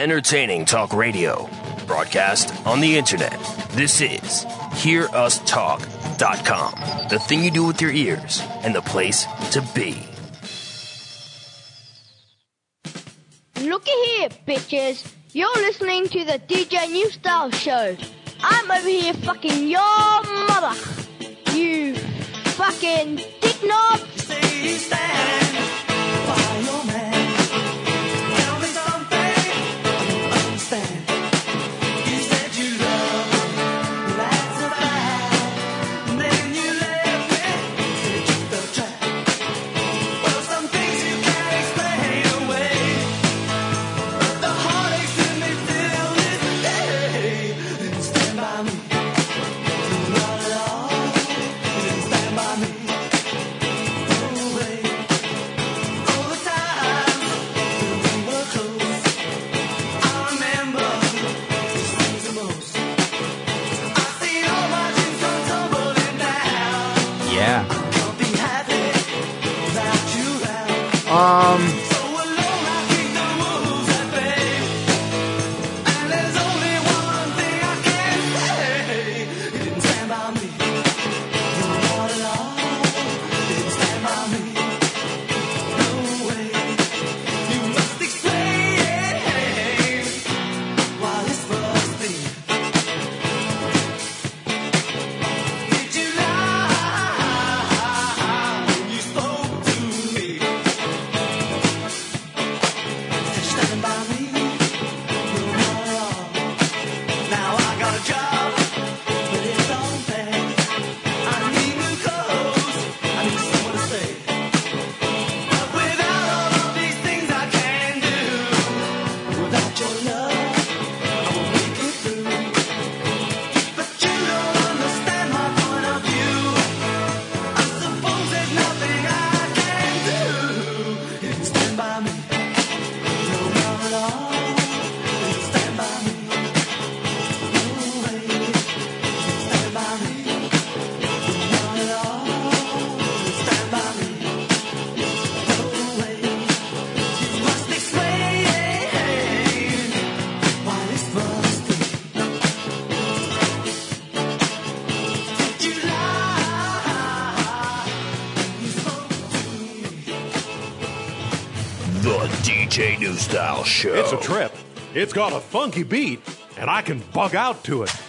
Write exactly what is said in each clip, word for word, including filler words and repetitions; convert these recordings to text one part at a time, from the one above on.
Entertaining talk radio. Broadcast on the internet. This is hear us talk dot com. The thing you do with your ears and the place to be. Looky here, bitches. You're listening to the D J New Style Show. I'm over here fucking your mother. You fucking dick knob. Say stand by your man. Tell me something I don't understand. You said you love me, that's a fact. And then you left me, said you felt trapped. Well, some things you can't explain away. But the heartaches in me till this day. Then stand by me. Not at all. Then stand by me. Yeah. Um. D J New Style Show. It's a trip. It's got a funky beat, and I can bug out to it.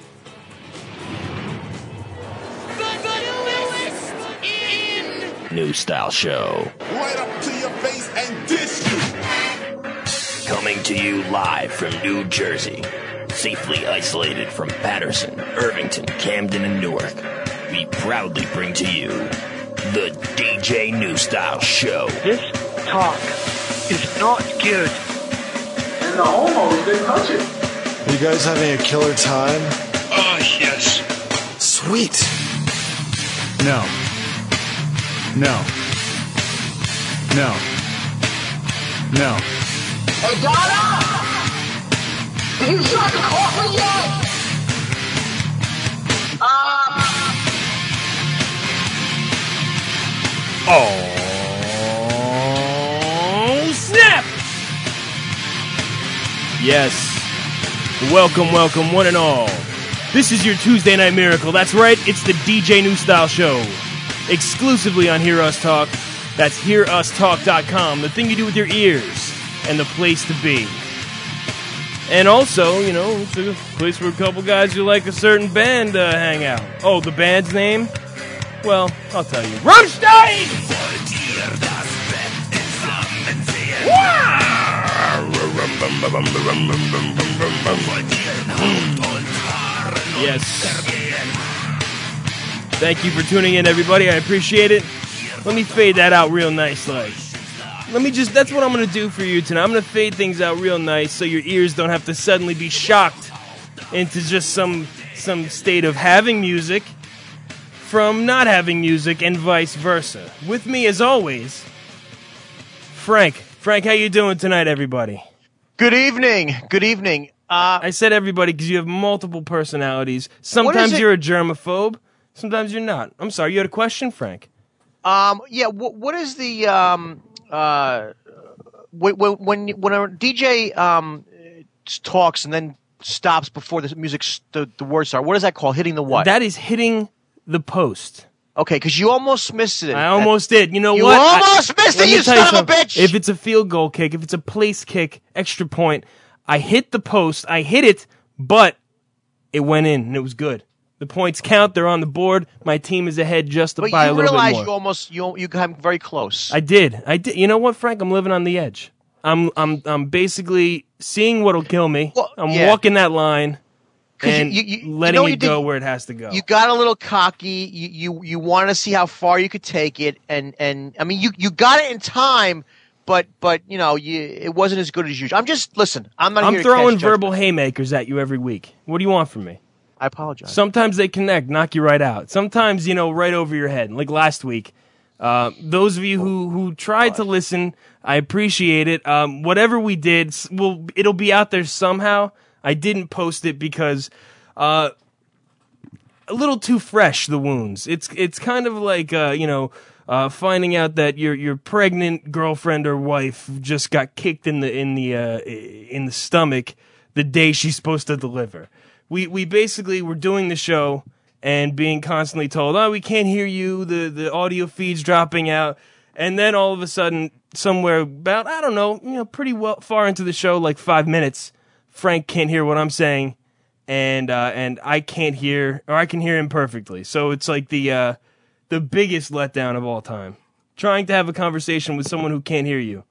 New Style Show. Right up to your face and dish you. Coming to you live from New Jersey. Safely isolated from Patterson, Irvington, Camden, and Newark. We proudly bring to you the D J New Style Show. This talk is not good. And the homos didn't touch it. Are you guys having a killer time? Oh, yes. Sweet. No. No. No. No. Hey, Donna! Did you start the coffee yet? Um... Oh, snap! Yes. Welcome, welcome, one and all. This is your Tuesday Night Miracle. That's right, it's the D J New Style Show. Exclusively on Hear Us Talk. That's hear us talk dot com. The thing you do with your ears and the place to be. And also, you know, it's a place for a couple guys who like a certain band to hang out. Oh, the band's name? Well, I'll tell you. Rammstein! Yes. Thank you for tuning in, everybody. I appreciate it. Let me fade that out real nice, like. Let me just, that's what I'm going to do for you tonight. I'm going to fade things out real nice so your ears don't have to suddenly be shocked into just some some state of having music from not having music and vice versa. With me, as always, Frank. Frank, how you doing tonight, everybody? Good evening. Good evening. Uh, I said everybody because you have multiple personalities. Sometimes you're a germaphobe. Sometimes you're not. I'm sorry. You had a question, Frank? Um. Yeah. What, what is the um uh when when when a D J um talks and then stops before the music, s- the, the words start. What is that called? Hitting the what? That is hitting the post. Okay, because you almost missed it. I almost did. You know You what? almost I, missed let it, me you tell son of a something. bitch! If it's a field goal kick, if it's a place kick, extra point, I hit the post. I hit it, but it went in, and it was good. The points count. They're on the board. My team is ahead just But by a you little bit realize more. you almost you you got very close. I did. I did. You know what, Frank? I'm living on the edge. I'm I'm I'm basically seeing what'll kill me. I'm yeah. walking that line 'Cause you- and you- you- you letting know what it you did? go where it has to go. You got a little cocky. You you, you wanted to see how far you could take it, and, and I mean you, you got it in time, but but you know you it wasn't as good as usual. I'm just listen. I'm not. I'm here to throwing cast verbal judgment. haymakers at you every week. What do you want from me? I apologize. Sometimes they connect, knock you right out. Sometimes, you know, right over your head. Like last week. Uh, those of you who, who tried to listen, I appreciate it. Um, whatever we did, s- will it'll be out there somehow. I didn't post it because uh, a little too fresh, the wounds. It's it's kind of like uh, you know, uh, finding out that your your pregnant girlfriend or wife just got kicked in the in the uh, in the stomach the day she's supposed to deliver. We we basically were doing the show and being constantly told, "Oh, we can't hear you. The the audio feed's dropping out." And then all of a sudden, somewhere about I don't know, you know, pretty well far into the show, like five minutes, Frank can't hear what I'm saying, and uh, and I can't hear, or I can hear him perfectly. So it's like the uh, the biggest letdown of all time. Trying to have a conversation with someone who can't hear you.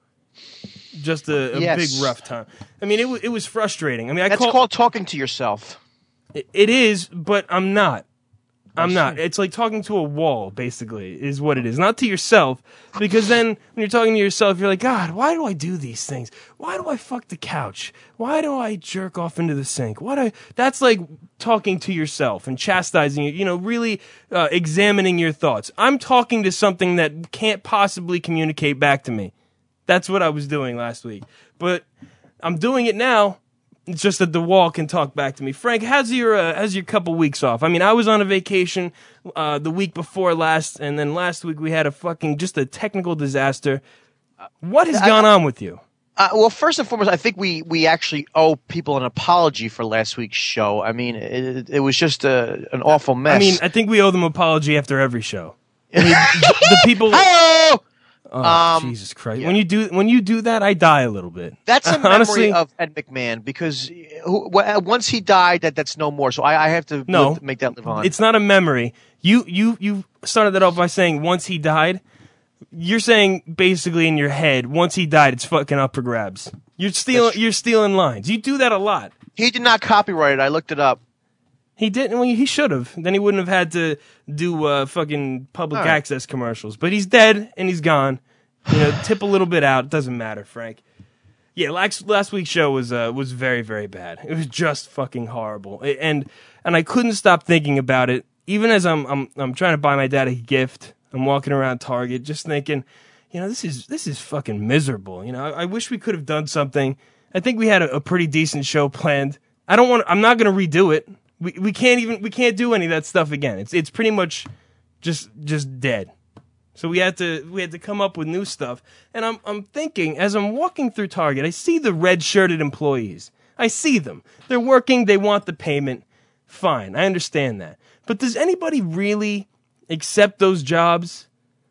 Just a, a Yes. big rough time. I mean, it w- it was frustrating. I mean, I That's call- called talking to yourself. It- It is, but I'm not. I'm not. It's like talking to a wall, basically, is what it is. Not to yourself, because then when you're talking to yourself, you're like, God, why do I do these things? Why do I fuck the couch? Why do I jerk off into the sink? Why do I... That's like talking to yourself and chastising it, you know, really uh, examining your thoughts. I'm talking to something that can't possibly communicate back to me. That's what I was doing last week. But I'm doing it now. It's just that the wall can talk back to me. Frank, how's your uh, how's your couple weeks off? I mean, I was on a vacation uh, the week before last, and then last week we had a fucking just a technical disaster. What has I- gone on with you? Uh, well, first and foremost, I think we, we actually owe people an apology for last week's show. I mean, it, it was just a, an awful mess. I mean, I think we owe them an apology after every show. I mean, the, the people. Hello! Oh, Um, Jesus Christ! When you do when you do that, I die a little bit. That's a memory Honestly, of Ed McMahon because who, w- once he died, that that's no more. So I, I have to No, live, make that live on. It's not a memory. You you you started that off by saying once he died. You're saying basically in your head, once he died, it's fucking up for grabs. You're stealing. You're stealing lines. You do that a lot. He did not copyright it. I looked it up. He didn't. Well, he should have. Then he wouldn't have had to do uh, fucking public All right. access commercials. But he's dead and he's gone. You know, tip a little bit out. Doesn't matter, Frank. Yeah, last last week's show was uh, was very very bad. It was just fucking horrible, and and I couldn't stop thinking about it. Even as I'm I'm I'm trying to buy my dad a gift, I'm walking around Target, just thinking, you know, this is this is fucking miserable. You know, I, I wish we could have done something. I think we had a, a pretty decent show planned. I don't want. I'm not going to redo it. We we can't even we can't do any of that stuff again. It's it's pretty much just just dead. So we had to we had to come up with new stuff. And I'm I'm thinking as I'm walking through Target, I see the red shirted employees. I see them. They're working, they want the payment. Fine, I understand that. But does anybody really accept those jobs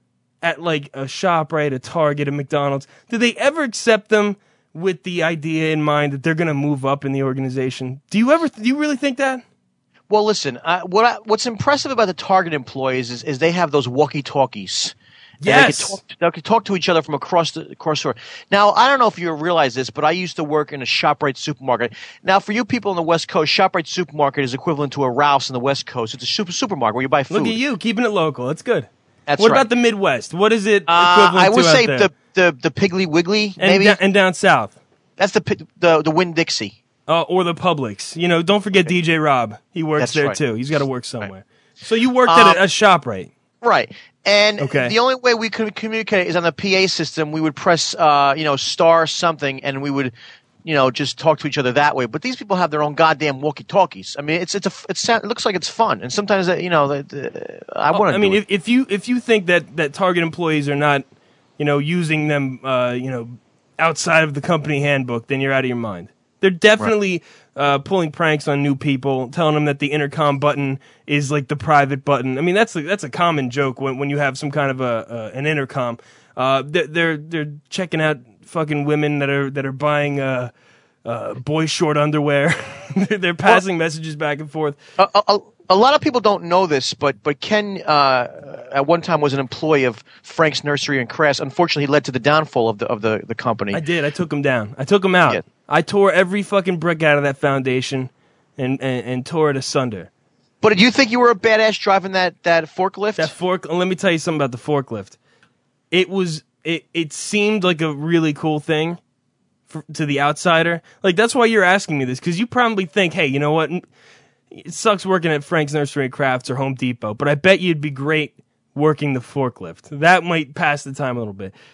at like a ShopRite, a Target, a McDonald's? Do they ever accept them with the idea in mind that they're going to move up in the organization? Do you ever do you really think that? Well, listen. Uh, what I, what's impressive about the Target employees is, is they have those walkie-talkies. And Yes. They can, talk, they can talk to each other from across the across the store. Now, I don't know if you realize this, but I used to work in a ShopRite supermarket. Now, for you people on the West Coast, ShopRite supermarket is equivalent to a Ralph's on the West Coast. It's a super supermarket where you buy food. Look at you, keeping it local. That's good. That's what right. about the Midwest? What is it Uh, equivalent I would to out say there? the, the the Piggly Wiggly, and, maybe. da- and down south. That's the pi- the the Winn Dixie. Uh, or the Publix. You know, don't forget D J Rob. He works That's there right. too. He's got to work somewhere. So you worked at a, Um, a ShopRite. Right. And Okay. the only way we could communicate is on the P A system. We would press, uh, you know, star something, and we would, you know, just talk to each other that way. But these people have their own goddamn walkie-talkies. I mean, it's it's a it's, it looks like it's fun, and sometimes uh, you know, the, the, I want to. I mean, do if, if you if you think that, that Target employees are not, you know, using them, uh, you know, outside of the company handbook, then you're out of your mind. They're definitely uh, pulling pranks on new people, telling them that the intercom button is like the private button. I mean, that's a, that's a common joke when when you have some kind of a uh, an intercom. Uh, they're, they're they're checking out fucking women that are that are buying uh, uh, boy short underwear. They're passing well, messages back and forth. A, a, a lot of people don't know this, but but Ken uh, at one time was an employee of Frank's Nursery and Crafts. Unfortunately, he led to the downfall of the of the, the company. I did. I took him down. I took him out. Yeah. I tore every fucking brick out of that foundation and, and, and tore it asunder. But did you think you were a badass driving that, that forklift? That fork. Let me tell you something about the forklift. It was. It it seemed like a really cool thing for, to the outsider. Like that's why you're asking me this, because you probably think, hey, you know what? It sucks working at Frank's Nursery and Crafts or Home Depot, but I bet you'd be great working the forklift. That might pass the time a little bit.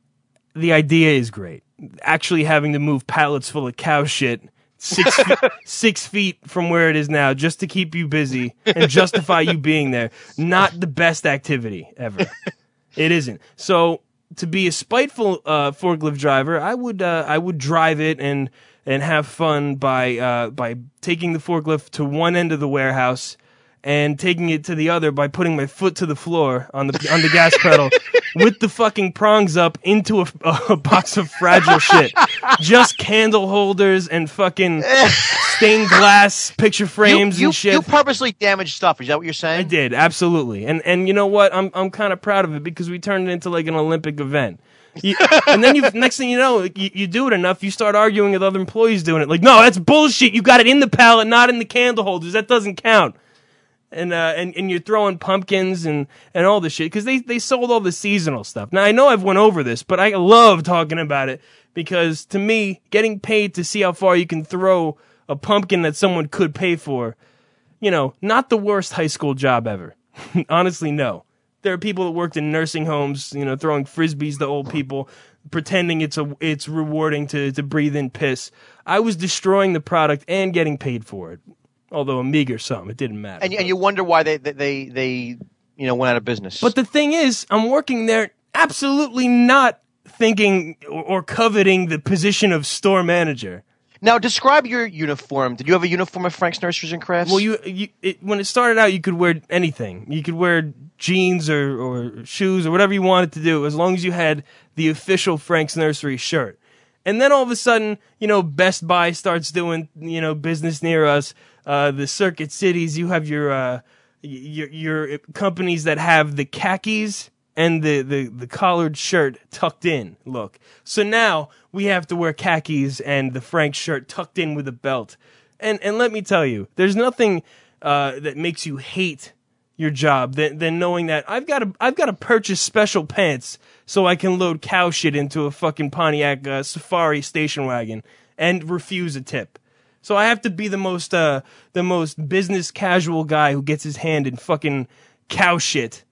The idea is great. Actually having to move pallets full of cow shit six feet, six feet from where it is now just to keep you busy and justify you being there. Not the best activity ever. It isn't. So to be a spiteful uh, forklift driver, I would uh, I would drive it and and have fun by uh, by taking the forklift to one end of the warehouse and taking it to the other by putting my foot to the floor on the on the gas pedal with the fucking prongs up into a, a box of fragile shit. Just candle holders and fucking stained glass picture frames you, you, and shit. You purposely damaged stuff. Is that what you're saying? I did, absolutely. And and you know what? I'm I'm kind of proud of it because we turned it into like an Olympic event. You, and then you next thing you know, you, you do it enough, you start arguing with other employees doing it. Like, no, that's bullshit. You got it in the pallet, not in the candle holders. That doesn't count. And, uh, and and you're throwing pumpkins and, and all this shit because they, they sold all the seasonal stuff. Now I know I've went over this, but I love talking about it because to me, getting paid to see how far you can throw a pumpkin that someone could pay for, you know, not the worst high school job ever. Honestly, no. There are people that worked in nursing homes, you know, throwing frisbees to old people, pretending it's a it's rewarding to to breathe in piss. I was destroying the product and getting paid for it. Although a meager sum, it didn't matter. And, and you wonder why they, they, they, you know, went out of business. But the thing is, I'm working there absolutely not thinking or, or coveting the position of store manager. Now, describe your uniform. Did you have a uniform at Frank's Nurseries and Crafts? Well, you, you it, when it started out, you could wear anything. You could wear jeans or, or shoes or whatever you wanted to do, as long as you had the official Frank's Nursery shirt. And then all of a sudden, you know, Best Buy starts doing, you know, business near us. Uh, the Circuit Cities, you have your, uh, your, your companies that have the khakis and the, the, the collared shirt tucked in look. So now we have to wear khakis and the Frank shirt tucked in with a belt. And, and let me tell you, there's nothing, uh, that makes you hate your job than, than knowing that I've got to, I've got to purchase special pants so I can load cow shit into a fucking Pontiac uh, Safari station wagon and refuse a tip. So I have to be the most, uh, the most business casual guy who gets his hand in fucking cow shit.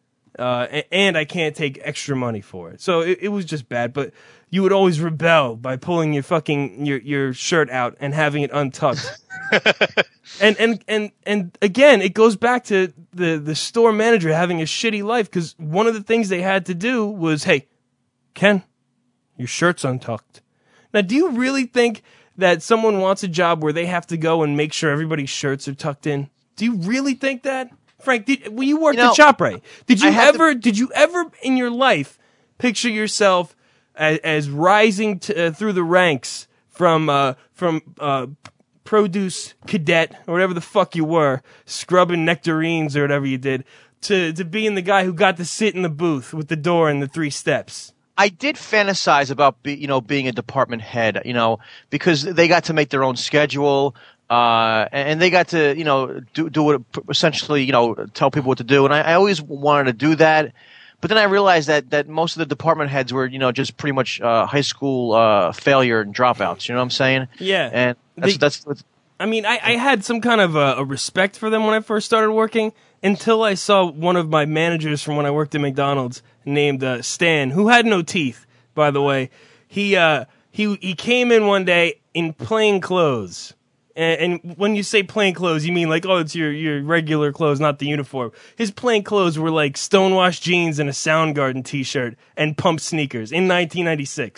Uh, and I can't take extra money for it. So it, it was just bad, but you would always rebel by pulling your fucking, your, your shirt out and having it untucked. and, and, and, and again, it goes back to the, the store manager having a shitty life because one of the things they had to do was, hey, Ken, your shirt's untucked. Now, do you really think that someone wants a job where they have to go and make sure everybody's shirts are tucked in? Do you really think that? Frank, did, when you worked you know, at ShopRite, did you ever, to... did you ever in your life picture yourself as, as rising to, uh, through the ranks from, uh, from, uh, produce cadet or whatever the fuck you were, scrubbing nectarines or whatever you did, to, to being the guy who got to sit in the booth with the door and the three steps? I did fantasize about, be, you know, being a department head, you know, because they got to make their own schedule, uh, and they got to, you know, do, do what, essentially, you know, tell people what to do. And I, I always wanted to do that. But then I realized that, that most of the department heads were, you know, just pretty much, uh, high school, uh, failure and dropouts. You know what I'm saying? Yeah. And that's, they, that's, that's I mean, I, I had some kind of a, a respect for them when I first started working until I saw one of my managers from when I worked at McDonald's named uh, Stan, who had no teeth, by the way. He uh, he he came in one day in plain clothes. And, and when you say plain clothes, you mean like, oh, it's your, your regular clothes, not the uniform. His plain clothes were like stonewashed jeans and a Soundgarden t-shirt and pump sneakers in nineteen ninety-six.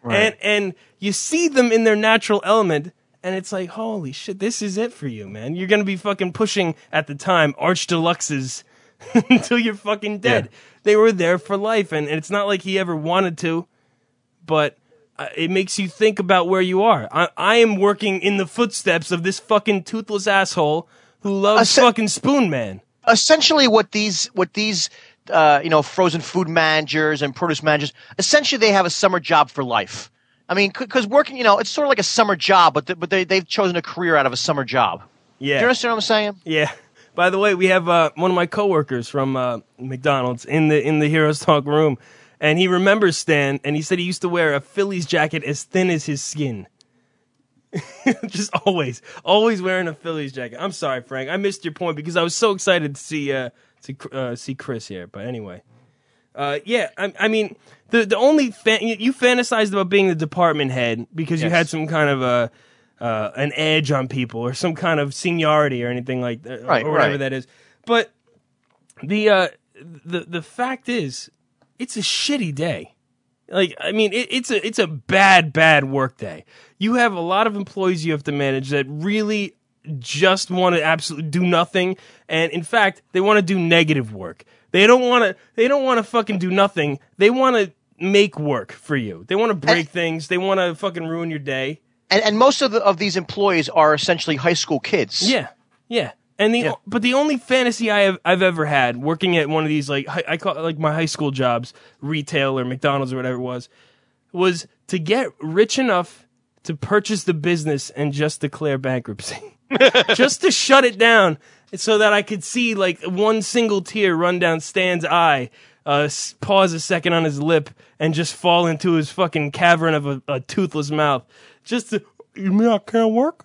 Right. And and you see them in their natural element, and it's like, holy shit, this is it for you, man. You're gonna be fucking pushing at the time Arch Deluxes until you're fucking dead. Yeah. They were there for life, and, and it's not like he ever wanted to, but uh, it makes you think about where you are. I, I am working in the footsteps of this fucking toothless asshole who loves Essen- fucking Spoon Man. Essentially, what these what these uh, you know frozen food managers and produce managers, essentially they have a summer job for life. I mean, because working, you know, it's sort of like a summer job, but th- but they they've chosen a career out of a summer job. Yeah. Do you understand what I'm saying? Yeah. By the way, we have uh, one of my coworkers from uh, McDonald's in the in the Heroes Talk room, and he remembers Stan, and he said he used to wear a Phillies jacket as thin as his skin. Just always, always wearing a Phillies jacket. I'm sorry, Frank. I missed your point because I was so excited to see uh, to uh, see Chris here. But anyway, uh, yeah, I, I mean, the the only fan- you, you fantasized about being the department head because you Yes. had some kind of a uh, an edge on people or some kind of seniority or anything like that, Right, or whatever right. that is. But the uh, the the fact is, it's a shitty day. Like, I mean, it, it's a it's a bad, bad work day. You have a lot of employees you have to manage that really just want to absolutely do nothing, and in fact, they want to do negative work. They don't want to. They don't want to fucking do nothing. They want to make work for you. They want to break And- things. They want to fucking ruin your day. And and most of the, of these employees are essentially high school kids. Yeah, yeah. And the Yeah. but the only fantasy I have I've ever had working at one of these like hi- I call it like my high school jobs, retail or McDonald's or whatever it was, was to get rich enough to purchase the business and just declare bankruptcy, just to shut it down, so that I could see like one single tear run down Stan's eye, uh, s- pause a second on his lip, and just fall into his fucking cavern of a, a toothless mouth. Just to, you mean I can't work?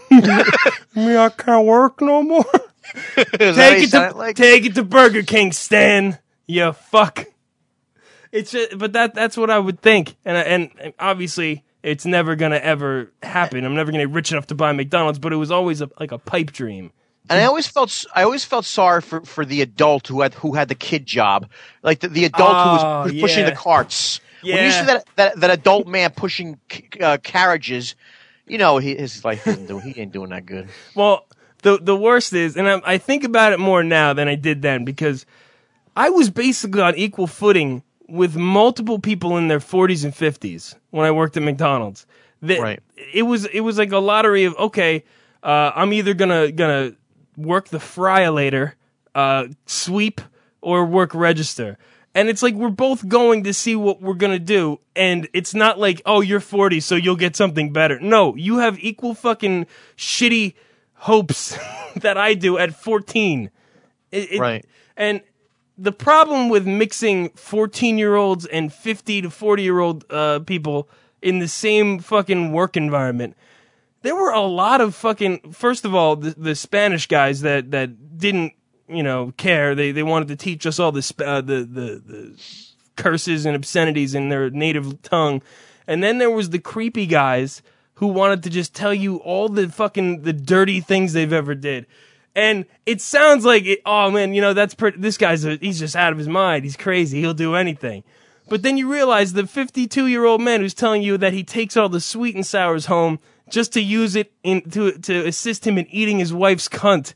Me, I can't work no more. Is that what Take he it to sounded like? take it to Burger King, Stan. You fuck. It's just, but that that's what I would think, and and, and obviously it's never gonna ever happen. I'm never gonna get rich enough to buy McDonald's, but it was always a, like a pipe dream. And I always felt s- I always felt sorry for, for the adult who had who had the kid job, like the, the adult who was, Oh, who was pushing yeah. the carts. When you Yeah. see that, that that adult man pushing uh, carriages, you know he, his life isn't doing he ain't doing that good. Well, the the worst is, and I, I think about it more now than I did then, because I was basically on equal footing with multiple people in their forties and fifties when I worked at McDonald's. The- Right. It was it was like a lottery of, okay, uh, I'm either gonna gonna work the fryolator, uh, sweep, or work register. And it's like we're both going to see what we're going to do. And it's not like, oh, you're forty, so you'll get something better. No, you have equal fucking shitty hopes that I do at fourteen. It, it- Right. And the problem with mixing fourteen-year-olds and fifty to forty-year-old uh, people in the same fucking work environment, there were a lot of fucking, first of all, the, the Spanish guys that, that didn't, you know, care. They they wanted to teach us all the sp- uh, the, the the curses and obscenities in their native tongue, and then there was the creepy guys who wanted to just tell you all the fucking the dirty things they've ever did. And it sounds like, it, oh man, you know, that's pretty, this guy's a, he's just out of his mind. He's crazy. He'll do anything. But then you realize the fifty-two-year-old man who's telling you that he takes all the sweet and sours home just to use it in to to assist him in eating his wife's cunt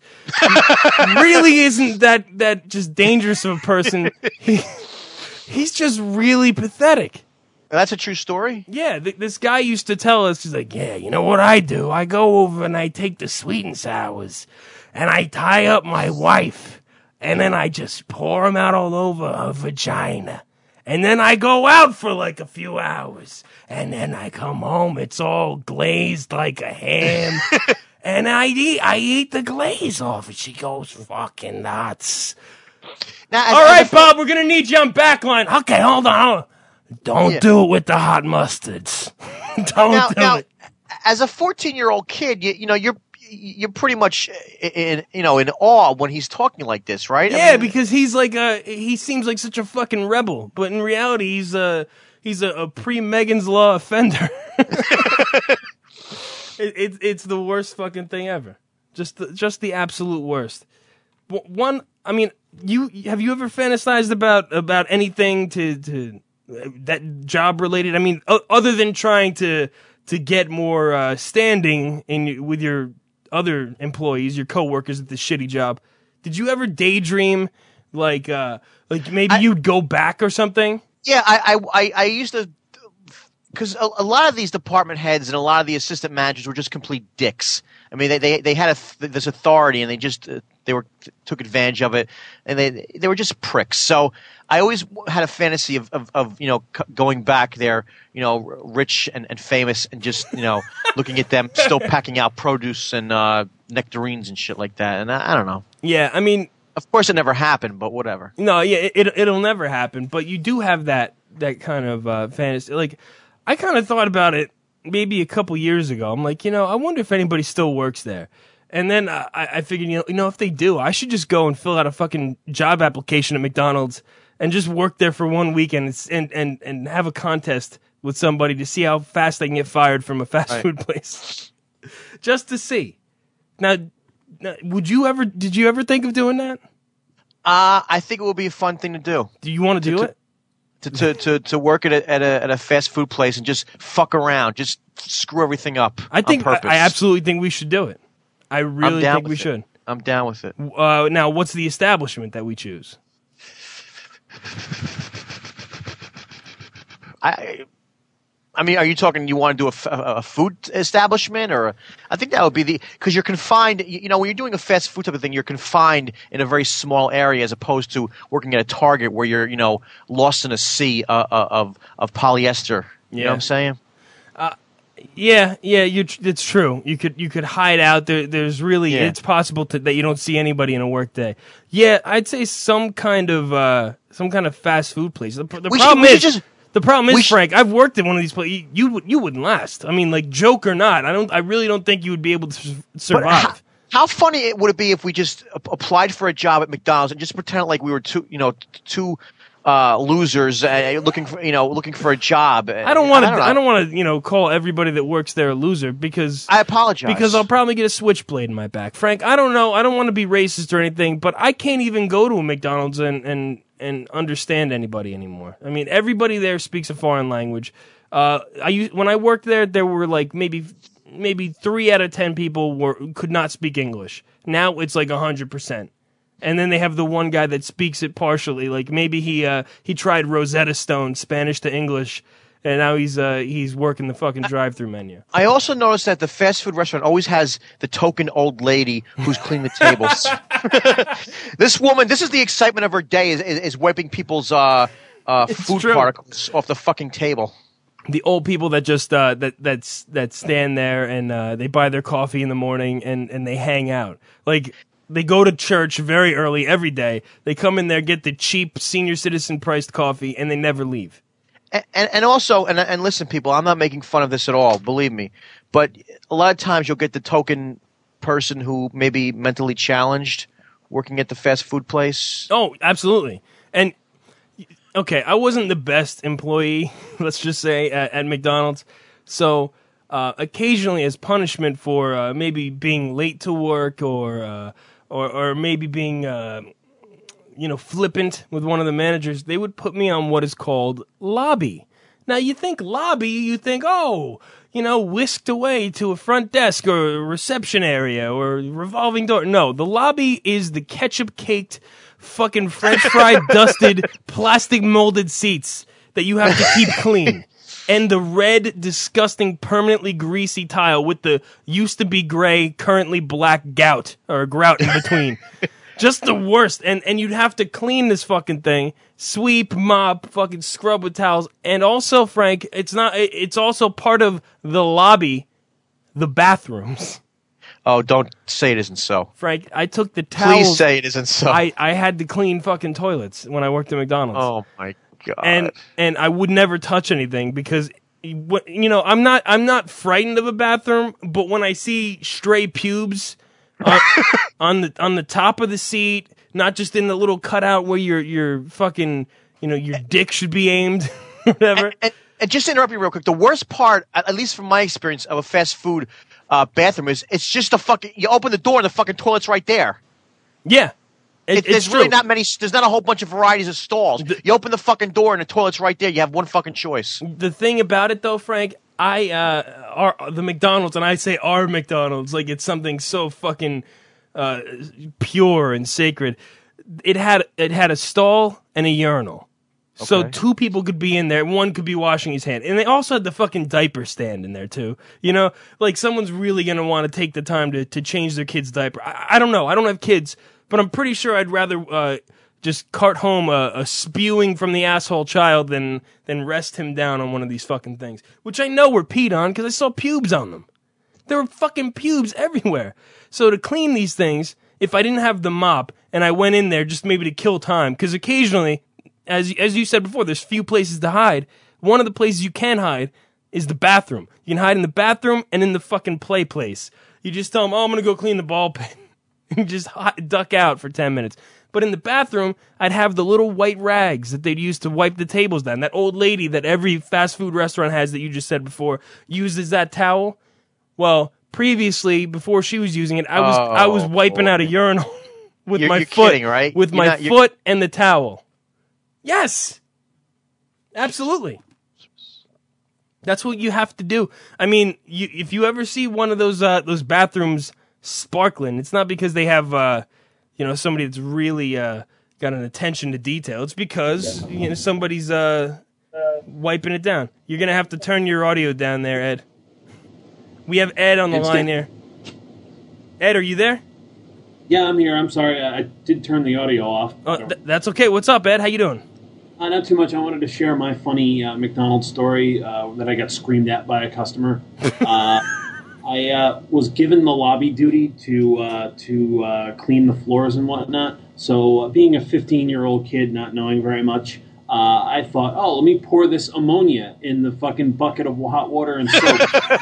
really isn't that that just dangerous of a person. He, he's just really pathetic. That's a true story. Yeah, th- this guy used to tell us, he's like, yeah, you know what I do? I go over and I take the sweet and sours and I tie up my wife and then I just pour them out all over her vagina. And then I go out for like a few hours. And then I come home, it's all glazed like a ham. And I eat, I eat the glaze off. And she goes fucking nuts. Now, as- All as right, a- Bob, we're going to need you on backline. Okay, hold on. Hold on. Don't Yeah. do it with the hot mustards. Don't Now, do now, it. as a fourteen-year-old kid, you, you know you're you're pretty much in you know in awe when he's talking like this, right? I Yeah, mean, because he's like a, he seems like such a fucking rebel, but in reality, he's a, he's a, a pre-Megan's Law offender. it, it, it's the worst fucking thing ever. Just the, just the absolute worst. W- One, I mean, you have you ever fantasized about about anything to to that job related? I mean, o- other than trying to to get more uh, standing in with your other employees, your coworkers at the shitty job, did you ever daydream like uh, like maybe I, you'd go back or something? Yeah, I I, I used to. Because a, a lot of these department heads and a lot of the assistant managers were just complete dicks. I mean, they they, they had a, this authority and they just uh, they were took advantage of it, and they they were just pricks. So I always had a fantasy of of, of you know c- going back there, you know, rich and, and famous, and just you know looking at them still packing out produce and uh, nectarines and shit like that. And I, I don't know. Yeah, I mean, of course it never happened, but whatever. No, yeah, it it'll never happen. But you do have that that kind of uh, fantasy, like. I kind of thought about it maybe a couple years ago. I'm like, you know, I wonder if anybody still works there. And then I, I figured, you know, you know, if they do, I should just go and fill out a fucking job application at McDonald's and just work there for one weekend and and and have a contest with somebody to see how fast they can get fired from a fast right. food place, just to see. Now, now, would you ever? Did you ever think of doing that? Uh, I think it would be a fun thing to do. Do you want to do to, it? To, to, to, to work at a, at a at a fast food place and just fuck around, just screw everything up. I think on purpose. I, I absolutely think we should do it. I really think we it. should. I'm down with it. Uh, now, what's the establishment that we choose? I I mean, are you talking? You want to do a, f- a food establishment, or a, I think that would be the because you're confined. You, you know, when you're doing a fast food type of thing, you're confined in a very small area as opposed to working at a Target where you're, you know, lost in a sea uh, uh, of of polyester. You yeah. know what I'm saying? Uh, yeah, yeah, you it's true. You could you could hide out there. There's really Yeah. it's possible to, that you don't see anybody in a work day. Yeah, I'd say some kind of uh, some kind of fast food place. The, the We should- problem we should is. just- The problem We is, sh- Frank, I've worked at one of these places. You, you would you wouldn't last. I mean, like joke or not, I don't. I really don't think you would be able to su- survive. But how, how funny it would it be if we just a- applied for a job at McDonald's and just pretend like we were two, you know, t- two uh, losers uh, looking for, you know, looking for a job? I don't want to. I I don't don't want to, you know, call everybody that works there a loser because I apologize because I'll probably get a switchblade in my back. Frank, I don't know. I don't want to be racist or anything, but I can't even go to a McDonald's and and and understand anybody anymore. I mean, everybody there speaks a foreign language. Uh, I used, when I worked there, there were like maybe maybe three out of ten people were could not speak English. Now it's like a hundred percent. And then they have the one guy that speaks it partially. Like maybe he uh, he tried Rosetta Stone, Spanish to English, and now he's uh, he's working the fucking drive-through menu. I also noticed that the fast food restaurant always has the token old lady who's cleaning the tables. This woman, this is the excitement of her day, is, is, is wiping people's uh, uh, food true. particles off the fucking table. The old people that just uh, that that's that stand there and uh, they buy their coffee in the morning and, and they hang out. Like they go to church very early every day. They come in there, get the cheap senior citizen priced coffee, and they never leave. And, and, and also, and, and listen, people, I'm not making fun of this at all, believe me. But a lot of times you'll get the token person who may be mentally challenged working at the fast food place. Oh, absolutely. And okay, I wasn't the best employee, let's just say, at, at McDonald's. So uh, occasionally, as punishment for uh, maybe being late to work or uh, or, or maybe being uh, you know flippant with one of the managers, they would put me on what is called lobby. Now, you think lobby, you think, oh, you know, whisked away to a front desk or a reception area or revolving door. No, the lobby is the ketchup-caked, fucking French fry dusted, plastic molded seats that you have to keep clean. And the red, disgusting, permanently greasy tile with the used to be gray, currently black gout or grout in between. Just the worst. And and you'd have to clean this fucking thing, sweep, mop, fucking scrub with towels. And also, Frank, it's not. It's also part of the lobby, the bathrooms. Oh, don't say it isn't so. Frank, I took the towels. Please say it isn't so. I, I had to clean fucking toilets when I worked at McDonald's. Oh my god. And and I would never touch anything because you know, I'm not I'm not frightened of a bathroom, but when I see stray pubes on, on the on the top of the seat, not just in the little cutout where your your fucking, you know, your dick should be aimed, whatever. And, and, and just to interrupt you real quick, the worst part, at least from my experience of a fast food uh, bathroom, is it's just the fucking, you open the door and the fucking toilet's right there. Yeah. It, It- there's it's really true. not many. There's not a whole bunch of varieties of stalls. You open the fucking door and the toilet's right there. You have one fucking choice. The thing about it, though, Frank, I uh, our the McDonald's, and I say our McDonald's like it's something so fucking uh, pure and sacred. It had it had a stall and a urinal, so Okay. two people could be in there. One could be washing his hand, and they also had the fucking diaper stand in there too. You know, like someone's really gonna want to take the time to to change their kid's diaper. I, I don't know. I don't have kids, but I'm pretty sure I'd rather. Uh, Just cart home a, a spewing from the asshole child than than rest him down on one of these fucking things, which I know were peed on because I saw pubes on them. There were fucking pubes everywhere. So to clean these things, if I didn't have the mop and I went in there just maybe to kill time, because occasionally, as as you said before, there's few places to hide. One of the places you can hide is the bathroom. You can hide in the bathroom and in the fucking play place. You just tell them, "Oh, I'm gonna go clean the ball pit," and just hi- duck out for ten minutes. But in the bathroom, I'd have the little white rags that they'd use to wipe the tables down. That old lady that every fast food restaurant has that you just said before uses that towel. Well, previously, before she was using it, I was I was Oh, wiping boy. out a urinal with You're- my you're foot, kidding, right? with You're my not- you're- foot and the towel. Yes, absolutely. That's what you have to do. I mean, you, if you ever see one of those uh, those bathrooms sparkling, it's not because they have. Uh, You know, somebody that's really uh, got an attention to detail. It's because you know somebody's uh, wiping it down. You're gonna have to turn your audio down there, Ed. We have Ed on the It's line good. here. Ed, are you there? Yeah, I'm here. I'm sorry. I I did turn the audio off. Uh, th- that's okay. What's up, Ed? How you doing? Uh, not too much. I wanted to share my funny uh, McDonald's story uh, that I got screamed at by a customer. Uh, I uh, was given the lobby duty to uh, to uh, clean the floors and whatnot. So, uh, being a fifteen-year-old kid, not knowing very much, uh, I thought, oh, let me pour this ammonia in the fucking bucket of hot water and soap.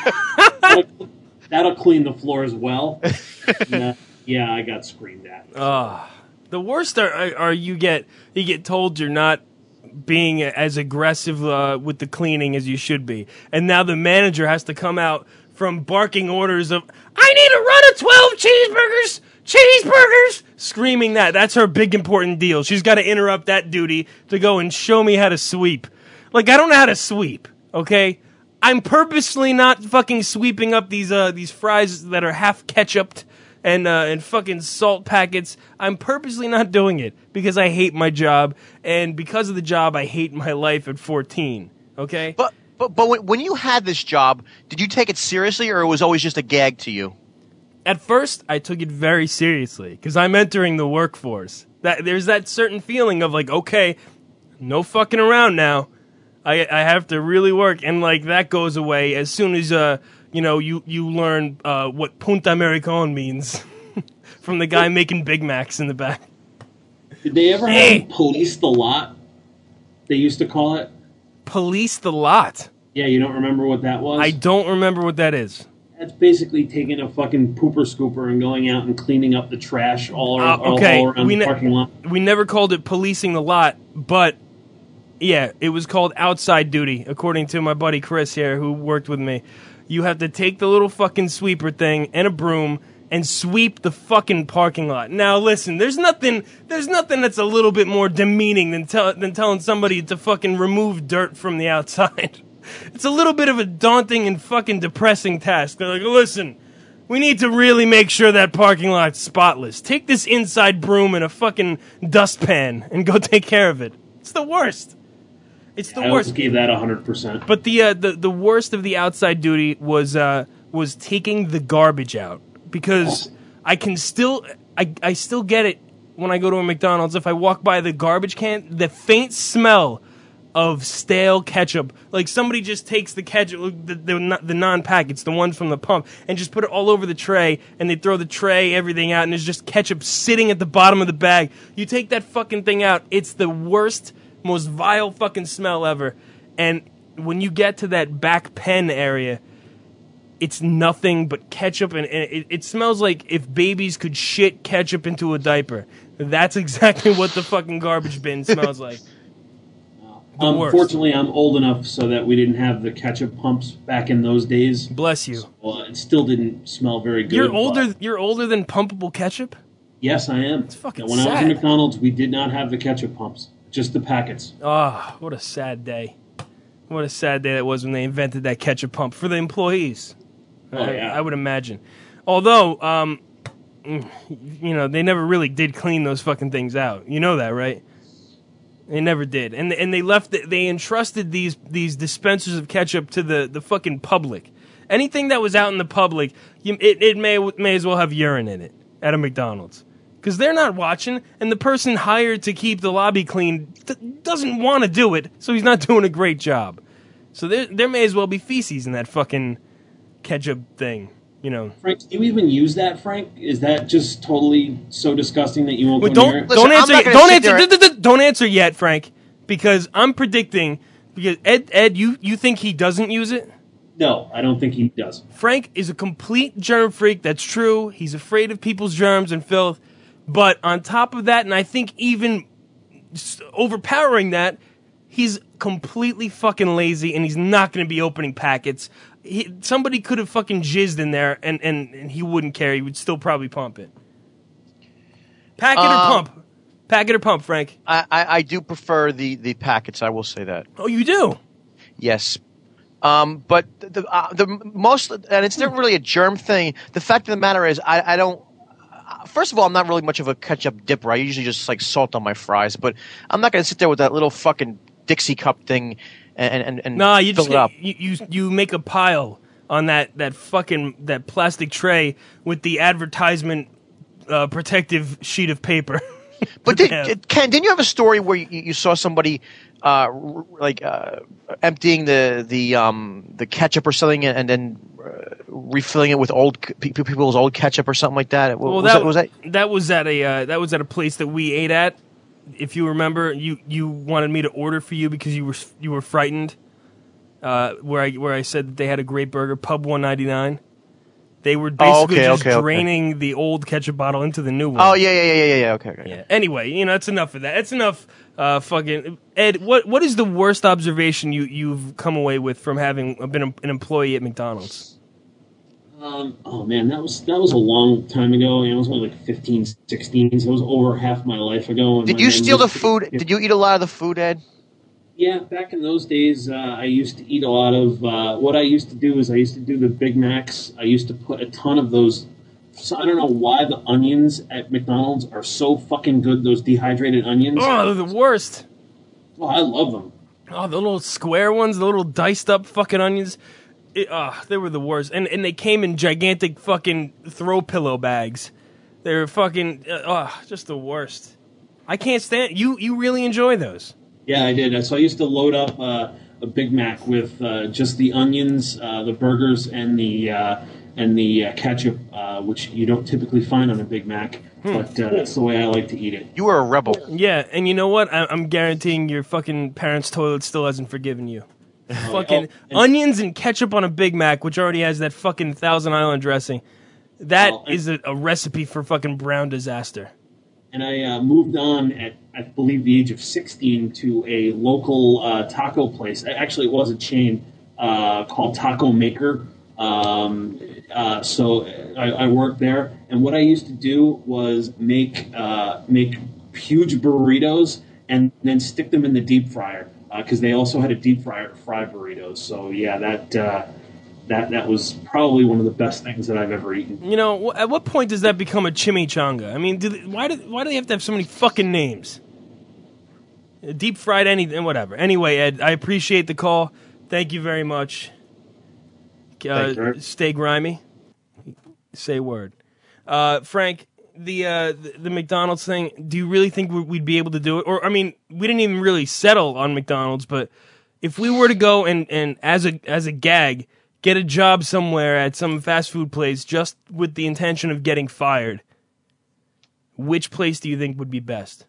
that'll, that'll clean the floors well. And, uh, yeah, I got screamed at. Ah, the worst are, are are you get you get told you're not being as aggressive uh, with the cleaning as you should be, and now the manager has to come out from barking orders of "I need a run of twelve cheeseburgers, cheeseburgers," screaming that. That's her big important deal. She's got to interrupt that duty to go and show me how to sweep. Like I don't know how to sweep. Okay, I'm purposely not fucking sweeping up these uh these fries that are half ketchuped and uh, and fucking salt packets. I'm purposely not doing it because I hate my job, and because of the job, I hate my life at fourteen. Okay, But but but when, when you had this job, did you take it seriously, or it was always just a gag to you? at first I took it very seriously because I'm entering the workforce. That there's that certain feeling of like, okay, no fucking around now. I I have to really work, and like that goes away as soon as uh you know you you learn uh what Punta Americano means from the guy making Big Macs in the back. Did they ever Hey. have police the lot? They used to call it. Police the lot. Yeah, you don't remember what that was? I don't remember what that is. That's basically taking a fucking pooper scooper and going out and cleaning up the trash all, Uh, all, okay, all around we the ne- parking lot. We never called it policing the lot, but yeah, it was called outside duty, according to my buddy Chris here, who worked with me. You have to take the little fucking sweeper thing and a broom and sweep the fucking parking lot. Now, listen, there's nothing, there's nothing that's a little bit more demeaning than tell, than telling somebody to fucking remove dirt from the outside. It's a little bit of a daunting and fucking depressing task. They're like, listen, we need to really make sure that parking lot's spotless. Take this inside broom and a fucking dustpan and go take care of it. It's the worst. It's the I worst. always gave that one hundred percent. But the uh, the the worst of the outside duty was uh, was taking the garbage out, because I can still I I still get it when I go to a McDonald's. If I walk by the garbage can, the faint smell of stale ketchup, like somebody just takes the ketchup, the the, the non-packets, the ones from the pump, and just put it all over the tray, and they throw the tray, everything out, and there's just ketchup sitting at the bottom of the bag. You take that fucking thing out, it's the worst, most vile fucking smell ever. And when you get to that back pen area, it's nothing but ketchup, and, and it, it smells like if babies could shit ketchup into a diaper. That's exactly what the fucking garbage bin smells like. The worst. Unfortunately, I'm old enough so that we didn't have the ketchup pumps back in those days. Bless you. Well, it still didn't smell very good. You're but- older. You're older than pumpable ketchup. Yes, I am. It's fucking When I was sad. at McDonald's, we did not have the ketchup pumps, just the packets. Oh, what a sad day. What a sad day that was when they invented that ketchup pump for the employees. Oh, I, yeah. I would imagine. Although, um, you know, they never really did clean those fucking things out. You know that, right? They never did. And and they left, the, they entrusted these these dispensers of ketchup to the, the fucking public. Anything that was out in the public, you, it, it may may as well have urine in it at a McDonald's. Because they're not watching, and the person hired to keep the lobby clean th- doesn't want to do it, so he's not doing a great job. So there, there may as well be feces in that fucking ketchup thing, you know. Frank, do you even use that, Frank? Is that just totally so disgusting that you won't Wait, come don't here? don't answer yet. Don't answer. d- d- d- Don't answer yet, Frank, because I'm predicting. Because Ed, Ed, you you think he doesn't use it? No, I don't think he does. Frank is a complete germ freak. That's true. He's afraid of people's germs and filth. But on top of that, and I think even s- overpowering that, he's completely fucking lazy, and he's not going to be opening packets. He, somebody could have fucking jizzed in there, and, and, and he wouldn't care. He would still probably pump it. Packet or Um, pump? Packet or pump, Frank? I, I, I do prefer the, the packets. I will say that. Oh, you do? Yes. Um, but the uh, the most, and it's not really a germ thing. The fact of the matter is, I, I don't. Uh, first of all, I'm not really much of a ketchup dipper. I usually just like salt on my fries. But I'm not going to sit there with that little fucking Dixie cup thing and and, and No, you fill just it up. you, you you make a pile on that that fucking that plastic tray with the advertisement uh, protective sheet of paper. But did, did- Ken, didn't you have a story where you, you saw somebody uh, r- like uh, emptying the the um, the ketchup or something, and, and then uh, refilling it with old pe- people's old ketchup or something like that? Well, was, that, that, was that? that was at a uh, that was at a place that we ate at. If you remember, you, you wanted me to order for you because you were you were frightened. Uh, where I where I said that they had a great burger, Pub one ninety-nine. They were basically Oh, okay, just okay, okay. draining the old ketchup bottle into the new one. Oh yeah, yeah, yeah, yeah, yeah. Okay, okay. Yeah. Anyway, you know, that's enough of that. That's enough. Uh, fucking Ed, what what is the worst observation you you've come away with from having been a, an employee at McDonald's? Um, oh man, that was that was a long time ago. I was only like fifteen, sixteen, so it was over half my life ago. and Did my you steal the memories- food? Did you eat a lot of the food, Ed? Yeah, back in those days, uh, I used to eat a lot of. Uh, what I used to do is I used to do the Big Macs. I used to put a ton of those. So I don't know why the onions at McDonald's are so fucking good. Those dehydrated onions. Oh, they're the worst. Oh, I love them. Oh, the little square ones, the little diced up fucking onions. It, oh, they were the worst. And and they came in gigantic fucking throw pillow bags. They were fucking, uh, oh, just the worst. I can't stand, you You really enjoy those. Yeah, I did. So I used to load up uh, a Big Mac with uh, just the onions, uh, the burgers, and the uh, and the uh, ketchup, uh, which you don't typically find on a Big Mac. But uh, that's the way I like to eat it. You were a rebel. Yeah, and you know what? I, I'm guaranteeing your fucking parents' toilet still hasn't forgiven you. Fucking oh, and- onions and ketchup on a Big Mac, which already has that fucking Thousand Island dressing. That Oh, and- is a, a recipe for fucking brown disaster. And I uh, moved on at, I believe, the age of sixteen to a local uh, taco place. Actually, it was a chain uh, called Taco Maker. Um, uh, so I, I worked there, and what I used to do was make uh, make huge burritos and then stick them in the deep fryer because they also had a deep fryer fry burritos. So yeah, that uh, that that was probably one of the best things that I've ever eaten. You know, wh- at what point does that become a chimichanga? I mean, do they, why do why do they have to have so many fucking names? Deep fried anything, whatever. Anyway, Ed, I appreciate the call. Thank you very much. Uh, Thank you. stay grimy. Say a word. Uh, Frank, the, uh, the the McDonald's thing, do you really think we- we'd be able to do it? Or, I mean, we didn't even really settle on McDonald's, but if we were to go and, and as a as a gag, get a job somewhere at some fast food place just with the intention of getting fired, which place do you think would be best?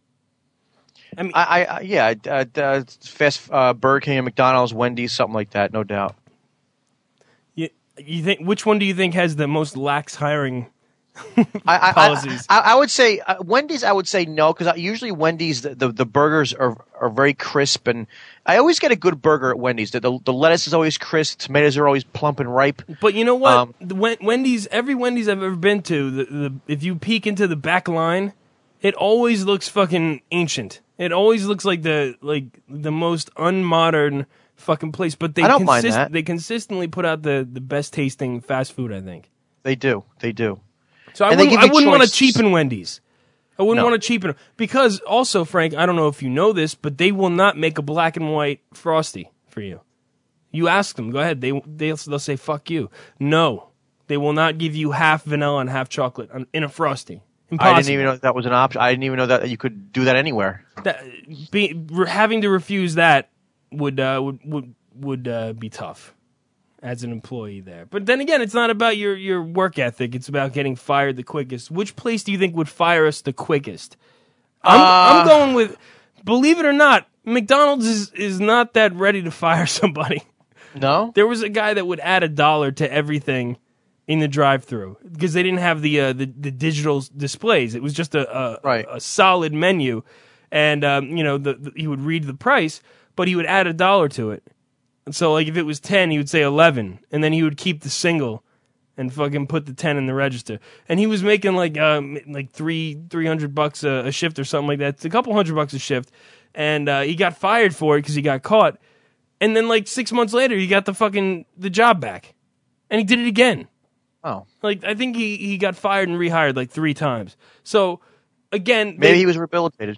I mean, I, I yeah, uh, uh, fast uh, Burger King and McDonald's, Wendy's, something like that, no doubt. You, you think which one do you think has the most lax hiring I, I, policies. I, I would say uh, Wendy's. I would say no because usually Wendy's the, the, the burgers are are very crisp, and I always get a good burger at Wendy's. The, the, the lettuce is always crisp, tomatoes are always plump and ripe. But you know what? Um, the Wen- Wendy's, every Wendy's I've ever been to, the, the if you peek into the back line, it always looks fucking ancient. It always looks like the like the most unmodern fucking place. But they I don't mind that. they consistently put out the, the best tasting fast food. I think they do. They do. So I And they wouldn't, give I you wouldn't want to choice. cheapen Wendy's. I wouldn't No. want to cheapen because also, Frank, I don't know if you know this, but they will not make a black and white Frosty for you. You ask them, go ahead. They they'll, they'll say fuck you. No, they will not give you half vanilla and half chocolate on- in a Frosty. Impossible. I didn't even know that was an option. I didn't even know that you could do that anywhere. That, be, re- having to refuse that would uh, would would would uh, be tough as an employee there. But then again, it's not about your, your work ethic. It's about getting fired the quickest. Which place do you think would fire us the quickest? I'm, Uh, I'm going with, believe it or not, McDonald's is, is not that ready to fire somebody. No? There was a guy that would add a dollar to everything in the drive-thru because they didn't have the uh, the, the digital displays. It was just a a, Right. a solid menu, and um, you know the, the, he would read the price, but he would add a dollar to it. And so, like, if it was ten, he would say eleven, and then he would keep the single and fucking put the ten in the register. And he was making like um like three three hundred bucks a, a shift or something like that. It's a couple hundred bucks a shift, and uh, he got fired for it because he got caught. And then like six months later, he got the fucking the job back, and he did it again. Oh, Like I think he he got fired and rehired like three times. So again, maybe they- he was rehabilitated.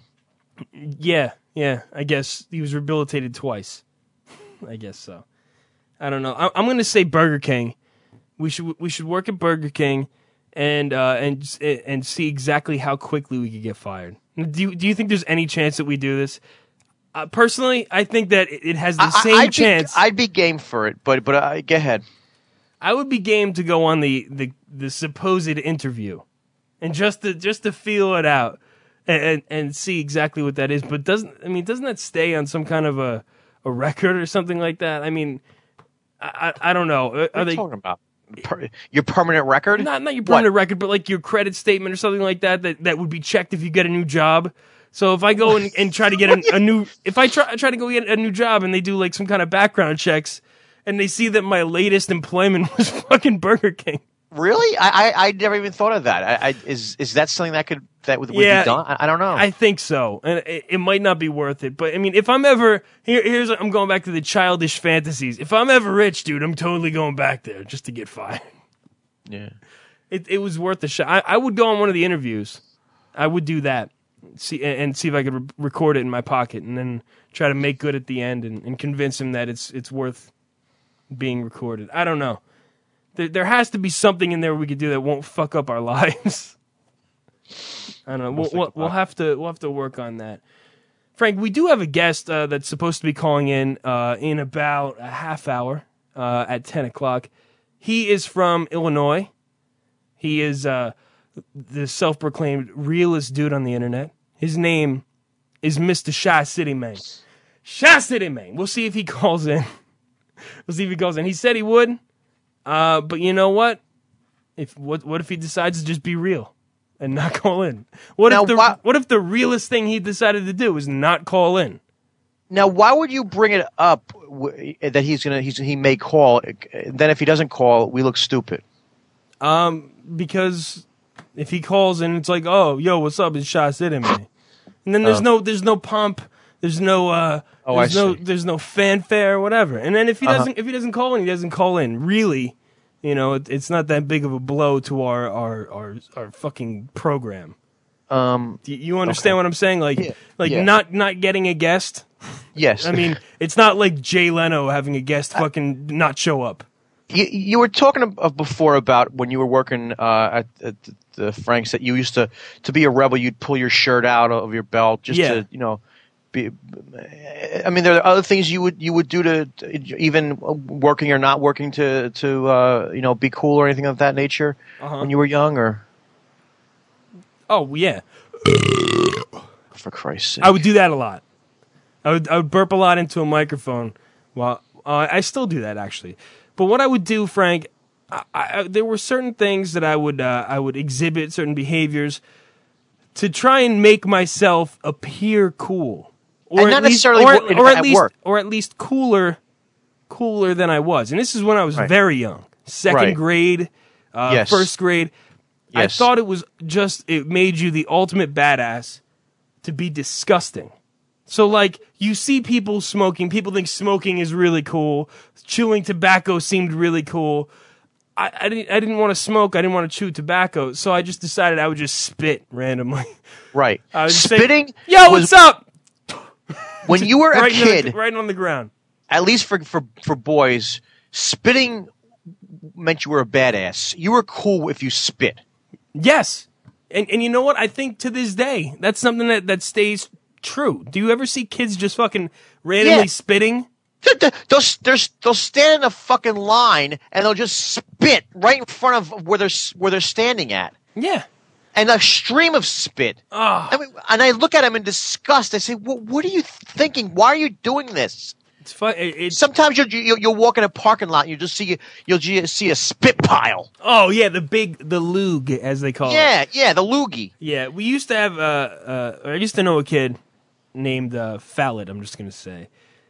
yeah, yeah. I guess he was rehabilitated twice. I guess so. I don't know. I, I'm going to say Burger King. We should we should work at Burger King and uh, and and see exactly how quickly we could get fired. Do you, do you think there's any chance that we do this? Uh, personally, I think that it it has the I- same I'd chance. Be, I'd be game for it, but but uh, go ahead. I would be game to go on the, the, the supposed interview and just to just to feel it out and, and and see exactly what that is. But doesn't I mean doesn't that stay on some kind of a, a record or something like that? I mean, I I, I don't know. Are What are they you talking about? Per, your permanent record? not not your What? permanent record, but like your credit statement or something like that that, that would be checked if you get a new job. So if I go and, and try to get a, a new if I try try to go get a new job and they do like some kind of background checks. And they see that my latest employment was fucking Burger King. Really? I, I I never even thought of that. I, I is is that something that could that would, would Yeah, be done? I, I don't know. I think so, and it, it might not be worth it. But I mean, if I'm ever here, here's I'm going back to the childish fantasies. If I'm ever rich, dude, I'm totally going back there just to get fired. yeah. It it was worth the shot. I, I would go on one of the interviews. I would do that. See and, and see if I could re- record it in my pocket, and then try to make good at the end and, and convince him that it's it's worth being recorded. I don't know. There, there has to be something in there we could do that won't fuck up our lives. I don't know. We'll, we'll, we'll have to we'll have to work on that. Frank, we do have a guest uh, that's supposed to be calling in uh, in about a half hour uh, at ten o'clock. He is from Illinois. He is uh, the self-proclaimed realest dude on the internet. His name is Mister Shy City Man. Shy City Man. We'll see if he calls in. We'll see if he calls in. He said he would, uh, but you know what? If what what if he decides to just be real and not call in? What Now, if the why- what if the realest thing he decided to do is not call in? Now, why would you bring it up w- that he's gonna he's, he may call? Then if he doesn't call, we look stupid. Um, because if he calls in, it's like, oh, yo, what's up? It's Shy City Man, and then there's Oh. no there's no pomp. There's no uh, Oh, I there's no see. there's no fanfare or whatever. And then if he Uh-huh. doesn't if he doesn't call in, he doesn't call in. Really, you know, it, it's not that big of a blow to our our our, our fucking program. Um, Do you, you understand okay. what I'm saying? Like Yeah, like yeah. not not getting a guest. yes. I mean, it's not like Jay Leno having a guest fucking not show up. You, you were talking of, of before about when you were working uh, at, at the, the Franks that you used to to be a rebel. You'd pull your shirt out of your belt just Yeah. to you know. Be, I mean, there are other things you would you would do to, to even working or not working to to uh, you know be cool or anything of that nature Uh-huh. when you were young or Oh yeah, for Christ's sake. I would do that a lot. I would I would burp a lot into a microphone. Well, uh, I still do that actually. But what I would do, Frank, I, I, there were certain things that I would uh, I would exhibit, certain behaviors, to try and make myself appear cool, or And at not least, necessarily or, wo- or at at least, work. or at least cooler, cooler than I was. And this is when I was Right. very young, second Right. grade, uh, Yes. first grade. I Yes. thought it was just it made you the ultimate badass to be disgusting. So, like, you see people smoking. People think smoking is really cool. Chewing tobacco seemed really cool. I, I didn't. I didn't want to smoke. I didn't want to chew tobacco. So I just decided I would just spit randomly. Right. I was just Spitting. saying, Yo, was- what's up? When you were a right kid, on the, right on the ground. at least for, for, for boys, spitting meant you were a badass. You were cool if you spit. Yes, and and you know what? I think to this day that's something that, that stays true. Do you ever see kids just fucking randomly Yeah. spitting? Th- th- They'll, they'll, they'll stand in a fucking line and they'll just spit right in front of where they're s- where they're standing at. Yeah. And a stream of spit. Oh. I mean, and I look at him in disgust. I say, "What, what are you thinking? Why are you doing this?" It's fun. It, it's Sometimes you'll, you'll you'll walk in a parking lot and you just see you'll just see a spit pile. oh yeah, the big the lug as they call it. Yeah, yeah, the loogie. Yeah, we used to have. Uh, uh, I used to know a kid named uh, Fallet. I'm just gonna say,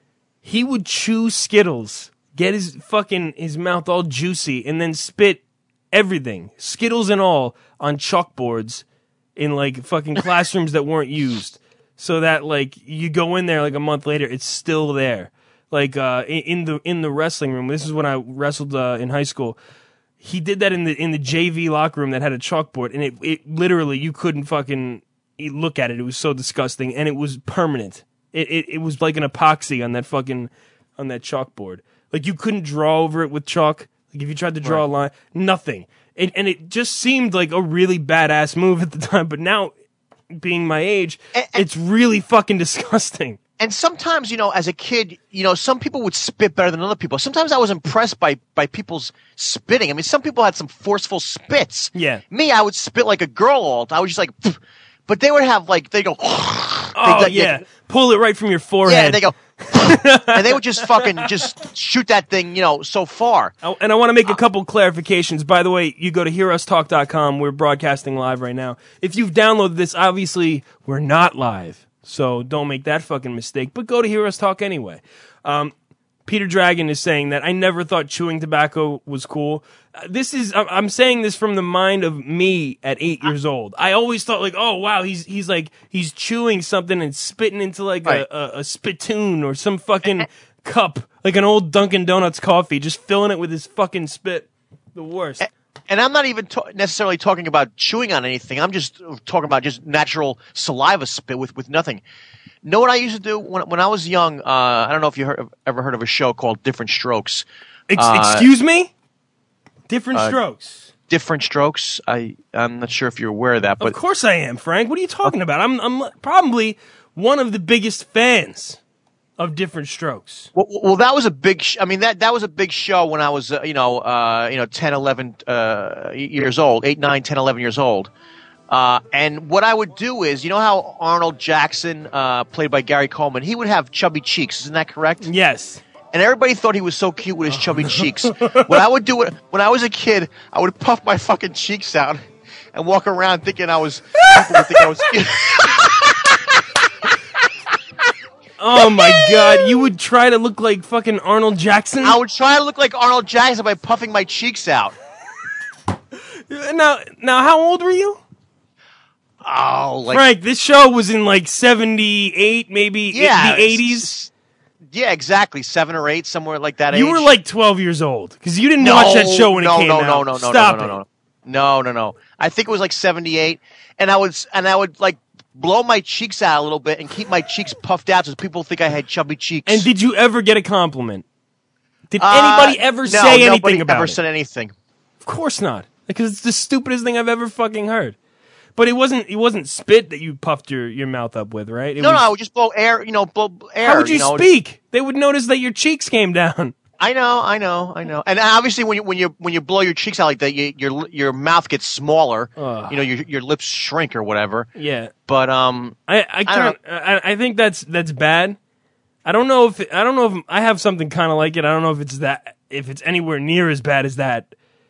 he would chew Skittles, get his fucking his mouth all juicy, and then spit everything, Skittles and all, on chalkboards in like fucking classrooms that weren't used, so that like you go in there like a month later, it's still there. Like uh, in, in the in the wrestling room. This is when I wrestled uh, in high school. He did that in the in the J V locker room that had a chalkboard, and it, it literally you couldn't fucking look at it. It was so disgusting, and it was permanent. It, it it was like an epoxy on that fucking on that chalkboard. Like you couldn't draw over it with chalk. Like if you tried to draw Right. a line, nothing. It, and it just seemed like a really badass move at the time. But now, being my age, And- and- it's really fucking disgusting. And sometimes, you know, as a kid, you know, some people would spit better than other people. Sometimes I was impressed by by people's spitting. I mean, some people had some forceful spits. Yeah. Me, I would spit like a girl all. I was just like, "Pff," but they would have like they go. Oh they, yeah, pull it right from your forehead. Yeah, they go. And they would just fucking just shoot that thing, you know, so far. Oh, and I want to make a couple clarifications. By the way, you go to hear us talk dot com. We're broadcasting live right now. If you've downloaded this, obviously we're not live, so don't make that fucking mistake. But go to Hear Us Talk anyway. Um, Peter Dragon is saying that I never thought chewing tobacco was cool. Uh, this is I'm I'm saying this from the mind of me at eight years old. I always thought like, oh wow, he's he's like he's chewing something and spitting into like Right. a, a, a spittoon or some fucking cup, like an old Dunkin' Donuts coffee, just filling it with his fucking spit. The worst. And I'm not even ta- necessarily talking about chewing on anything. I'm just talking about just natural saliva spit with, with nothing. Know what I used to do when when I was young? Uh, I don't know if you heard, ever heard of a show called Different Strokes. Ex- Uh, excuse me? Different uh, strokes. Different Strokes. I I'm not sure if you're aware of that, but Of course I am, Frank. What are you talking about? I'm I'm probably one of the biggest fans of Different Strokes. Well, well, that was a big. Sh- I mean, that that was a big show when I was, uh, you know, uh, you know, ten, eleven uh, years old, eight, nine, ten, eleven years old. Uh, and what I would do is, you know, how Arnold Jackson, uh, played by Gary Coleman, he would have chubby cheeks. Isn't that correct? Yes. And everybody thought he was so cute with his chubby cheeks. What I would do when I was a kid, I would puff my fucking cheeks out and walk around thinking I was. People would think I was. Oh my god, you would try to look like fucking Arnold Jackson? I would try to look like Arnold Jackson by puffing my cheeks out. Now, now, how old were you? Oh, like Frank, this show was in like seventy-eight, maybe Yeah, the eighties. yeah, exactly, seven or eight, somewhere like that. You age. were like twelve years old because you didn't no, watch that show when no, it came no, out. No, no, no, Stop no, it. no, no, no, no, no. I think it was like seventy-eight, and I would and I would like blow my cheeks out a little bit and keep my cheeks puffed out so people think I had chubby cheeks. And did you ever get a compliment? Did Uh, anybody ever no, say anything nobody about ever it? said anything. Of course not, because it's the stupidest thing I've ever fucking heard. But it wasn't. It wasn't spit that you puffed your, your mouth up with, right? It No, was, no, I would just blow air. You know, blow air. How would you, know. speak? They would notice that your cheeks came down. I know, I know, I know. And obviously, when you when you when you blow your cheeks out like that, you, your your mouth gets smaller. Ugh. You know, your your lips shrink or whatever. Yeah, But um, I I can't. I, I think that's that's bad. I don't know if I don't know if I have something kind of like it. I don't know if it's that if it's anywhere near as bad as that.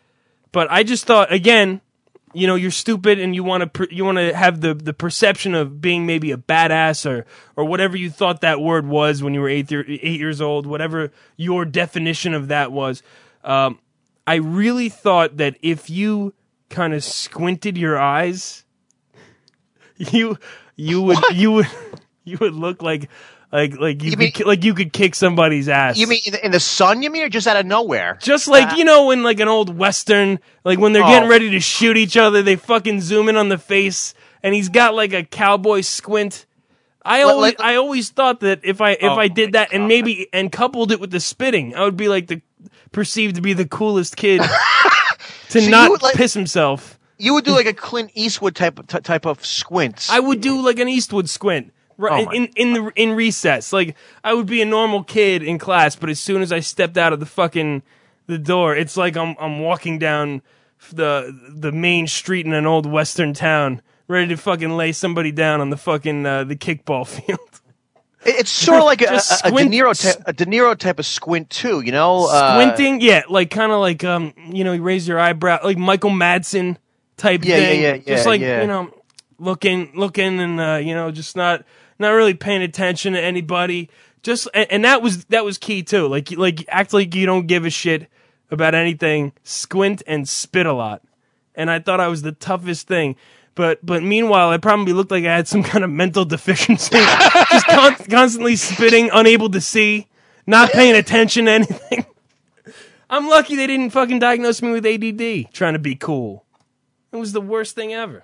but I just thought again, you know, you're stupid and you want to per- you want to have the, the perception of being maybe a badass or or whatever you thought that word was when you were eight year, eight years old, whatever your definition of that was. Um, I really thought that if you kind of squinted your eyes, you you would what? you would you would look like like like you, you could mean, like you could kick somebody's ass. You mean in the, in the sun? You mean, or just out of nowhere? Just like uh, you know, in like an old western, like when they're oh. getting ready to shoot each other, they fucking zoom in on the face, and he's got like a cowboy squint. I let, always let, I always thought that if I if oh, I did that God. and maybe and coupled it with the spitting, I would be like the perceived to be the coolest kid to so not like, piss himself. You would do like a Clint Eastwood type of, t- type of squint. I would do like an Eastwood squint. Right, oh in in the in recess, like I would be a normal kid in class, but as soon as I stepped out of the fucking the door, it's like I'm I'm walking down the the main street in an old western town, ready to fucking lay somebody down on the fucking uh, the kickball field. It's sort of like a, a, a De Niro type, a De Niro type of squint too, you know. Squinting, uh, yeah, like kind of like um, you know, you raise your eyebrow, like Michael Madsen type yeah, thing. Yeah, yeah, yeah. Just like yeah. you know, looking, looking, and uh, you know, just not. Not really paying attention to anybody. Just and, and that was that was key too. Like like act like you don't give a shit about anything. Squint and spit a lot. And I thought I was the toughest thing. But but meanwhile, I probably looked like I had some kind of mental deficiency. Just con- constantly spitting, unable to see, not paying attention to anything. I'm lucky they didn't fucking diagnose me with A D D trying to be cool. It was the worst thing ever.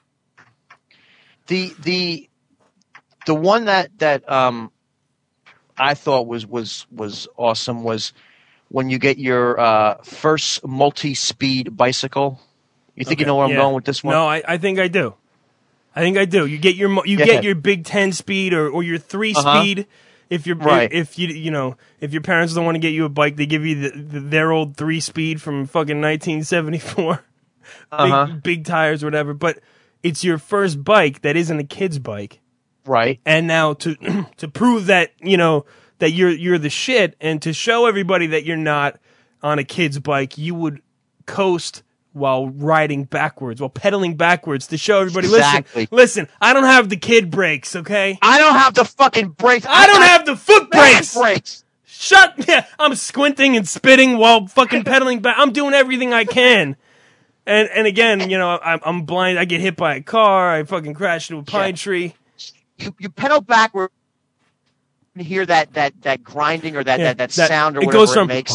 The the The one that that um, I thought was was was awesome was when you get your uh, first multi-speed bicycle. You think okay, you know where yeah. I'm going with this one? No, I, I think I do. I think I do. You get your you yeah. get your big ten speed or, or your three uh-huh. speed. If you're right. if you you know if your parents don't want to get you a bike, they give you the, the, their old three speed from fucking nineteen seventy-four. Uh-huh. Big, big tires, or whatever. But it's your first bike that isn't a kid's bike. Right. And now to to prove that, you know, that you're you're the shit and to show everybody that you're not on a kid's bike, you would coast while riding backwards, while pedaling backwards to show everybody, exactly. listen, listen, I don't have the kid brakes, okay? I don't have the fucking brakes. I, I don't I, have the foot brakes. brakes. Shut, yeah, I'm squinting and spitting while fucking pedaling back. I'm doing everything I can. And and again, you know, I'm, I'm blind. I get hit by a car. I fucking crash into a pine yeah. tree. You, you pedal backward, you hear that, that, that grinding or that, yeah, that, that, that sound or it whatever goes from it makes.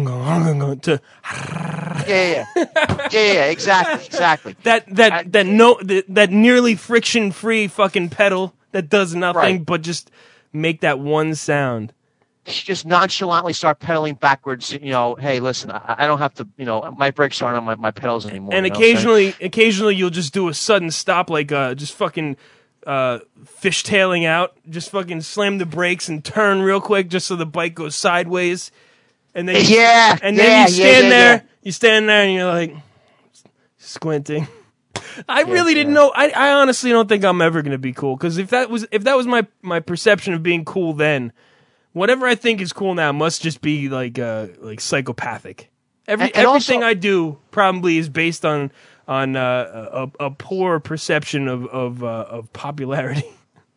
to yeah, yeah, yeah, yeah, exactly, exactly. That that I, that no that, that nearly friction free fucking pedal that does nothing right. but just make that one sound. Just nonchalantly start pedaling backwards. You know, hey, listen, I, I don't have to. You know, my brakes aren't on my, my pedals anymore. And you know occasionally, occasionally you'll just do a sudden stop, like uh, just fucking. Uh, fishtailing out, just fucking slam the brakes and turn real quick, just so the bike goes sideways, and then you, yeah, and then yeah, you stand yeah, yeah, there, yeah. you stand there, and you're like squinting. I yeah, really didn't yeah. know. I, I honestly don't think I'm ever gonna be cool because if that was if that was my my perception of being cool then, whatever I think is cool now must just be like uh like psychopathic. Every and, and everything also, I do probably is based on on uh, a, a poor perception of of uh, of popularity.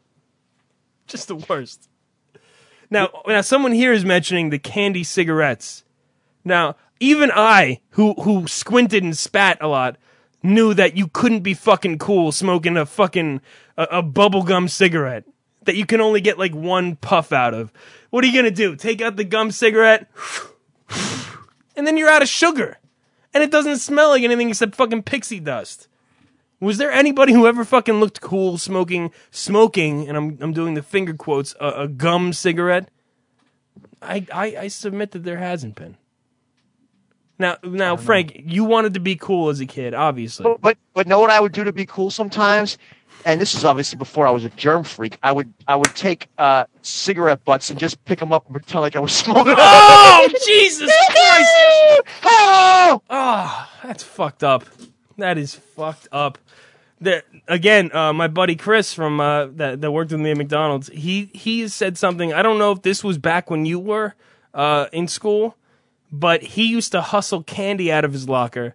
Just the worst. Now, now someone here is mentioning the candy cigarettes. Now, even I, who who squinted and spat a lot, knew that you couldn't be fucking cool smoking a fucking a, a bubblegum cigarette that you can only get like one puff out of. What are you gonna do? Take out the gum cigarette, and then you're out of sugar, and it doesn't smell like anything except fucking pixie dust. Was there anybody who ever fucking looked cool smoking, smoking, and I'm I'm doing the finger quotes, a, a gum cigarette? I, I I submit that there hasn't been. Now now Frank, know. You wanted to be cool as a kid, obviously. But, but but know what I would do to be cool sometimes? And this is obviously before I was a germ freak. I would I would take uh, cigarette butts and just pick them up and pretend like I was smoking. Oh Jesus Christ! Oh! Oh, that's fucked up. That is fucked up. There again, uh, my buddy Chris from uh, that that worked with me at McDonald's. He he said something. I don't know if this was back when you were uh, in school, but he used to hustle candy out of his locker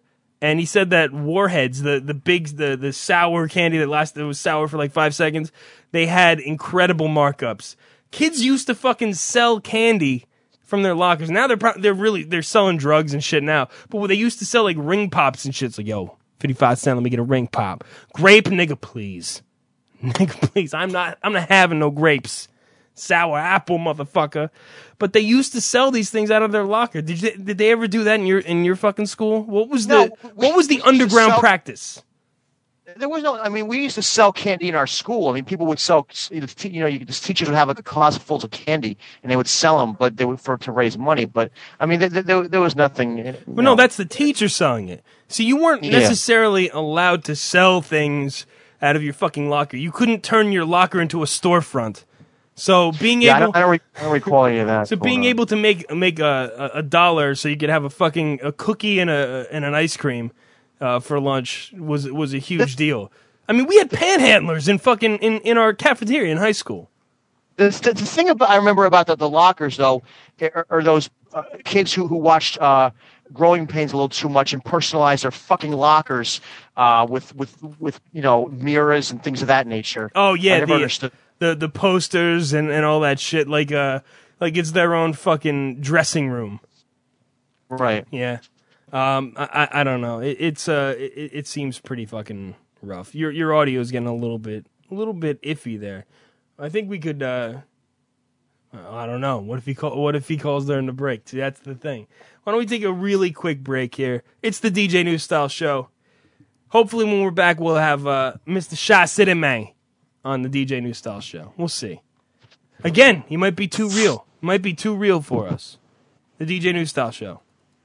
And he said that Warheads, the the big, the the sour candy that lasted, it was sour for like five seconds, they had incredible markups. Kids used to fucking sell candy from their lockers. Now they're pro- they're really they're selling drugs and shit now. But when they used to sell like ring pops and shit, it's like, yo, fifty-five cent, let me get a ring pop. Grape, nigga, please. Nigga, please. I'm not I'm not having no grapes. Sour apple, motherfucker. But they used to sell these things out of their locker. Did you, did they ever do that in your in your fucking school? What was No, the what was the underground sell- practice? There was no. I mean, we used to sell candy in our school. I mean, people would sell. You know, you, the teachers would have like a closet full of candy, and they would sell them, but they would for to raise money. But I mean, there, there, there was nothing. Well, no, that's the teacher selling it. So you weren't Yeah. necessarily allowed to sell things out of your fucking locker. You couldn't turn your locker into a storefront. So being Yeah, I able, don't, I don't, re- I don't recall any of that. so going being on. able to make make a, a a dollar, so you could have a fucking a cookie and a and an ice cream uh, for lunch was was a huge deal. I mean, we had panhandlers in fucking in, in our cafeteria in high school. The, the, the thing about I remember about the, the lockers though are, are those uh, kids who who watched uh, Growing Pains a little too much and personalized their fucking lockers uh, with with with you know mirrors and things of that nature. Oh yeah, I never the, understood. the the posters and, and all that shit. Like uh, like it's their own fucking dressing room. Right. Yeah. Um. I I, I don't know. It, it's uh. It, it seems pretty fucking rough. Your your audio is getting a little bit a little bit iffy there. I think we could. Uh, I don't know. What if he call, What if he calls during the break? See, that's the thing. Why don't we take a really quick break here? It's the D J New Style Show. Hopefully, when we're back, we'll have uh, Mister Sha Sidimang on the D J New Style Show. We'll see. Again, he might be too real. He might be too real for us. The D J New Style Show.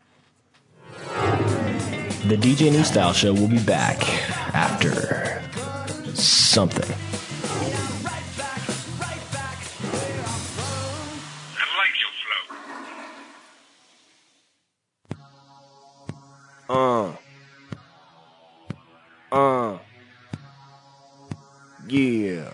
The D J New Style Show will be back after something. Uh. Uh. Yeah.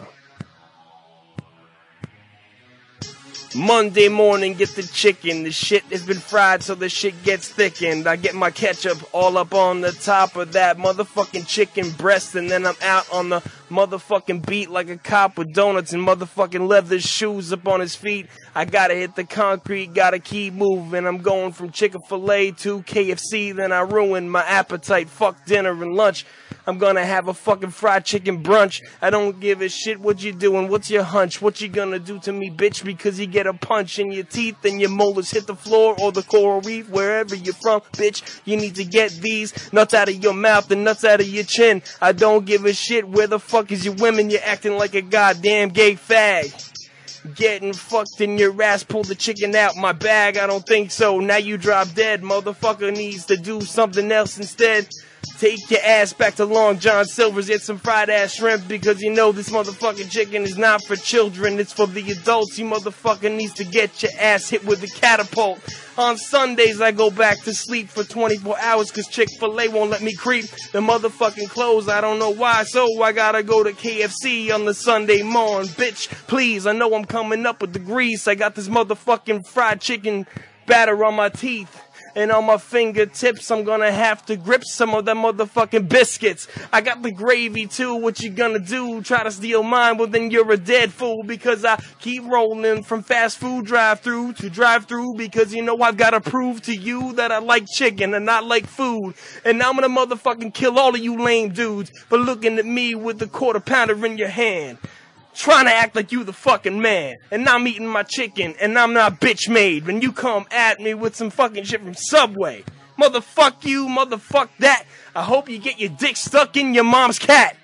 Monday morning, get the chicken. The shit has been fried so the shit gets thickened. I get my ketchup all up on the top of that motherfucking chicken breast, and then I'm out on the motherfucking beat like a cop with donuts and motherfucking leather shoes up on his feet. I gotta hit the concrete, gotta keep moving. I'm going from Chick-fil-A to K F C, then I ruin my appetite. Fuck dinner and lunch. I'm gonna have a fucking fried chicken brunch. I don't give a shit what you doing. What's your hunch? What you gonna do to me, bitch? Because you get a punch in your teeth and your molars hit the floor or the coral reef, wherever you're from, bitch. You need to get these nuts out of your mouth and nuts out of your chin. I don't give a shit. Where the fuck is your women? You're acting like a goddamn gay fag. Getting fucked in your ass, pull the chicken out my bag. I don't think so. Now you drop dead. Motherfucker needs to do something else instead. Take your ass back to Long John Silver's, get some fried ass shrimp, because you know this motherfucking chicken is not for children, it's for the adults. You motherfucker needs to get your ass hit with a catapult. On Sundays I go back to sleep for twenty-four hours cause Chick-fil-A won't let me creep. The motherfucking clothes, I don't know why, so I gotta go to K F C on the Sunday morn. Bitch, please, I know I'm coming up with the grease. I got this motherfucking fried chicken batter on my teeth. And on my fingertips, I'm gonna have to grip some of them motherfucking biscuits. I got the gravy too, what you gonna do? Try to steal mine, well then you're a dead fool. Because I keep rolling from fast food drive-through to drive-through. Because you know I've gotta prove to you that I like chicken and not like food. And I'm gonna motherfucking kill all of you lame dudes for looking at me with the quarter pounder in your hand. Trying to act like you the fucking man. And I'm eating my chicken, and I'm not bitch made. When you come at me with some fucking shit from Subway. Motherfuck you, motherfuck that. I hope you get your dick stuck in your mom's cat.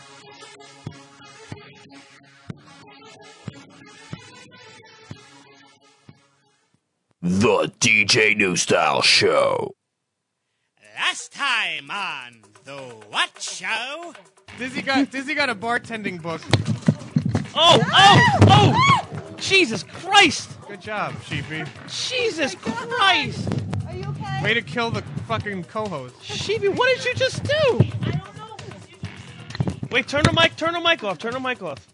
The D J New Style Show. Last time on the What Show? Dizzy got Dizzy got a bartending book. Oh, oh, oh! Jesus Christ! Good job, Sheepy. Jesus Christ! Are you okay? Way to kill the fucking co-host. Sheepy, what did you just do? I don't know. Wait, turn the mic, turn the mic off, turn the mic off.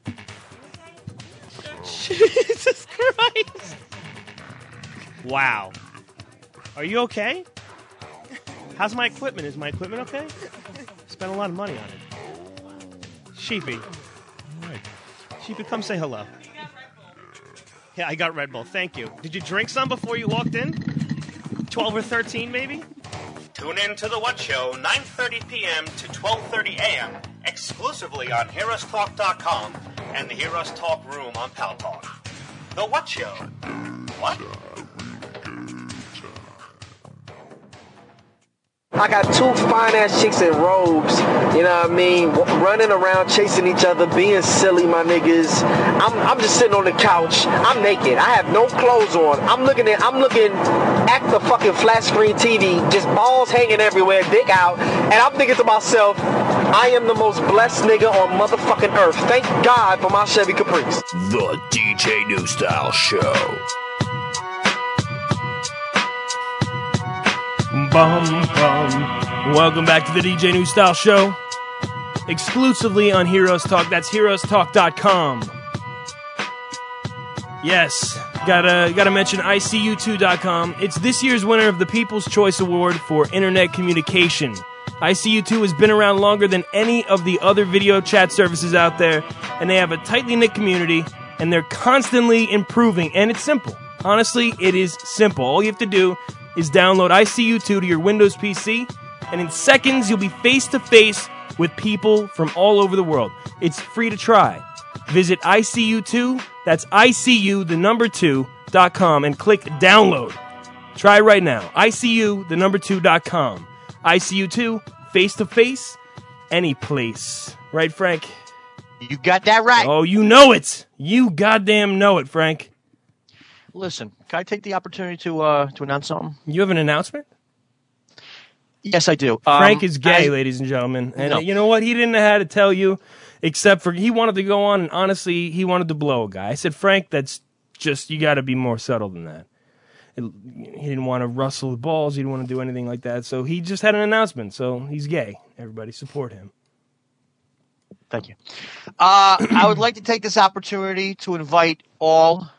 Jesus Christ! Wow. Are you okay? How's my equipment? Is my equipment okay? Spent a lot of money on it. Sheepy. Sheepy, come say hello. Yeah, I got Red Bull. Thank you. Did you drink some before you walked in? twelve or thirteen, maybe? Tune in to The What Show, nine thirty p.m. to twelve thirty a.m., exclusively on hear us talk dot com and the Hear Us Talk room on Pal Talk. The What Show. What? I got two fine-ass chicks in robes, you know what I mean, running around chasing each other, being silly, my niggas. I'm I'm just sitting on the couch. I'm naked. I have no clothes on. I'm looking at I'm looking at the fucking flat screen T V, just balls hanging everywhere, dick out, and I'm thinking to myself, I am the most blessed nigga on motherfucking earth. Thank God for my Chevy Caprice. The D J New Style Show. Bum, bum. Welcome back to the D J New Style Show. Exclusively on Heroes Talk. That's heroes talk dot com. Yes, gotta gotta mention I C U two dot com. It's this year's winner of the People's Choice Award for Internet Communication. I C U two has been around longer than any of the other video chat services out there, and they have a tightly knit community, and they're constantly improving, and it's simple. Honestly, it is simple. All you have to do is download I C U two to your Windows P C, and in seconds you'll be face-to-face with people from all over the world. It's free to try. Visit I C U two, that's I C U, the number two, dot com, and click download. Try right now. I C U, the number two, dot com. I C U two, face-to-face, any place. Right, Frank? You got that right. Oh, you know it. You goddamn know it, Frank. Listen, can I take the opportunity to uh, to announce something? You have an announcement? Yes, I do. Frank um, is gay, I, ladies and gentlemen. And no. you know what? He didn't know how to tell you, except for he wanted to go on, and honestly, he wanted to blow a guy. I said, Frank, that's just, you got to be more subtle than that. It, he didn't want to rustle the balls. He didn't want to do anything like that. So he just had an announcement. So he's gay. Everybody support him. Thank you. Uh, I would like to take this opportunity to invite all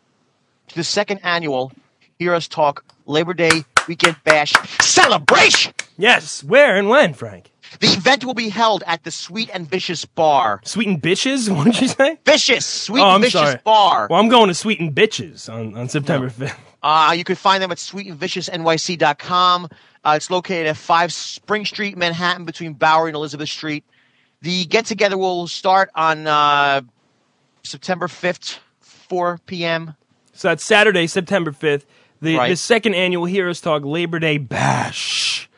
to the second annual Hear Us Talk Labor Day Weekend Bash celebration. Yes. Where and when, Frank? The event will be held at the Sweet and Vicious Bar. Sweet and Bitches? What did you say? Vicious. Sweet oh, and I'm Vicious sorry. Bar. Well, I'm going to Sweet and Bitches on, on September fifth. Uh, you can find them at sweet and vicious N Y C dot com. Uh, it's located at five Spring Street, Manhattan, between Bowery and Elizabeth Street. The get-together will start on uh, September fifth, four p.m. So that's Saturday, September fifth. The, Right. the second annual Heroes Talk Labor Day Bash.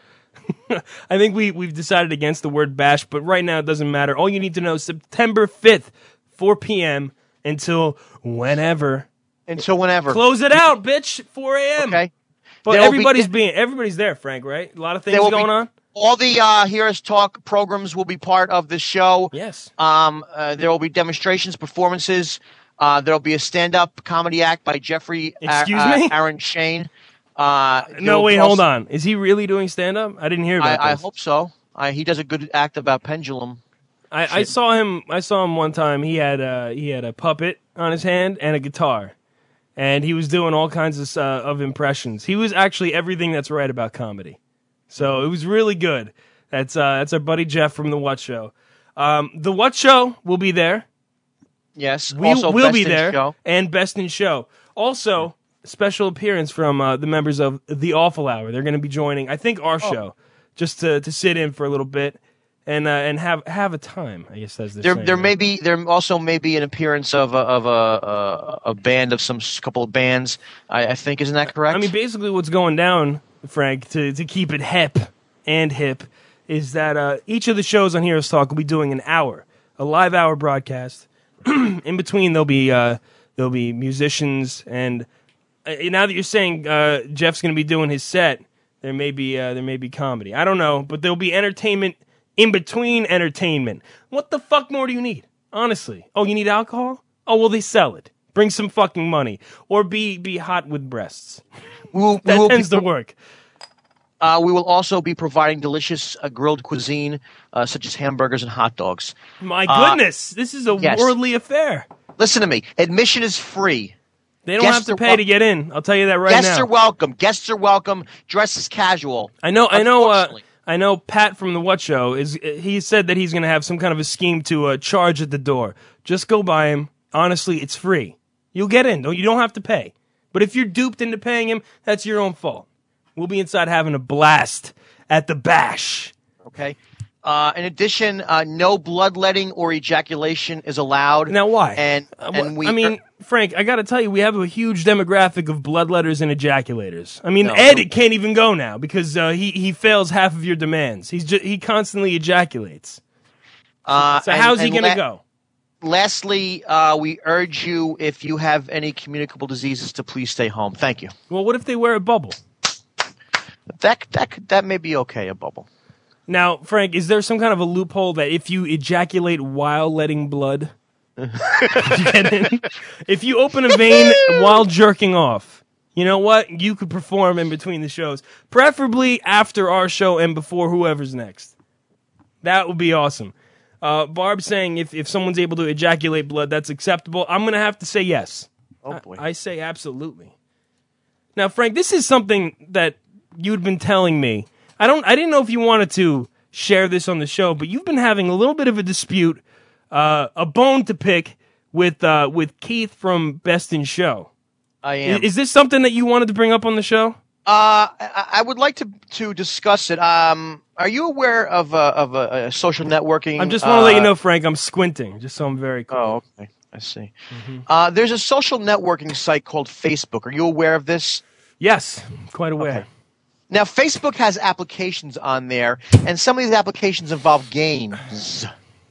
I think we, we've decided against the word bash, but right now it doesn't matter. All you need to know is September fifth, four p.m. until whenever. Until whenever. Close it out, bitch, four a.m. Okay. But There will everybody's be- being everybody's there, Frank, right? A lot of things There will going be- on? All the uh, Hear Us Talk programs will be part of the show. Yes. Um, uh, there will be demonstrations, performances. Uh, there will be a stand-up comedy act by Jeffrey Excuse uh, me? uh, Aaron Shane. Uh, No, he'll wait, also- hold on. Is he really doing stand-up? I didn't hear about I, I this. hope so. I, he does a good act about pendulum. I, I Shit. saw him. I saw him one time. He had uh, he had a puppet on his hand and a guitar, and he was doing all kinds of uh, of impressions. He was actually everything that's right about comedy. So it was really good. That's uh, that's our buddy Jeff from the What Show. Um, the What Show will be there. Yes. We also will Best be in there, Show. and Best in Show. Also, special appearance from uh, the members of the Awful Hour. They're going to be joining, I think, our Oh. show, just to to sit in for a little bit and uh, and have have a time. I guess that's the There, saying. there may be, there also may be an appearance of a, of a, a, a band of some s- couple of bands. I, I think, isn't that correct? I mean, basically, what's going down, Frank, to to keep it hip and hip, is that uh, each of the shows on Heroes Talk will be doing an hour, a live hour broadcast. In between, there'll be uh, there'll be musicians, and uh, now that you're saying uh, Jeff's going to be doing his set, there may be uh, there may be comedy. I don't know, but there'll be entertainment in between entertainment. What the fuck more do you need? Honestly, oh, you need alcohol? Oh, well, they sell it. Bring some fucking money, or be be hot with breasts. We will, we That will tends be, to work. Uh, we will also be providing delicious uh, grilled cuisine, uh, such as hamburgers and hot dogs. My Uh, goodness, this is a yes. worldly affair. Listen to me. Admission is free. They don't Guests have to are pay wel- to get in. I'll tell you that right Guests now. are welcome. Guests are welcome. Dress as casual. I know. I know. Uh, Unfortunately. I know. Pat from the What Show is. He said that he's going to have some kind of a scheme to uh, charge at the door. Just go by him. Honestly, it's free. You'll get in. Don't you don't have to pay. But if you're duped into paying him, that's your own fault. We'll be inside having a blast at the bash. Okay. Uh, in addition, uh, no bloodletting or ejaculation is allowed. Now, why? And Uh, and we. I mean, Frank, I got to tell you, we have a huge demographic of bloodletters and ejaculators. I mean, No, Ed no. can't even go now because uh, he he fails half of your demands. He's ju- he constantly ejaculates. uh, So and- how's he and going to la- go? Lastly, uh, we urge you, if you have any communicable diseases, to please stay home. Thank you. Well, what if they wear a bubble? That that could- that may be okay. A bubble. Now, Frank, is there some kind of a loophole that if you ejaculate while letting blood, you get in? If you open a vein while jerking off, you know what? You could perform in between the shows, preferably after our show and before whoever's next. That would be awesome. Uh, Barb's saying if, if someone's able to ejaculate blood, that's acceptable. I'm going to have to say yes. Oh, boy. I, I say absolutely. Now, Frank, this is something that you'd been telling me. I don't. I didn't know if you wanted to share this on the show, but you've been having a little bit of a dispute, uh, a bone to pick with uh, with Keith from Best in Show. I am. Is, is this something that you wanted to bring up on the show? Uh, I, I would like to to discuss it. Um, are you aware of a, of a, a social networking? I just want to let you uh, know, Frank, I'm squinting, just so I'm very cool. Oh, okay. I see. Uh, there's a social networking site called Facebook. Are you aware of this? Yes, quite aware. Okay. Now, Facebook has applications on there, and some of these applications involve games.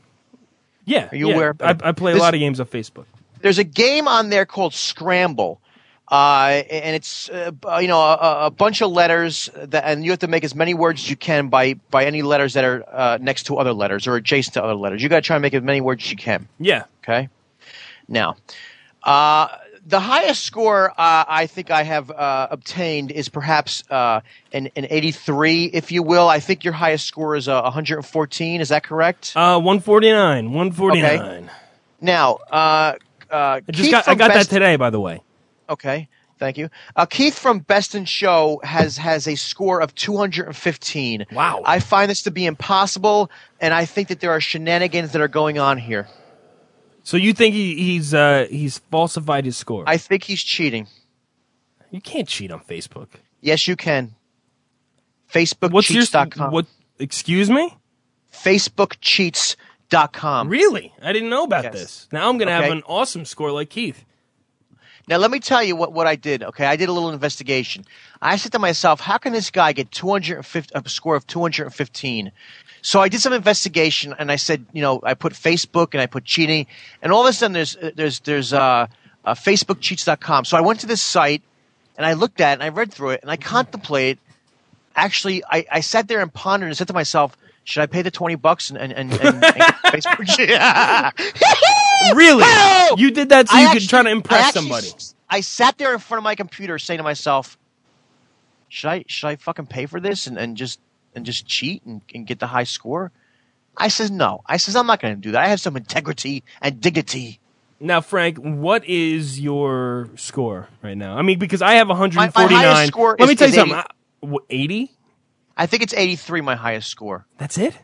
Yeah. Are you yeah. aware of I, it? I play a This- lot of games on Facebook. There's a game on there called Scramble, uh, and it's uh, you know a, a bunch of letters that, and you have to make as many words as you can by by any letters that are uh, next to other letters or adjacent to other letters. You got to try and make as many words as you can. Yeah. Okay. Now, uh, the highest score uh, I think I have uh, obtained is perhaps uh, an, an eighty-three, if you will. I think your highest score is uh, one hundred fourteen. Is that correct? Uh, one forty-nine. one forty-nine. Okay. Now, uh, uh, I just Keith got. I from got Best- that today, by the way. Okay, thank you. Uh, Keith from Best in Show has has a score of two hundred fifteen. Wow. I find this to be impossible, and I think that there are shenanigans that are going on here. So you think he, he's uh, he's falsified his score? I think he's cheating. You can't cheat on Facebook. Yes, you can. Facebook What's your cheats dot com. what? Excuse me. Facebook cheats dot com. Really? I didn't know about Yes. this. Now I'm going to have Okay. an awesome score like Keith. Now, let me tell you what, what I did. Okay, I did a little investigation. I said to myself, how can this guy get two hundred fifty, a score of two hundred fifteen? So I did some investigation, and I said, you know, I put Facebook and I put cheating, and all of a sudden there's there's there's uh, uh, Facebook cheats dot com. So I went to this site, and I looked at it, and I read through it, and I contemplated. Actually, I, I sat there and pondered and said to myself, should I pay the twenty bucks and and and, and, and get Facebook? Yeah. Really? Oh! You did that so I you actually- could try to I impress actually somebody. s- I sat there in front of my computer saying to myself, should I should I fucking pay for this and, and just and just cheat and, and get the high score? I says no. I says I'm not going to do that. I have some integrity and dignity. Now, Frank, what is your score right now? I mean, because I have one My, hundred my forty-nine. highest score Let is, me tell you is something. eighty. I- what, eighty? I think it's eighty-three. My highest score. That's it?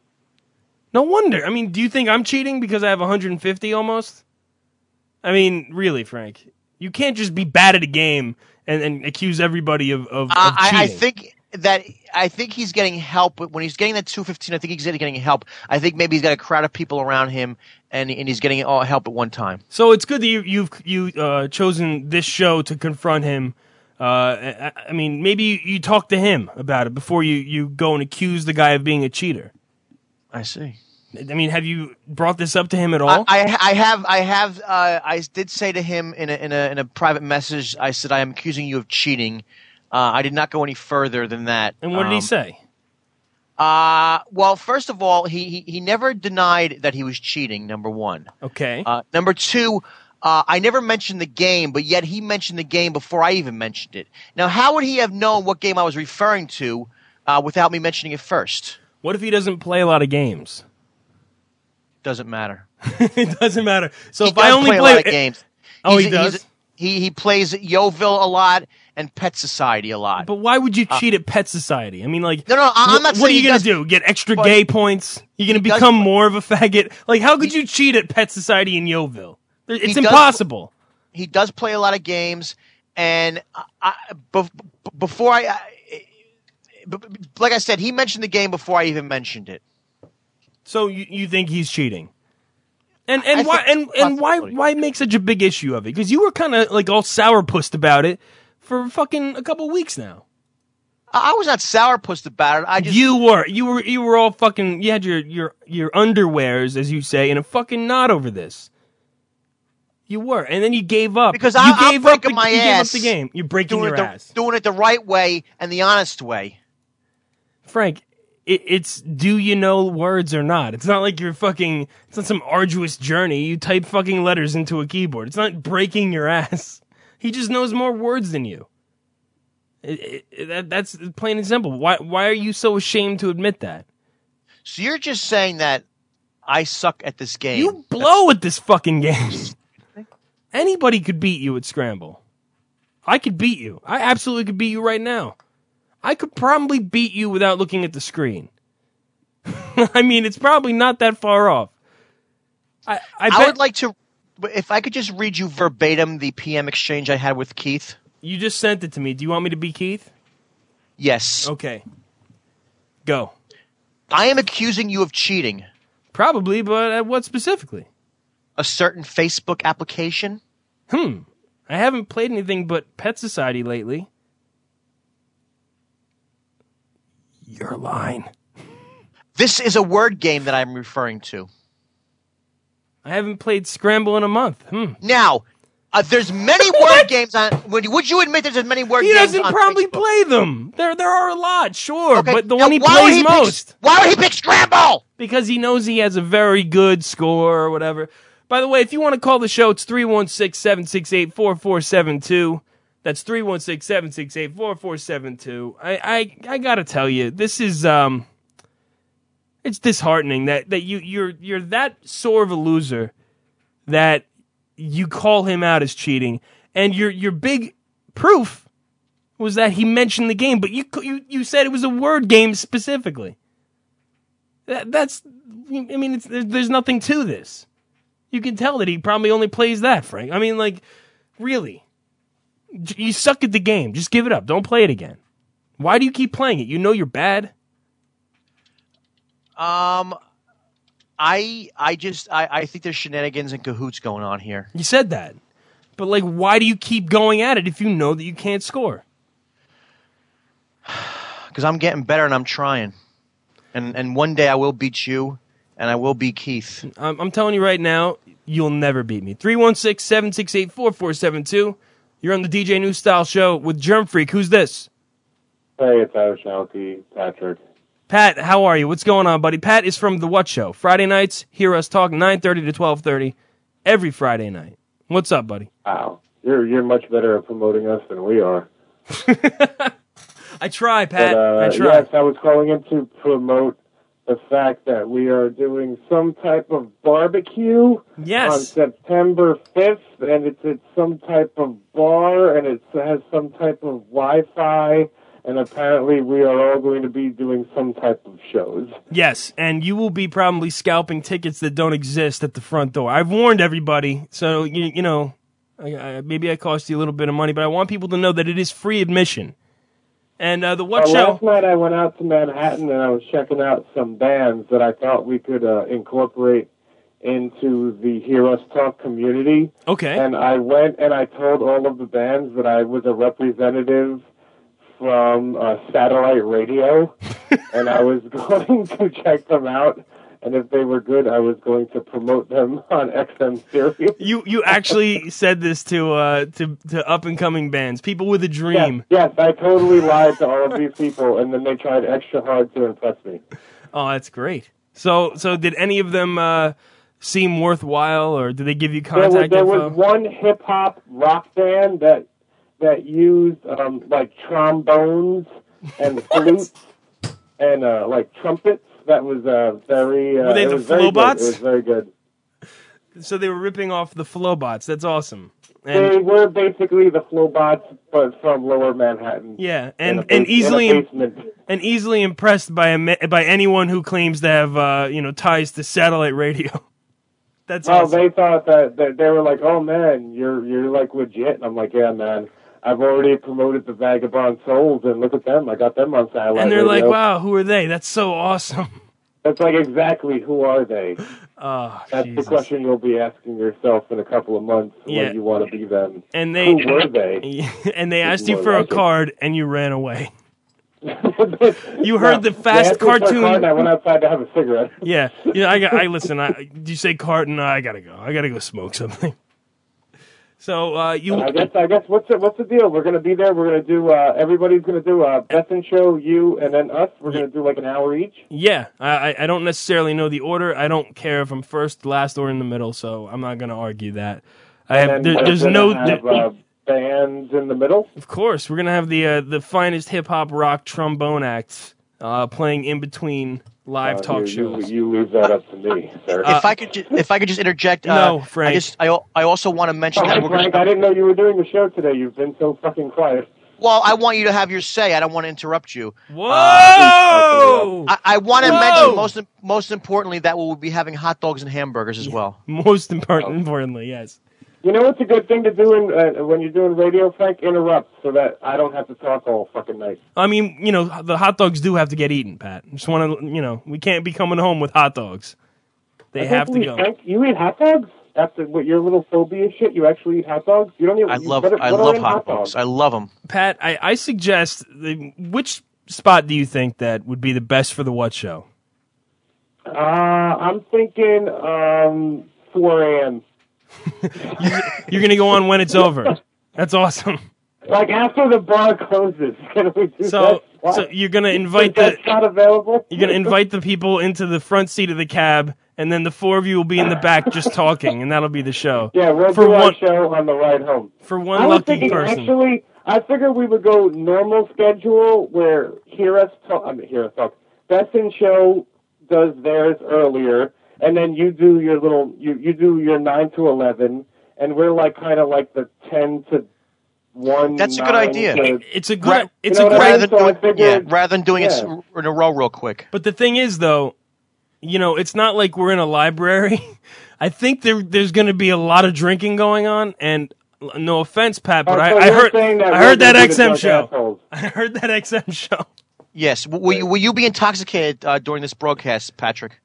No wonder. I mean, do you think I'm cheating because I have one hundred fifty almost? I mean, really, Frank. You can't just be bad at a game and, and accuse everybody of, of, of Uh, I, I cheating. think that I think he's getting help when he's getting that two fifteen. I think he's getting help. I think maybe he's got a crowd of people around him, and and he's getting all help at one time. So it's good that you, you've you uh, chosen this show to confront him. Uh, I, I mean, maybe you, you talk to him about it before you, you go and accuse the guy of being a cheater. I see. I mean, have you brought this up to him at all? I, I, I have, I have, uh, I did say to him in a, in a in a private message. I said, "I am accusing you of cheating." Uh, I did not go any further than that. and what did he Um, say? Uh, well, first of all, he, he he never denied that he was cheating. Number one. Okay. Uh, number two, uh, I never mentioned the game, but yet he mentioned the game before I even mentioned it. Now, how would he have known what game I was referring to uh, without me mentioning it first? What if he doesn't play a lot of games? Doesn't matter. It doesn't matter. So He if I does only play a play lot of games. Oh, He's he a- does? He's a, he he plays Yeovil a lot and Pet Society a lot. But why would you Uh, cheat at Pet Society? I mean, like, No, no, I- I'm wh- not What are saying you he gonna does- do? Get extra but gay points? You're gonna he does- become more of a faggot? Like, how could you cheat at Pet Society in Yeovil? It's He does- impossible. He does play a lot of games, and I, I, bef- before I, I, b- b- like I said, he mentioned the game before I even mentioned it. So you, you think he's cheating? And and I why think and, and why why make such a big issue of it? Because you were kind of like all sourpussed about it for fucking a couple weeks now. I I was not sourpussed about it. I just You were you were you were all fucking. You had your your your underwears, as you say, in a fucking knot over this. You were, and then you gave up because you I, I'm gave up breaking the, my you ass. Gave up the game. You're breaking doing your it the, ass, doing it the right way and the honest way. Frank. It, it's do you know words or not? It's not like you're fucking. It's not some arduous journey. You type fucking letters into a keyboard. It's not breaking your ass. He just knows more words than you. It, it, it, that, that's plain and simple. Why why are you so ashamed to admit that? So you're just saying that I suck at this game. You blow at this fucking game. Anybody could beat you at Scramble. I could beat you. I absolutely could beat you right now. I could probably beat you without looking at the screen. I mean, it's probably not that far off. I I, I bet would like to, if I could just read you verbatim the P M exchange I had with Keith. you just sent it to me. Do you want me to be Keith? Yes. Okay. Go. I am accusing you of cheating. Probably, but uh, what specifically? A certain Facebook application. Hmm. I haven't played anything but Pet Society lately. You're lying. This is a word game that I'm referring to. I haven't played Scramble in a month. Hmm. Now, uh, there's many word games on. Would, would you admit there's many word He games doesn't on probably Facebook? play them. There, there are a lot, sure, Okay, but the now one he why would plays he pick- most. why would he pick Scramble? Because he knows he has a very good score or whatever. By the way, if you want to call the show, it's three one six, seven six eight, four four seven two. That's three one six, seven six eight, four four seven two. I, I, I gotta tell you, this is, um, it's disheartening that, that you, you're, you're that sore of a loser that you call him out as cheating. And your, your big proof was that he mentioned the game, but you, you, you said it was a word game specifically. That, that's, I mean, it's, there's nothing to this. You can tell that he probably only plays that, Frank. I mean, like, really. You suck at the game. Just give it up. Don't play it again. Why do you keep playing it? You know you're bad? Um, I I just I, I think there's shenanigans and cahoots going on here. You said that. But, like, why do you keep going at it if you know that you can't score? Because I'm getting better and I'm trying. And and one day I will beat you, and I will beat Keith. I'm, I'm telling you right now, you'll never beat me. three one six, seven six eight, four four seven two. You're on the D J New Style Show with Germ Freak. Who's this? Hey, it's Irish Alki, Patrick. Pat, how are you? What's going on, buddy? Pat is from The What Show. Friday nights, hear us talk nine thirty to twelve thirty every Friday night. What's up, buddy? Wow. You're you're much better at promoting us than we are. I try, Pat. But, uh, I try. Yes, I was calling in to promote the fact that we are doing some type of barbecue Yes. on September fifth, and it's at some type of bar, and it has some type of Wi-Fi, and apparently we are all going to be doing some type of shows. Yes, and you will be probably scalping tickets that don't exist at the front door. I've warned everybody, so, you, you know, I, I, maybe I cost you a little bit of money, but I want people to know that it is free admission. And uh, the What Uh, Show... Last night I went out to Manhattan and I was checking out some bands that I thought we could uh, incorporate into the Hear Us Talk community. Okay. And I went and I told all of the bands that I was a representative from uh, satellite radio, and I was going to check them out. And if they were good, I was going to promote them on X M Stereo. You you actually said this to uh to, to up and coming bands, people with a dream. Yes, yes, I totally lied to all of these people, and then they tried extra hard to impress me. Oh, that's great. So so did any of them uh, seem worthwhile, or did they give you There was, contact there info? was one hip hop rock band that that used um, like trombones and flutes and uh, like trumpets. That was uh, very. Uh, Were they it the was very good. Flobots? It was very good. So they were ripping off the Flobots. That's awesome. And they were basically the Flobots, but from Lower Manhattan. yeah, In and a and bas- easily in a basement. and easily impressed by a, ma- by anyone who claims to have uh, you know ties to satellite radio. That's well, awesome. they thought that, that they were like, "Oh man, you're you're like legit." And I'm like, "Yeah, man. I've already promoted the Vagabond Souls, and look at them. I got them on satellite And they're like, radio." "Wow, who are they? That's so awesome." That's like exactly who are they? Oh, That's Jesus. the question you'll be asking yourself in a couple of months Yeah. when you want to be them. And they who were they? and they asked you more for a like it. card, and you ran away. You heard the They fast asked me for a cartoon. card and I went outside to have a cigarette. Yeah, yeah. I got. I listen. I, did you say card? No, I gotta go. I gotta go smoke something. So uh, you. I guess. I guess. What's the What's the deal? We're gonna be there. We're gonna do. Uh, everybody's gonna do a Bethan show. You and then us. We're gonna do like an hour each. Yeah, I, I don't necessarily know the order. I don't care if I'm first, last, or in the middle. So I'm not gonna argue that. I have. And There, then there's we're no. gonna have, uh, bands in the middle. Of course, we're gonna have the uh, the finest hip hop rock trombone acts uh, playing in between live Uh, talk you, shows. You, you leave that up to me, sir. if I could, ju- if I could just interject. Uh, No, Frank. I just, I, al- I also want to mention Sorry, that we're Frank, gonna, I didn't know you were doing the show today. You've been so fucking quiet. Well, I want you to have your say. I don't want to interrupt you. Whoa! Uh, I, I want to Whoa! mention most most importantly that we'll be having hot dogs and hamburgers as well. Most important, importantly, yes. You know what's a good thing to do in, uh, when you're doing radio, Frank? Interrupt so that I don't have to talk all fucking night. I mean, you know, the hot dogs do have to get eaten, Pat. Just want to, you know, we can't be coming home with hot dogs. They I have can't to believe, go. Frank, you eat hot dogs? After what your little phobia shit, you actually eat hot dogs? You don't even. I you- love what, I what are love in hot dogs. I love them. Pat, I, I suggest the, which spot do you think that would be the best for the What Show? Uh, I'm thinking um, four a.m. You're gonna go on when it's over. That's awesome. Like after the bar closes. Can we do So, that? so you're gonna invite That's the not available. you're gonna invite the people into the front seat of the cab, and then the four of you will be in the back just talking, and that'll be the show. Yeah, we'll for do our one show on the ride home. for one I was lucky thinking, person. actually, I figured we would go normal schedule where Hear Us Talk, I mean, Hear Us Talk, Besson Show does theirs earlier, and then you do your little, you, you do your nine to eleven, and we're like kind of like the ten to one. That's a good nine idea. to- It- it's a Ra- good. It's you a know what I great. mean? Rather than So I doing, yeah, figured- rather than doing yeah. it in a row real quick. But the thing is, though, you know, it's not like we're in a library. I think there there's going to be a lot of drinking going on, and no offense, Pat, but Oh, I, so I you're heard saying that I we're heard that gonna be the X M drunk show. assholes. I heard that X M show. Yes. W- Will you, will you be intoxicated uh, during this broadcast, Patrick?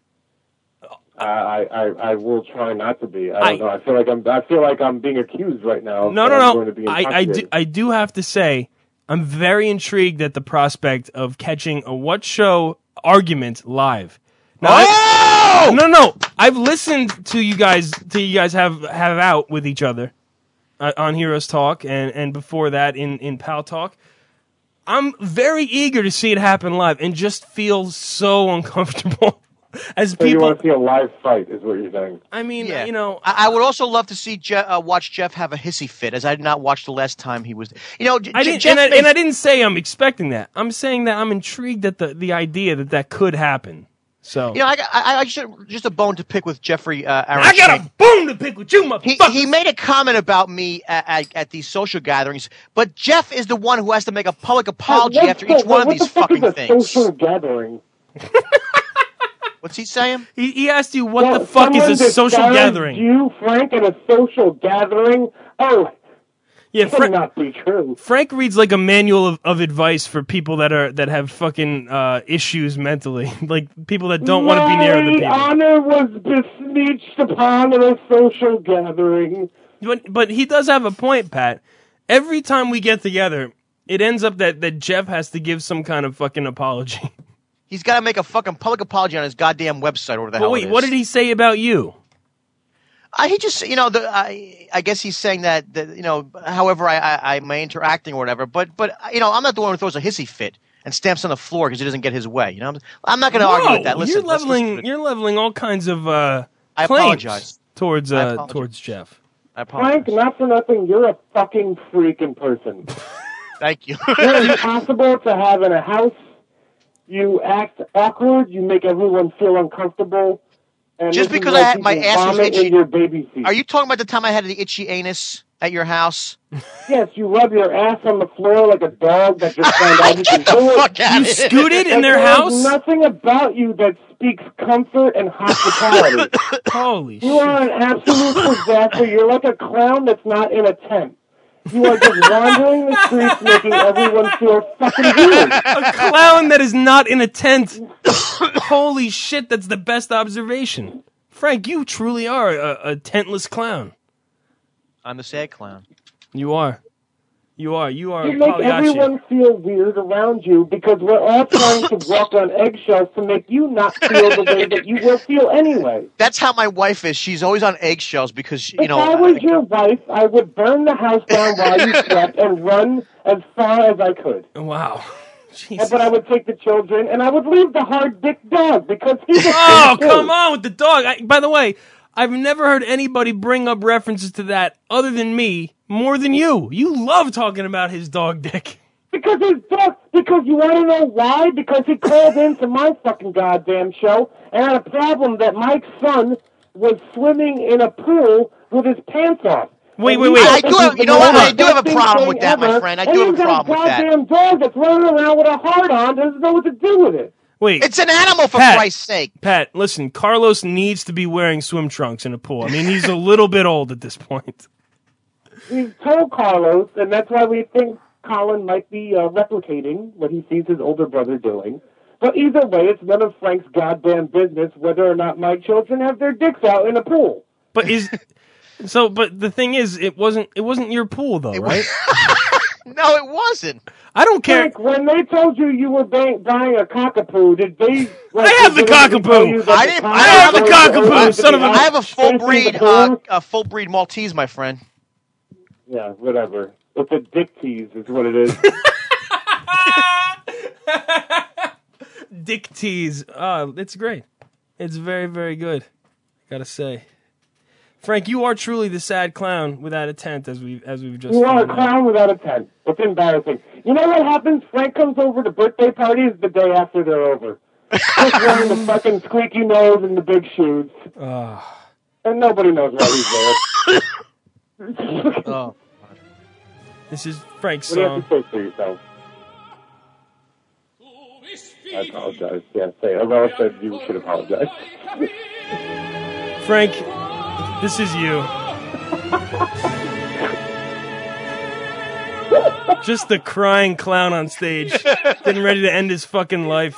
I, I, I will try not to be. I don't I- know. I feel like I'm. I feel like I'm being accused right now. No, that I'm no, going to be no. I, I do intoxicated. I do have to say, I'm very intrigued at the prospect of catching a What Show argument live. Now, I- Oh! no, no. I've listened to you guys to you guys have have out with each other uh, on Heroes Talk and and before that in in Pal Talk. I'm very eager to see it happen live and just feel so uncomfortable as So you people. want to see a live fight, is what you're saying? I mean, Yeah. you know, I, I would also love to see Je- uh, watch Jeff have a hissy fit, as I did not watch the last time he was. You know, J- I didn't, Jeff and, I, makes- and I didn't say I'm expecting that. I'm saying that I'm intrigued at the, the idea that that could happen. So You know, I, got- I, I just just a bone to pick with Jeffrey. Uh, Aaron I got Shank. a bone to pick with you, He, motherfucker. he made a comment about me at, at, at these social gatherings, but Jeff is the one who has to make a public apology What after the- each one of what these the fuck fucking is a things. social gathering? What's he saying? He, he asked you what Well, the fuck is someone a social disparaged gathering? You, Frank, at a social gathering? Oh, Yeah, that Frank, cannot be true. Frank reads like a manual of, of advice for people that are that have fucking uh, issues mentally, like people that don't want to be near other My people. honor was besmirched upon at a social gathering. But but he does have a point, Pat. Every time we get together, it ends up that, that Jeff has to give some kind of fucking apology. He's got to make a fucking public apology on his goddamn website or whatever the But hell wait, it is. what did he say about you? Uh, he just, you know, the, I, I guess he's saying that, that you know, however I, I, I'm interacting or whatever. But, but you know, I'm not the one who throws a hissy fit and stamps on the floor because he doesn't get his way. You know, I'm, I'm not going to argue with that. Listen, you're let's leveling. listen to it. You're leveling all kinds of uh, I claims apologize. towards I uh, apologize. towards Jeff. I apologize. Frank, not for nothing, you're a fucking freak in person. Thank you. You're impossible to have in a house. You act awkward. You make everyone feel uncomfortable. And Just this is because why I had my people ass was vomit itchy. in your baby seat. Are you talking about the time I had the itchy anus at your house? Yes, you rub your ass on the floor like a dog that just found out you can do it. You scooted in But their there's house? nothing about you that speaks comfort and hospitality. Holy You are an absolute disaster. You're like a clown that's not in a tent. You are just wandering the streets making everyone feel fucking weird. A clown that is not in a tent. Holy shit, that's the best observation. Frank, you truly are a, a tentless clown. I'm the sad clown. You are. You are. You are You a make Pagliacci. everyone feel weird around you because we're all trying to walk on eggshells to make you not feel the way that you will feel anyway. That's how my wife is. She's always on eggshells because, you If know... I was your wife, I would burn the house down while you slept and run as far as I could. Wow. And, but I would take the children and I would leave the hard dick dog because he's a Oh, kid, come too. on with the dog. I, by the way, I've never heard anybody bring up references to that other than me more than you. You love talking about his dog dick. Because his dog, because you want to know why? Because he called into my fucking goddamn show and had a problem that Mike's son was swimming in a pool with his pants off. Wait, And wait, he wait. thought I this do was have- you the know what? most I do have a disgusting problem thing with that, my ever, friend. I and do have he's a got problem with that. goddamn dog that's running around with a heart on, doesn't know what to do with it. Wait. It's an animal, for Pat, Christ's sake. Pat, listen, Carlos needs to be wearing swim trunks in a pool. I mean, he's a little bit old at this point. We've told Carlos, and that's why we think Colin might be uh, replicating what he sees his older brother doing. But either way, it's none of Frank's goddamn business whether or not my children have their dicks out in a pool. But is so but the thing is it wasn't it wasn't your pool though, right? No, it wasn't. I don't care. Frank, when they told you you were buying, buying a cockapoo, did they... Like, I have the did they tell cockapoo. you that I the didn't. cockapoo I have the a was cockapoo, supposed to son be of a- out I have a full facing the breed, pool? uh, a full breed Maltese, my friend. Yeah, whatever. It's a dick tease is what it is. Dick tease. Oh, it's great. It's very, very good. Gotta say. Frank, you are truly the sad clown without a tent, as we as we've just You are a found out. clown without a tent. It's embarrassing. You know what happens? Frank comes over to birthday parties the day after they're over. Just wearing the fucking squeaky nose and the big shoes. Ah. And nobody knows why he's there. Oh. This is Frank's What do you song. have to say for yourself? I apologize. Yeah, say hello. I said you should apologize. Frank, this is you. Just the crying clown on stage, getting ready to end his fucking life.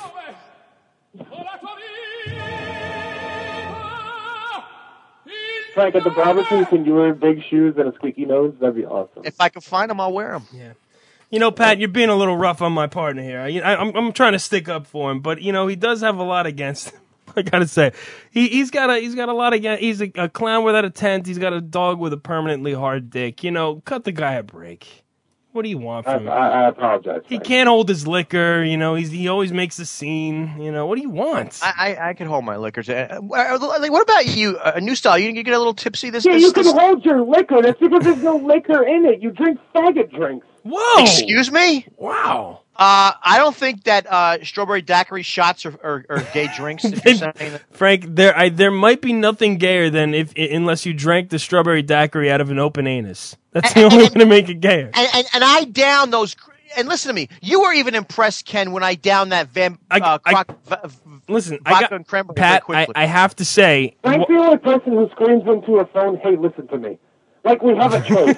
Frank, at the barbecue, can you wear big shoes and a squeaky nose? That'd be awesome. If I can find them, I'll wear them. Yeah. You know, Pat, you're being a little rough on my partner here. I, I, I'm, I'm trying to stick up for him, but you know he does have a lot against him. I gotta say, he he's got a he's got a lot against. He's a, a clown without a tent. He's got a dog with a permanently hard dick. You know, cut the guy a break. What do you want I, from him? I, I apologize. He Frank. can't hold his liquor. You know, he's he always makes a scene. You know, what do you want? I, I, I can hold my liquors. Uh, like, what about you, uh, New Style? You, you get a little tipsy this? Yeah, this, you can this... hold your liquor. That's because there's no liquor in it. You drink faggot drinks. Whoa! Excuse me? Wow. Uh, I don't think that uh, strawberry daiquiri shots are, are, are gay drinks. If you're saying that. Frank, there I, there might be nothing gayer than if unless you drank the strawberry daiquiri out of an open anus. That's the only way to make it gayer. And, and, and I down those. And listen to me. You were even impressed, Ken, when I down that Van. Uh, I- croc, v- Listen, I vodka got and cranberry Pat. very I, quickly. I have to say, Frank's the only person who screams into a phone, "Hey, listen to me." Like we have a choice.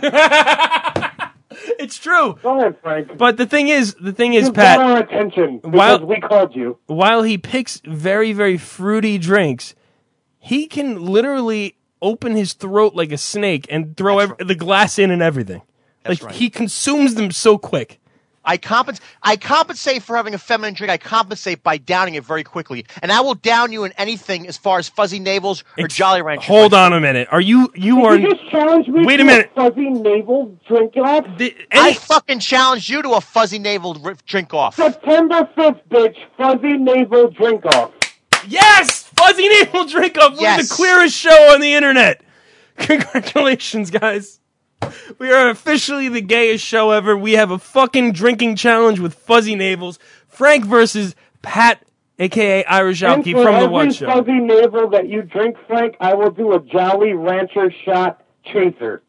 it's true. Go ahead, Frank. But the thing is, the thing is, You've Pat. got our attention because While- we called you. While he picks very, very fruity drinks, he can literally open his throat like a snake and throw ev- the glass in and everything. That's like right. he consumes them so quick. I compensate. I compensate for having a feminine drink. I compensate by downing it very quickly, and I will down you in anything as far as fuzzy navels or Ex- Jolly Ranchers. Hold on a minute. Are you you Did are? you just challenge me Wait to a minute. fuzzy navel drink off? The- I any- fucking challenged you to a fuzzy navel r- drink off. September fifth, bitch. Fuzzy navel drink off. yes, fuzzy navel drink up. We're Yes. the queerest show on the internet. Congratulations, guys. We are officially the gayest show ever. We have a fucking drinking challenge with fuzzy navels. Frank versus Pat, a k a. Irish And Alki for from the every What Show. fuzzy navel that you drink, Frank, I will do a Jolly Rancher shot chaser.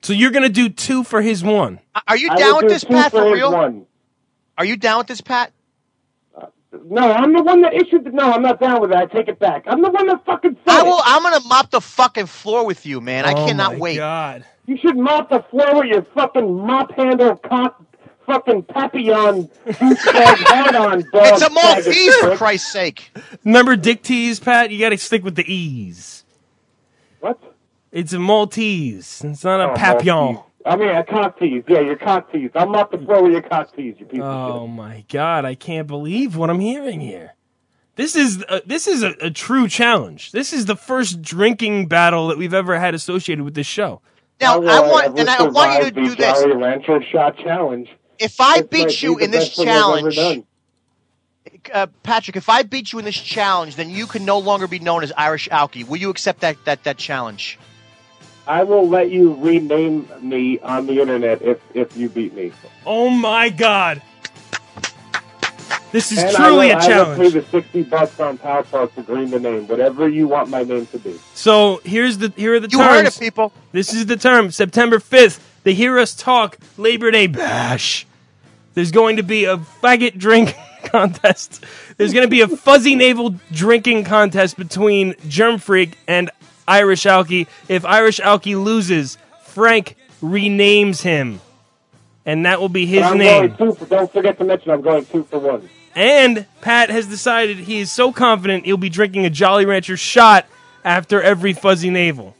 So you're going to do two for his one. Are you I down would with do this, two Pat, for for his real? one. Are you down with this, Pat? No, I'm the one that issued the... No, I'm not down with that. I take it back. I'm the one that fucking said I will, it. I'm going to mop the fucking floor with you, man. I Oh, cannot my wait. God. You should mop the floor with your fucking mop handle cock fucking papillon douchebag hard-on dog. It's a faggot Maltese, for prick. Christ's sake. Remember Dick Tease, Pat? You got to stick with the E's. What? It's a Maltese. It's not a Oh, papillon. Maltese. I mean, a cock tease. Yeah, your cock tease. I'll mop the floor with your cock tease, you piece of Oh my God! I can't believe what I'm hearing here. This is uh, this is a, a true challenge. This is the first drinking battle that we've ever had associated with this show. Now, How I will want, ever and I want you to survive the do this. Jolly Rancher shot challenge. If I This beat might you be the in this best thing I've ever challenge, done. uh, Patrick, if I beat you in this challenge, then you can no longer be known as Irish Alky. Will you accept that that that challenge? I will let you rename me on the internet if if you beat me. Oh my God! This is and truly I will, a challenge. I will pay the sixty bucks on Pal Talk to green the name, whatever you want my name to be. So here's the here are the You terms. heard it, people. This is the term. September fifth, the Hear Us Talk Labor Day Bash. There's going to be a faggot drink contest. There's going to be a fuzzy navel drinking contest between Germ Freak and Irish Alky. If Irish Alky loses, Frank renames him. And that will be his But I'm name. Going two for, don't forget to mention I'm going two for one. And Pat has decided he is so confident he'll be drinking a Jolly Rancher shot after every fuzzy navel.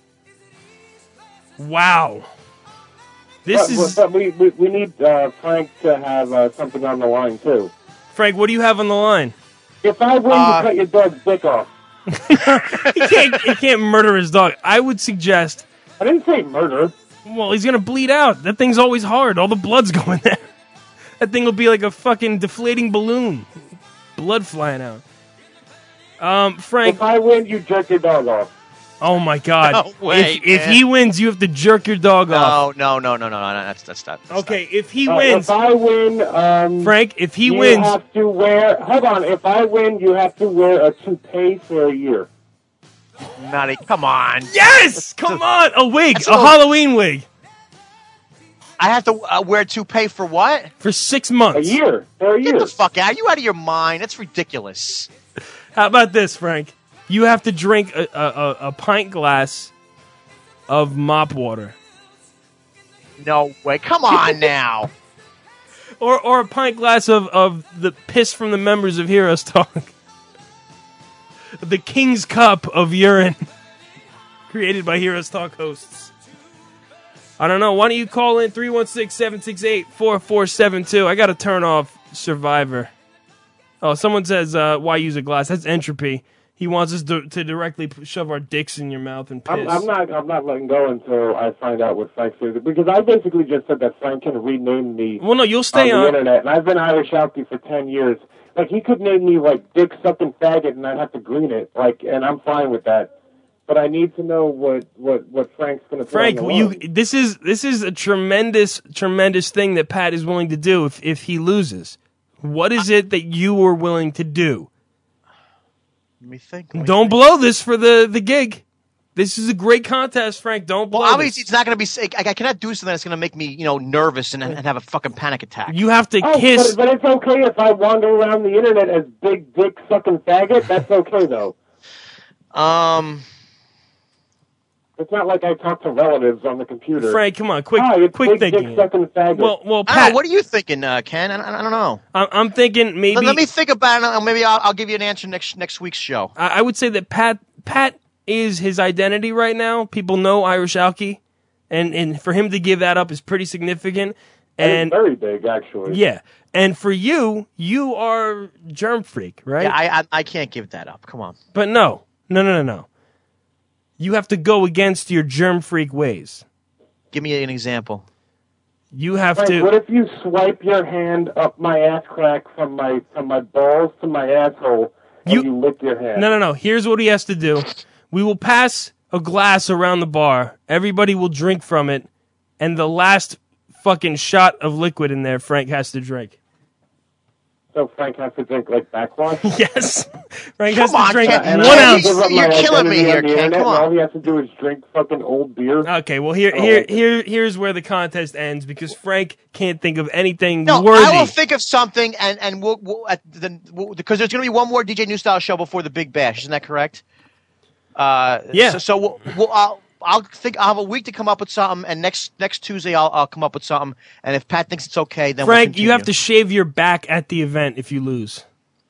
Wow. This but, is... But we, we, we need uh, Frank to have uh, something on the line, too. Frank, what do you have on the line? If I win, Uh, you cut your dog's dick off. he, can't, he can't murder his dog. I would suggest... I didn't say murder. Well, he's going to bleed out. That thing's always hard. All the blood's going there. That thing will be like a fucking deflating balloon. Blood flying out. Um, Frank... If I win, you jerk your dog off. Oh, my God. No way, if, if man. he wins, you have to jerk your dog off. No, no, no, no, no, no. That's that's not. That's Okay, if he Uh, wins... If I win, um, Frank, if he you wins... have to wear. Hold on. If I win, you have to wear a toupee for a year. Not, not a, come on. Yes! Come on! A wig! A That's a little- Halloween wig! I have to uh, wear toupee for what? For six months. A year. For a Get year. the fuck out! Are you out of your mind? That's ridiculous. How about this, Frank? You have to drink a, a, a, a pint glass of mop water. No way! Come on now. Or or a pint glass of, of the piss from the members of Heroes Talk. The King's Cup of urine. Created by Heroes Talk hosts. I don't know. Why don't you call in three one six, seven six eight, four four seven two? I got to turn off Survivor. Oh, someone says, uh, why use a glass? That's entropy. He wants us to, to directly p- shove our dicks in your mouth and piss. I'm, I'm not. I'm not letting go until I find out what Frank says. Because I basically just said that Frank can rename me. Well, no, you'll stay on on. the internet, and I've been Irish Alky for ten years. Like he could name me like Dick Sucking Faggot, and I'd have to green it. Like, and I'm fine with that. But I need to know what what what Frank's going to. Frank, you. This is this is a tremendous, tremendous thing that Pat is willing to do if if he loses. What is it that you were willing to do? Let me think. Let me Don't think. blow this for the, the gig. This is a great contest, Frank. Don't blow Well, obviously, this. it's not going to be. I, I cannot do something that's going to make me, you know, nervous and, and have a fucking panic attack. You have to Oh, kiss. but, but it's okay if I wander around the internet as Big Dick Sucking Faggot. That's okay though. Um, It's not like I talk to relatives on the computer. Frank, come on, quick, Hi, it's quick Big thinking. Dick Sucking Faggot. Well, well, I don't Pat, know, what are you thinking, uh, Ken? I, I, I don't know. I- I'm thinking maybe. Let, let me think about it. and Maybe I'll, I'll give you an answer next next week's show. I, I would say that Pat Pat is his identity right now. People know Irish Alky, and and for him to give that up is pretty significant. That is And very big, actually. yeah, and for you, you are Germ Freak, right? Yeah, I, I I can't give that up. Come on. But no, no, no, no, no. You have to go against your Germ Freak ways. Give me an example. You have Frank, to. what if you swipe your hand up my ass crack from my from my balls to my asshole and You- you, lick your hand? No, no, no. Here's what he has to do. We will pass a glass around the bar. Everybody will drink from it, and the last fucking shot of liquid in there, Frank has to drink. So Frank has to drink like backwash. Yes, Frank Come has on, to drink Ken. one You're- ounce. you're killing me here, Ken. Come on. All he has to do is drink fucking old beer. Okay, well here, Oh, here, okay. here, here's where the contest ends because Frank can't think of anything No, worthy. I will think of something, and and we'll, we'll at the we'll, because there's going to be one more D J New Style show before the Big Bash. Isn't that correct? Uh, Yeah. So, so we'll, we'll I'll I'll think I'll have a week to come up with something, and next next Tuesday I'll I'll come up with something, and if Pat thinks it's okay, then Frank, we'll you have to shave your back at the event if you lose.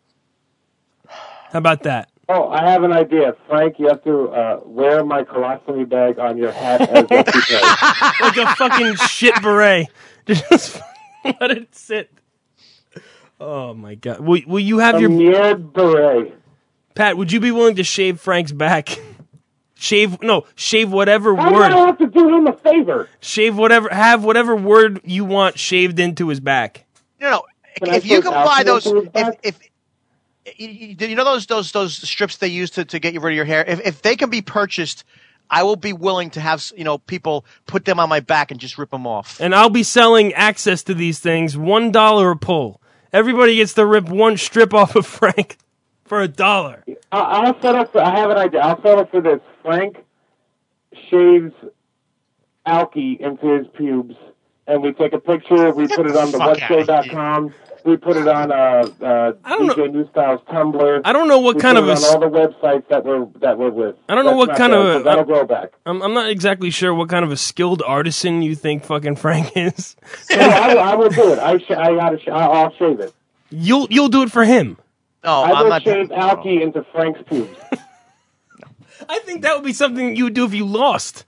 How about that? Oh, I have an idea. Frank, you have to uh, wear my colostomy bag on your hat as a toupee. Like a fucking shit beret. Just let it sit. Oh my god! Will, will you have A your mere beret? Pat? Would you be willing to shave Frank's back? Shave no, shave whatever How do word. I have to do him a favor? Shave whatever. Have whatever word you want shaved into his back. No, no. Can I If you put can buy alcohol those, into his if, back? if you, you you know those those those strips they use to, to get rid of your hair, if if they can be purchased, I will be willing to have you know people put them on my back and just rip them off. And I'll be selling access to these things one dollar a pull. Everybody gets to rip one strip off of Frank for a dollar. I'll, I'll settle for. I have an idea. I'll settle for this. Frank shaves alky into his pubes, and we take a picture. We put it on the Fuck webshow dot com. We put it on uh, uh, D J New Style's Tumblr. I don't know what we kind put of it a on s- all the websites that we're that we're with. I don't know That's what not kind bad, of a- but that'll grow back. I'm I'm not exactly sure what kind of a skilled artisan you think fucking Frank is. No, I, I will do it. I sh- I gotta. Sh- I'll, I'll shave it. You'll you'll do it for him. Oh, I I'm will not. shave alky into Frank's pubes. I think that would be something you would do if you lost.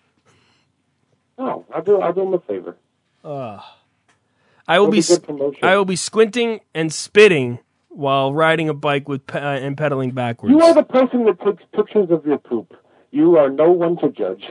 No, I'll do. I'll do him a favor. Uh, I will It'll be, be good s- promotion. I will be squinting and spitting while riding a bike with pe- uh, and pedaling backwards. You are the person that takes pictures of your poop. You are no one to judge.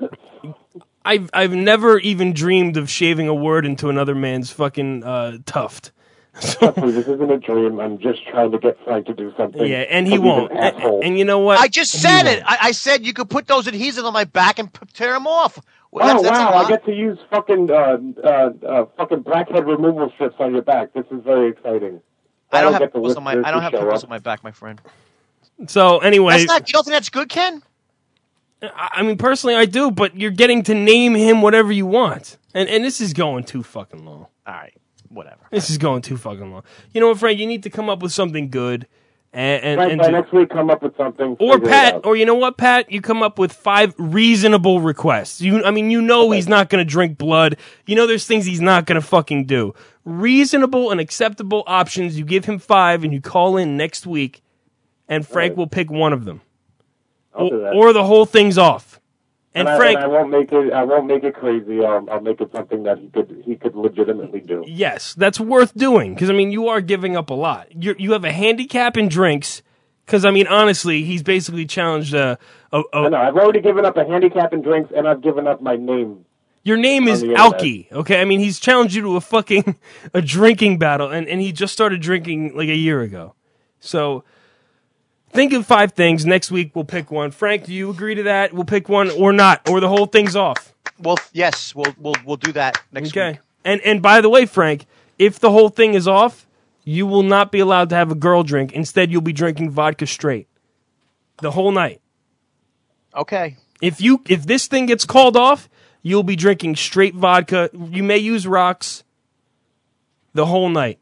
I've I've never even dreamed of shaving a word into another man's fucking uh, tuft. Trust me, this isn't a dream. I'm just trying to get Frank to do something. Yeah, and he 'cause he's won't. an And, asshole. and you know what? I just He said won't. it. I, I said you could put those adhesives on my back and p- tear them off. Well, Oh that's, that's a wow! lot. I get to use fucking uh, uh, uh, fucking blackhead removal strips on your back. This is very exciting. I don't That'll have get the pimples on my. listeners I don't to have show pimples up. on my back, my friend. So anyway, That's not. You don't think that's good, Ken? I I mean personally I do, but you're getting to name him whatever you want, and and this is going too fucking long. All right, whatever. This is going too fucking long. You know what, Frank? You need to come up with something good, and and, Frank, and by do- next week, come up with something. or figure it Pat, out. or you know what, Pat? You come up with five reasonable requests. You, I mean, you know he's not going to drink blood. You know there's things he's not going to fucking do. Reasonable and acceptable options. You give him five, and you call in next week, and Frank Right. will pick one of them, I'll do or, that. or the whole thing's off. And, I, Frank, and I won't make it. I won't make it crazy. I'll, I'll make it something that he could he could legitimately do. yes, that's worth doing because I mean you are giving up a lot. You you have a handicap in drinks because I mean honestly, he's basically challenged a. a, a I know. I've already given up a handicap in drinks, and I've given up my name. Your name is on the internet. Alki, okay? I mean, he's challenged you to a fucking a drinking battle, and, and he just started drinking like a year ago. So, think of five things. Next week, we'll pick one. Frank, do you agree to that? We'll pick one or not, or the whole thing's off. Well, yes, we'll we'll we'll do that next Okay. week. And and by the way, Frank, if the whole thing is off, you will not be allowed to have a girl drink. Instead, you'll be drinking vodka straight the whole night. Okay. If you if this thing gets called off, you'll be drinking straight vodka. You may use rocks the whole night.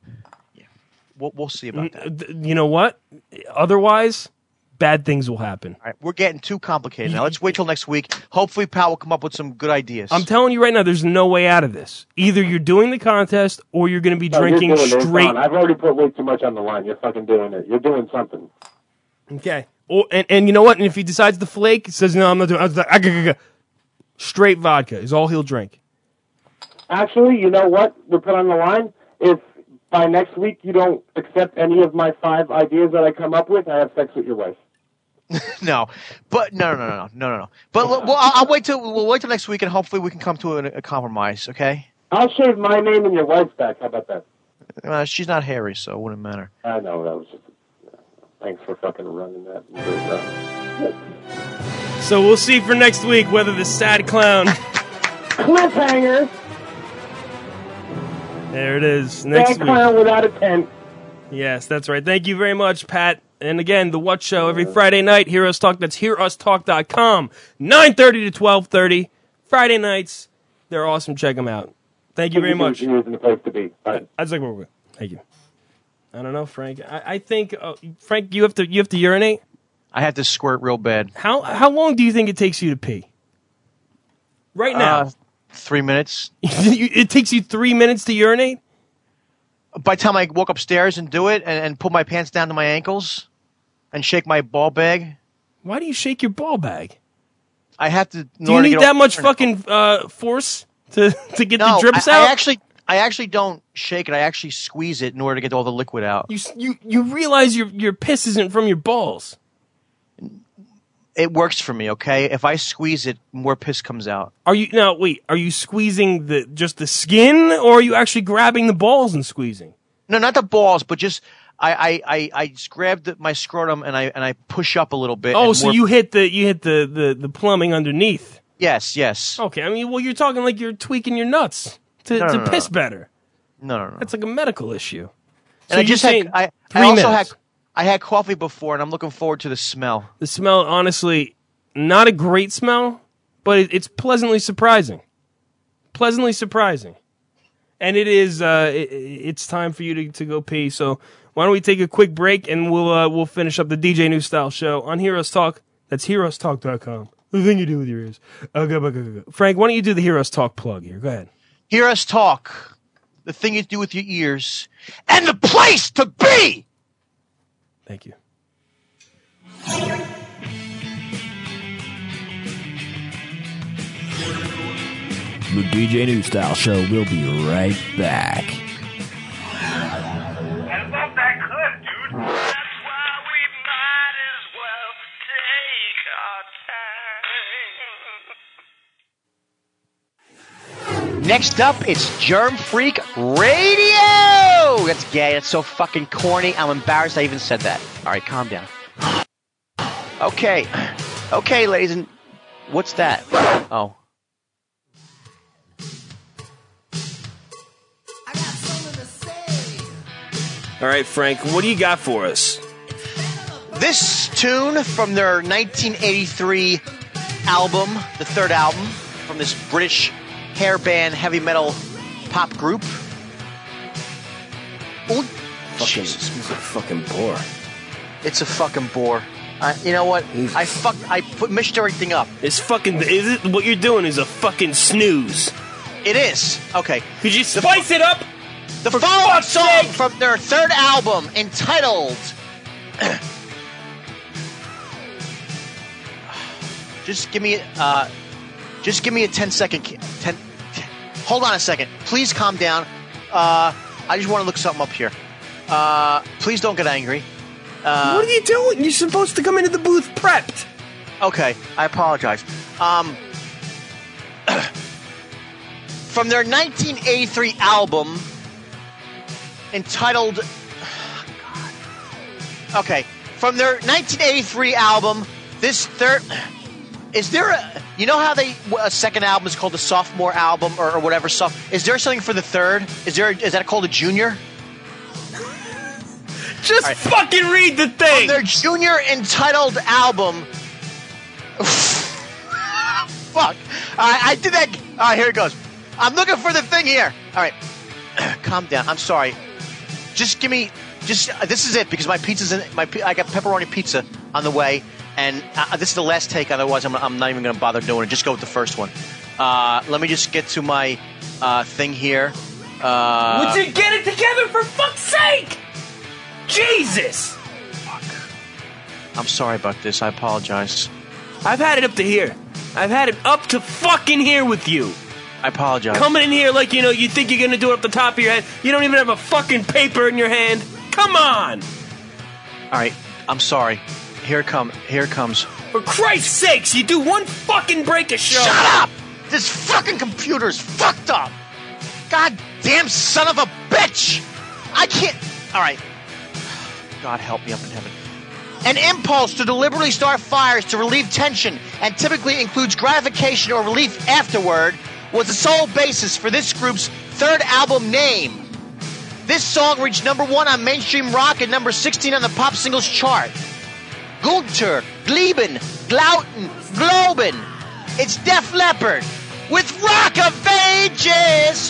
We'll we'll see about that. Th- You know what? Otherwise, bad things will happen. All right, we're getting too complicated now. Let's wait till next week. Hopefully, Pat will come up with some good ideas. I'm telling you right now, there's no way out of this. Either you're doing the contest or you're going to be No, you're drinking doing it. It's straight. fine. I've already put way too much on the line. You're fucking doing it. You're doing something. Okay. Or, and, and you know what? And if he decides to flake, says, no, I'm not doing it. Straight vodka is all he'll drink. Actually, you know what? We put on the line. If by next week you don't accept any of my five ideas that I come up with, I have sex with your wife. no, but no, no, no, no, no, no, no. But well, I'll, I'll wait till we'll wait till next week, and hopefully we can come to a, a compromise. Okay? I'll shave my name and your wife's back. How about that? Uh, she's not hairy, so it wouldn't matter. I know that was just. Thanks for fucking running that. So we'll see for next week whether the sad clown. Cliffhanger. There it is. Next Sad week. clown without a tent. Yes, that's right. Thank you very much, Pat. And again, the What Show every Friday night, Heroes Talk. That's hear us talk dot com. nine thirty to twelve thirty. Friday nights. They're awesome. Check them out. Thank you very much. Isn't the place to be. Bye. That's like what we're. Thank you. I don't know, Frank. I, I think uh, Frank, you have to you have to urinate. I had to squirt real bad. How how long do you think it takes you to pee? Right now, Uh, three minutes. It takes you three minutes to urinate. By the time I walk upstairs and do it, and, and pull my pants down to my ankles, and shake my ball bag. Why do you shake your ball bag? I have to. Do you need that much fucking uh, force to to get no, the drips I, out? I actually, I actually don't shake it. I actually squeeze it in order to get all the liquid out. You you you realize your your piss isn't from your balls. It works for me, okay? If I squeeze it, more piss comes out. Are you now? Wait, are you squeezing the just the skin, or are you actually grabbing the balls and squeezing? No, not the balls, but just I I I, I just grab the, my scrotum and I and I push up a little bit. Oh, and so more- you hit the you hit the, the, the plumbing underneath. Yes, yes. Okay, I mean, well, you're talking like you're tweaking your nuts to, No, to no, no, piss no. better. No, no, no. That's like a medical issue. And So I just you're had saying I, I three also minutes. had I had coffee before, and I'm looking forward to the smell. The smell, honestly, not a great smell, but it, it's pleasantly surprising. Pleasantly surprising. And it is. Uh, it, it's time for you to, to go pee. So why don't we take a quick break and we'll uh, we'll finish up the D J New Style show on Heroes Talk. That's heroes talk dot com. The thing you do with your ears. Uh, go, go, go, go, go. Frank, why don't you do the Heroes Talk plug here? Go ahead. Hear us talk. The thing you do with your ears, and the place to be. Thank you. The D J New Style Show will be right back. And about that clip, dude. That's why we might as well take our time. Next up, it's Germ Freak Radio. That's gay. That's so fucking corny. I'm embarrassed I even said that. All right, calm down. Okay. Okay, ladies and... What's that? Oh. All right, Frank, what do you got for us? This tune from their nineteen eighty-three album, the third album, from this British hair band heavy metal pop group. Oh, Fucking, this is a fucking bore. It's a fucking bore. Uh, you know what? I fucked. I put mished everything up. It's fucking. Is it what you're doing? Is a fucking snooze. It is. Okay. Could you spice it up? The following song from their third album, entitled Just give me uh just give me a ten second ten, ten Hold on a second. Please calm down. Uh I just want to look something up here. Uh please don't get angry. Uh What are you doing? You're supposed to come into the booth prepped. Okay, I apologize. Um From their nineteen eighty-three album entitled Okay, from their nineteen eighty-three album, this third is there a you know how they a second album is called the sophomore album or, or whatever soft is there something for the third? Is there is that called a junior? Just right. Fucking read the thing. On their junior entitled album. Fuck. I, I did that. All right, here it goes. I'm looking for the thing here. All right. Calm down. I'm sorry. Just give me. Just uh, this is it because my pizza's in my. I got pepperoni pizza on the way, and uh, this is the last take. Otherwise, I'm, I'm not even going to bother doing it. Just go with the first one. Uh, let me just get to my uh, thing here. Uh, Would you get it together for fuck's sake? Jesus! Fuck. I'm sorry about this. I apologize. I've had it up to here. I've had it up to fucking here with you. I apologize. Coming in here like, you know, you think you're going to do it off the top of your head. You don't even have a fucking paper in your hand. Come on! All right. I'm sorry. Here it come. Here it comes. For Christ's sakes, you do one fucking break a show. Shut up! This fucking computer's fucked up. God damn son of a bitch! I can't... All right. God help me up in heaven. An impulse to deliberately start fires to relieve tension and typically includes gratification or relief afterward was the sole basis for this group's third album name. This song reached number one on mainstream rock and number sixteen on the pop singles chart. Gunter, Gleben, Glauten, Globen. It's Def Leppard with Rock of Ages.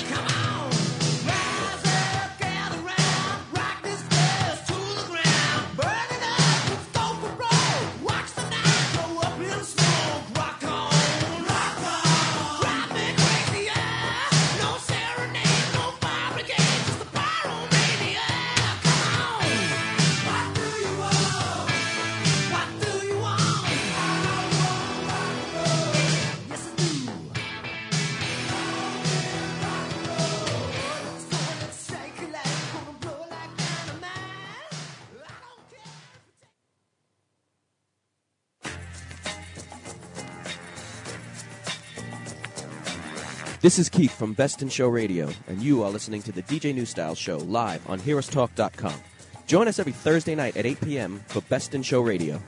This is Keith from Best in Show Radio, and you are listening to the D J New Style Show live on Heroes Talk dot com. Join us every Thursday night at eight p.m. for Best in Show Radio.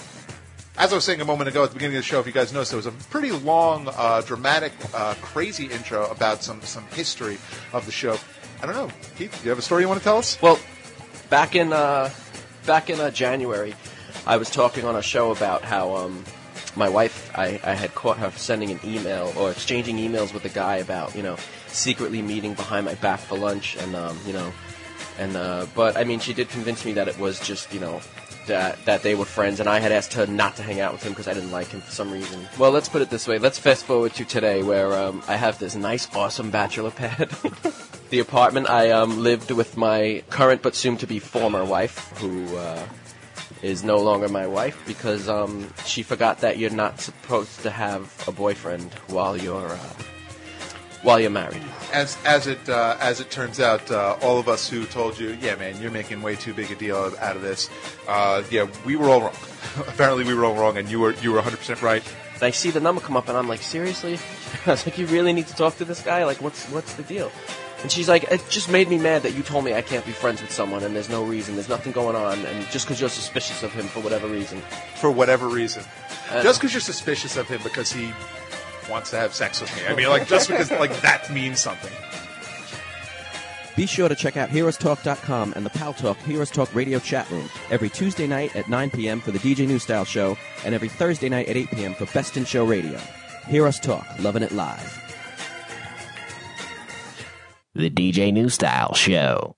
As I was saying a moment ago at the beginning of the show, if you guys noticed, there was a pretty long, uh, dramatic, uh, crazy intro about some, some history of the show. I don't know. Keith, do you have a story you want to tell us? Well, back in uh, back in uh, January, I was talking on a show about how um, my wife, I, I had caught her sending an email or exchanging emails with a guy about, you know, secretly meeting behind my back for lunch, and um, you know, and uh, but I mean, she did convince me that it was just, you know, that that they were friends, and I had asked her not to hang out with him because I didn't like him for some reason. Well, let's put it this way. Let's fast forward to today, where um, I have this nice, awesome bachelor pad. The apartment I um, lived with my current but soon-to-be former wife, who uh, is no longer my wife because um, she forgot that you're not supposed to have a boyfriend while you're uh, while you're married. As as it uh, as it turns out, uh, all of us who told you, yeah, man, you're making way too big a deal out of this. Uh, yeah, we were all wrong. Apparently, we were all wrong, and you were you were one hundred percent right. And I see the number come up, and I'm like, seriously? I was like, you really need to talk to this guy? Like, what's what's the deal? And she's like, it just made me mad that you told me I can't be friends with someone, and there's no reason, there's nothing going on, and just because you're suspicious of him for whatever reason. For whatever reason. Uh, just because you're suspicious of him because he wants to have sex with me. I mean, like, just because, like, that means something. Be sure to check out Heroes Talk dot com and the Pal Talk Heroes Talk Radio chat room every Tuesday night at nine p.m. for the D J New Style Show, and every Thursday night at eight p.m. for Best in Show Radio. Heroes Talk, loving it live. The D J New Style Show.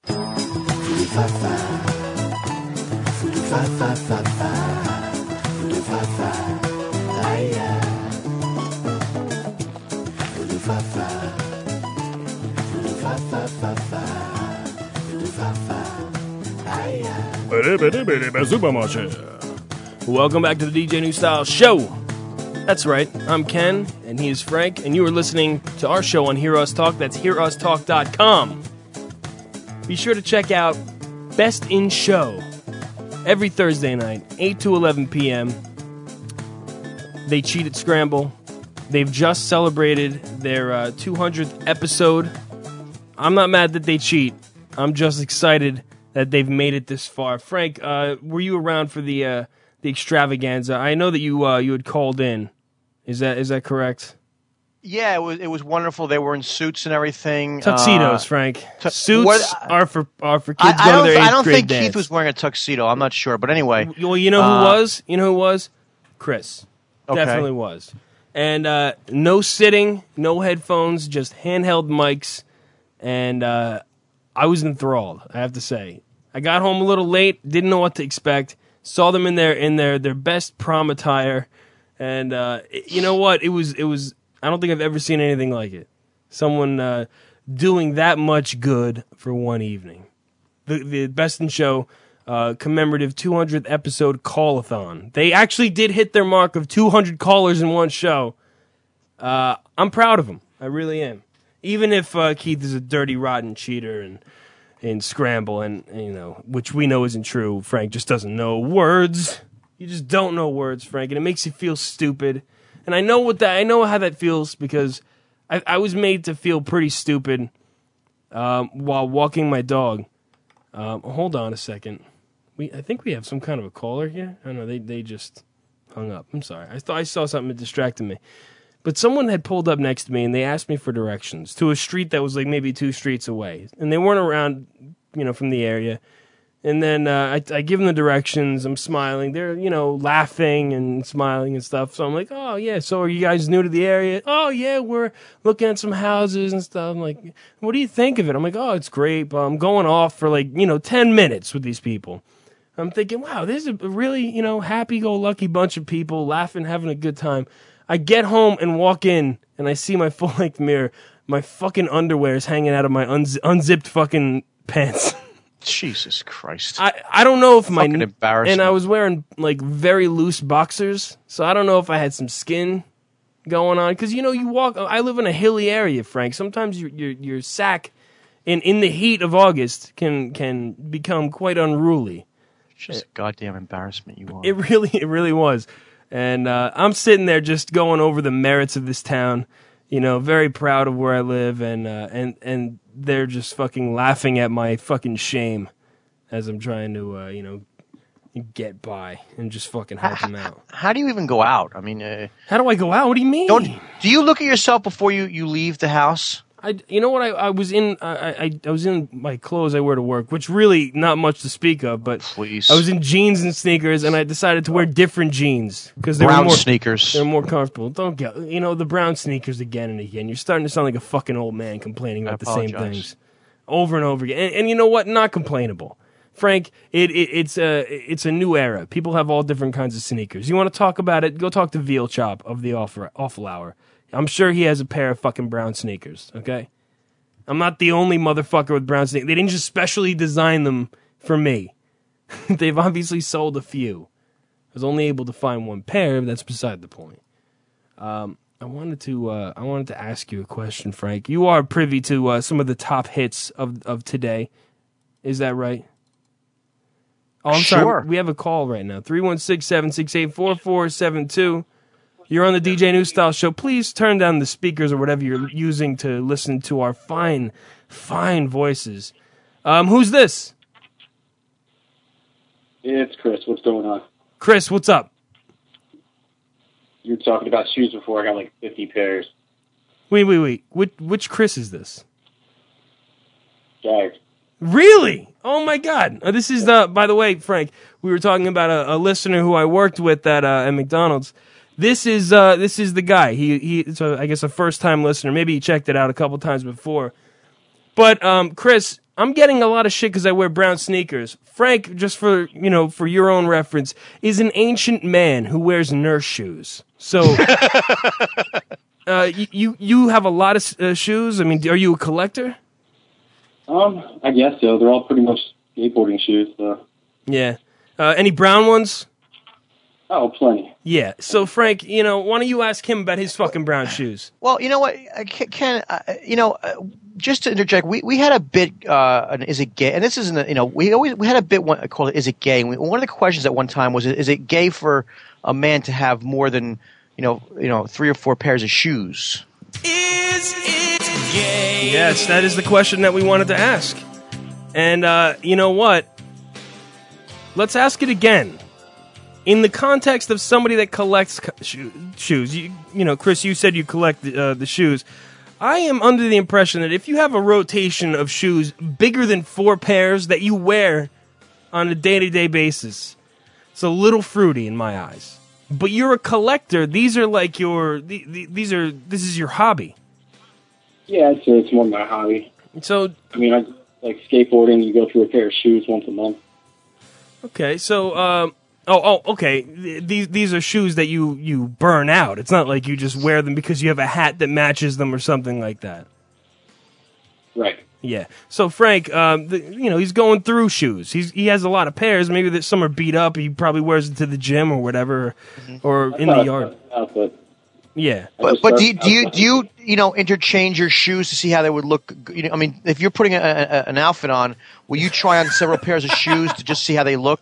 Welcome back to the D J New Style Show. That's right, I'm Ken, and he is Frank, and you are listening to our show on Hear Us Talk. That's hear us talk dot com. Be sure to check out Best in Show every Thursday night, eight to eleven p.m. They cheat at Scramble. They've just celebrated their uh, two hundredth episode. I'm not mad that they cheat. I'm just excited that they've made it this far. Frank, uh, were you around for the uh, the extravaganza? I know that you uh, you had called in. Is that is that correct? Yeah, it was it was wonderful. They were in suits and everything. Tuxedos, uh, Frank. tu- Suits what- are for are for kids I, I going don't, to their eighth I don't grade think dance. Keith was wearing a tuxedo. I'm not sure, but anyway. Well, you know who uh, was? You know who was? Chris. Okay. Definitely was. And uh, no sitting, no headphones, just handheld mics. And uh, I was enthralled, I have to say. I got home a little late, didn't know what to expect. Saw them in their in their, their best prom attire. And uh, it- you know what? It was it was. I don't think I've ever seen anything like it. Someone uh, doing that much good for one evening. The the Best in Show uh, commemorative two hundredth episode call-a-thon. They actually did hit their mark of two hundred callers in one show. Uh, I'm proud of them. I really am. Even if uh, Keith is a dirty, rotten cheater and in Scramble, and you know, which we know isn't true. Frank just doesn't know words. You just don't know words, Frank, and it makes you feel stupid. And I know what that. I know how that feels because I, I was made to feel pretty stupid um, while walking my dog. Um, hold on a second. We I think we have some kind of a caller here. I don't know. They they just hung up. I'm sorry. I thought I saw something that distracted me. But someone had pulled up next to me and they asked me for directions to a street that was like maybe two streets away. And they weren't around you know, from the area. And then uh, I, I give them the directions. I'm smiling. They're, you know, laughing and smiling and stuff. So I'm like, oh, yeah, so are you guys new to the area? Oh, yeah, we're looking at some houses and stuff. I'm like, what do you think of it? I'm like, oh, it's great. But I'm going off for like, you know, ten minutes with these people. I'm thinking, wow, this is a really, you know, happy-go-lucky bunch of people laughing, having a good time. I get home and walk in, and I see my full-length mirror. My fucking underwear is hanging out of my unz- unzipped fucking pants. Jesus Christ. I, I don't know if my... Fucking embarrassing. And I was wearing, like, very loose boxers, so I don't know if I had some skin going on. Because, you know, you walk... I live in a hilly area, Frank. Sometimes your your, your sack, in, in the heat of August, can can become quite unruly. Just a goddamn embarrassment you are. It really, it really was. And uh, I'm sitting there just going over the merits of this town, you know, very proud of where I live, and uh, and and they're just fucking laughing at my fucking shame as I'm trying to, uh, you know, get by and just fucking help them out. How do you even go out? I mean, uh, how do I go out? What do you mean? Don't do you look at yourself before you, you leave the house? I, you know what? I, I was in I, I I was in my clothes I wear to work, which really not much to speak of. But Please. I was in jeans and sneakers, and I decided to wear different jeans because they Brown were more sneakers. They're more comfortable. Don't get you know the brown sneakers again and again. You're starting to sound like a fucking old man complaining about the same apologize. things over and over again. And, and you know what? Not complainable, Frank. It, it it's a it's a new era. People have all different kinds of sneakers. You want to talk about it? Go talk to Veal Chop of the Awful, Awful Hour. I'm sure he has a pair of fucking brown sneakers. Okay. I'm not the only motherfucker with brown sneakers. They didn't just specially design them for me. They've obviously sold a few. I was only able to find one pair, but that's beside the point. Um, I wanted to uh, I wanted to ask you a question, Frank. You are privy to uh, some of the top hits of, of today. Is that right? Oh, I'm Sure. sorry. We have a call right now. three one six, seven six eight, four four seven two. You're on the D J New Style Show. Please turn down the speakers or whatever you're using to listen to our fine, fine voices. Um, who's this? It's Chris. What's going on? Chris, what's up? You were talking about shoes before. I got like fifty pairs. Wait, wait, wait. Which, which Chris is this? Jag. Really? Oh my God! Uh, this is the. By the way, Frank, we were talking about a, a listener who I worked with at uh, at McDonald's. This is uh, this is the guy. He he. It's a, I guess a first time listener. Maybe he checked it out a couple times before. But um, Chris, I'm getting a lot of shit because I wear brown sneakers. Frank, just for you know, for your own reference, is an ancient man who wears nurse shoes. So, uh, you, you you have a lot of uh, shoes. I mean, are you a collector? Um, I guess so. They're all pretty much skateboarding shoes. So. Yeah. Uh, any brown ones? Oh, plenty. Yeah. So, Frank, you know, why don't you ask him about his fucking brown shoes? Well, you know what, uh, Ken, uh, you know, uh, just to interject, we, we had a bit, uh, an is it gay? And this isn't, a, you know, we always, we had a bit one, called Is It Gay? And we, one of the questions at one time was, is it gay for a man to have more than, you know, you know, three or four pairs of shoes? Is it gay? Yes, that is the question that we wanted to ask. And, uh, you know what? Let's ask it again. In the context of somebody that collects co- sho- shoes, you, you know, Chris, you said you collect the, uh, the shoes. I am under the impression that if you have a rotation of shoes bigger than four pairs that you wear on a day-to-day basis, it's a little fruity in my eyes. But you're a collector. These are like your, the, the, these are, this is your hobby. Yeah, it's, it's more my hobby. So, I mean, I like skateboarding. You go through a pair of shoes once a month. Okay, so, um, oh, oh, okay. Th- These these are shoes that you, you burn out. It's not like you just wear them because you have a hat that matches them or something like that. Right. Yeah. So Frank, um, the, you know, he's going through shoes. He's he has a lot of pairs. Maybe that some are beat up. He probably wears it to the gym or whatever, or in the yard. Outfit. Yeah. But but do you, do you do you you know interchange your shoes to see how they would look? You know, I mean, if you're putting a, a, an outfit on, will you try on several pairs of shoes to just see how they look?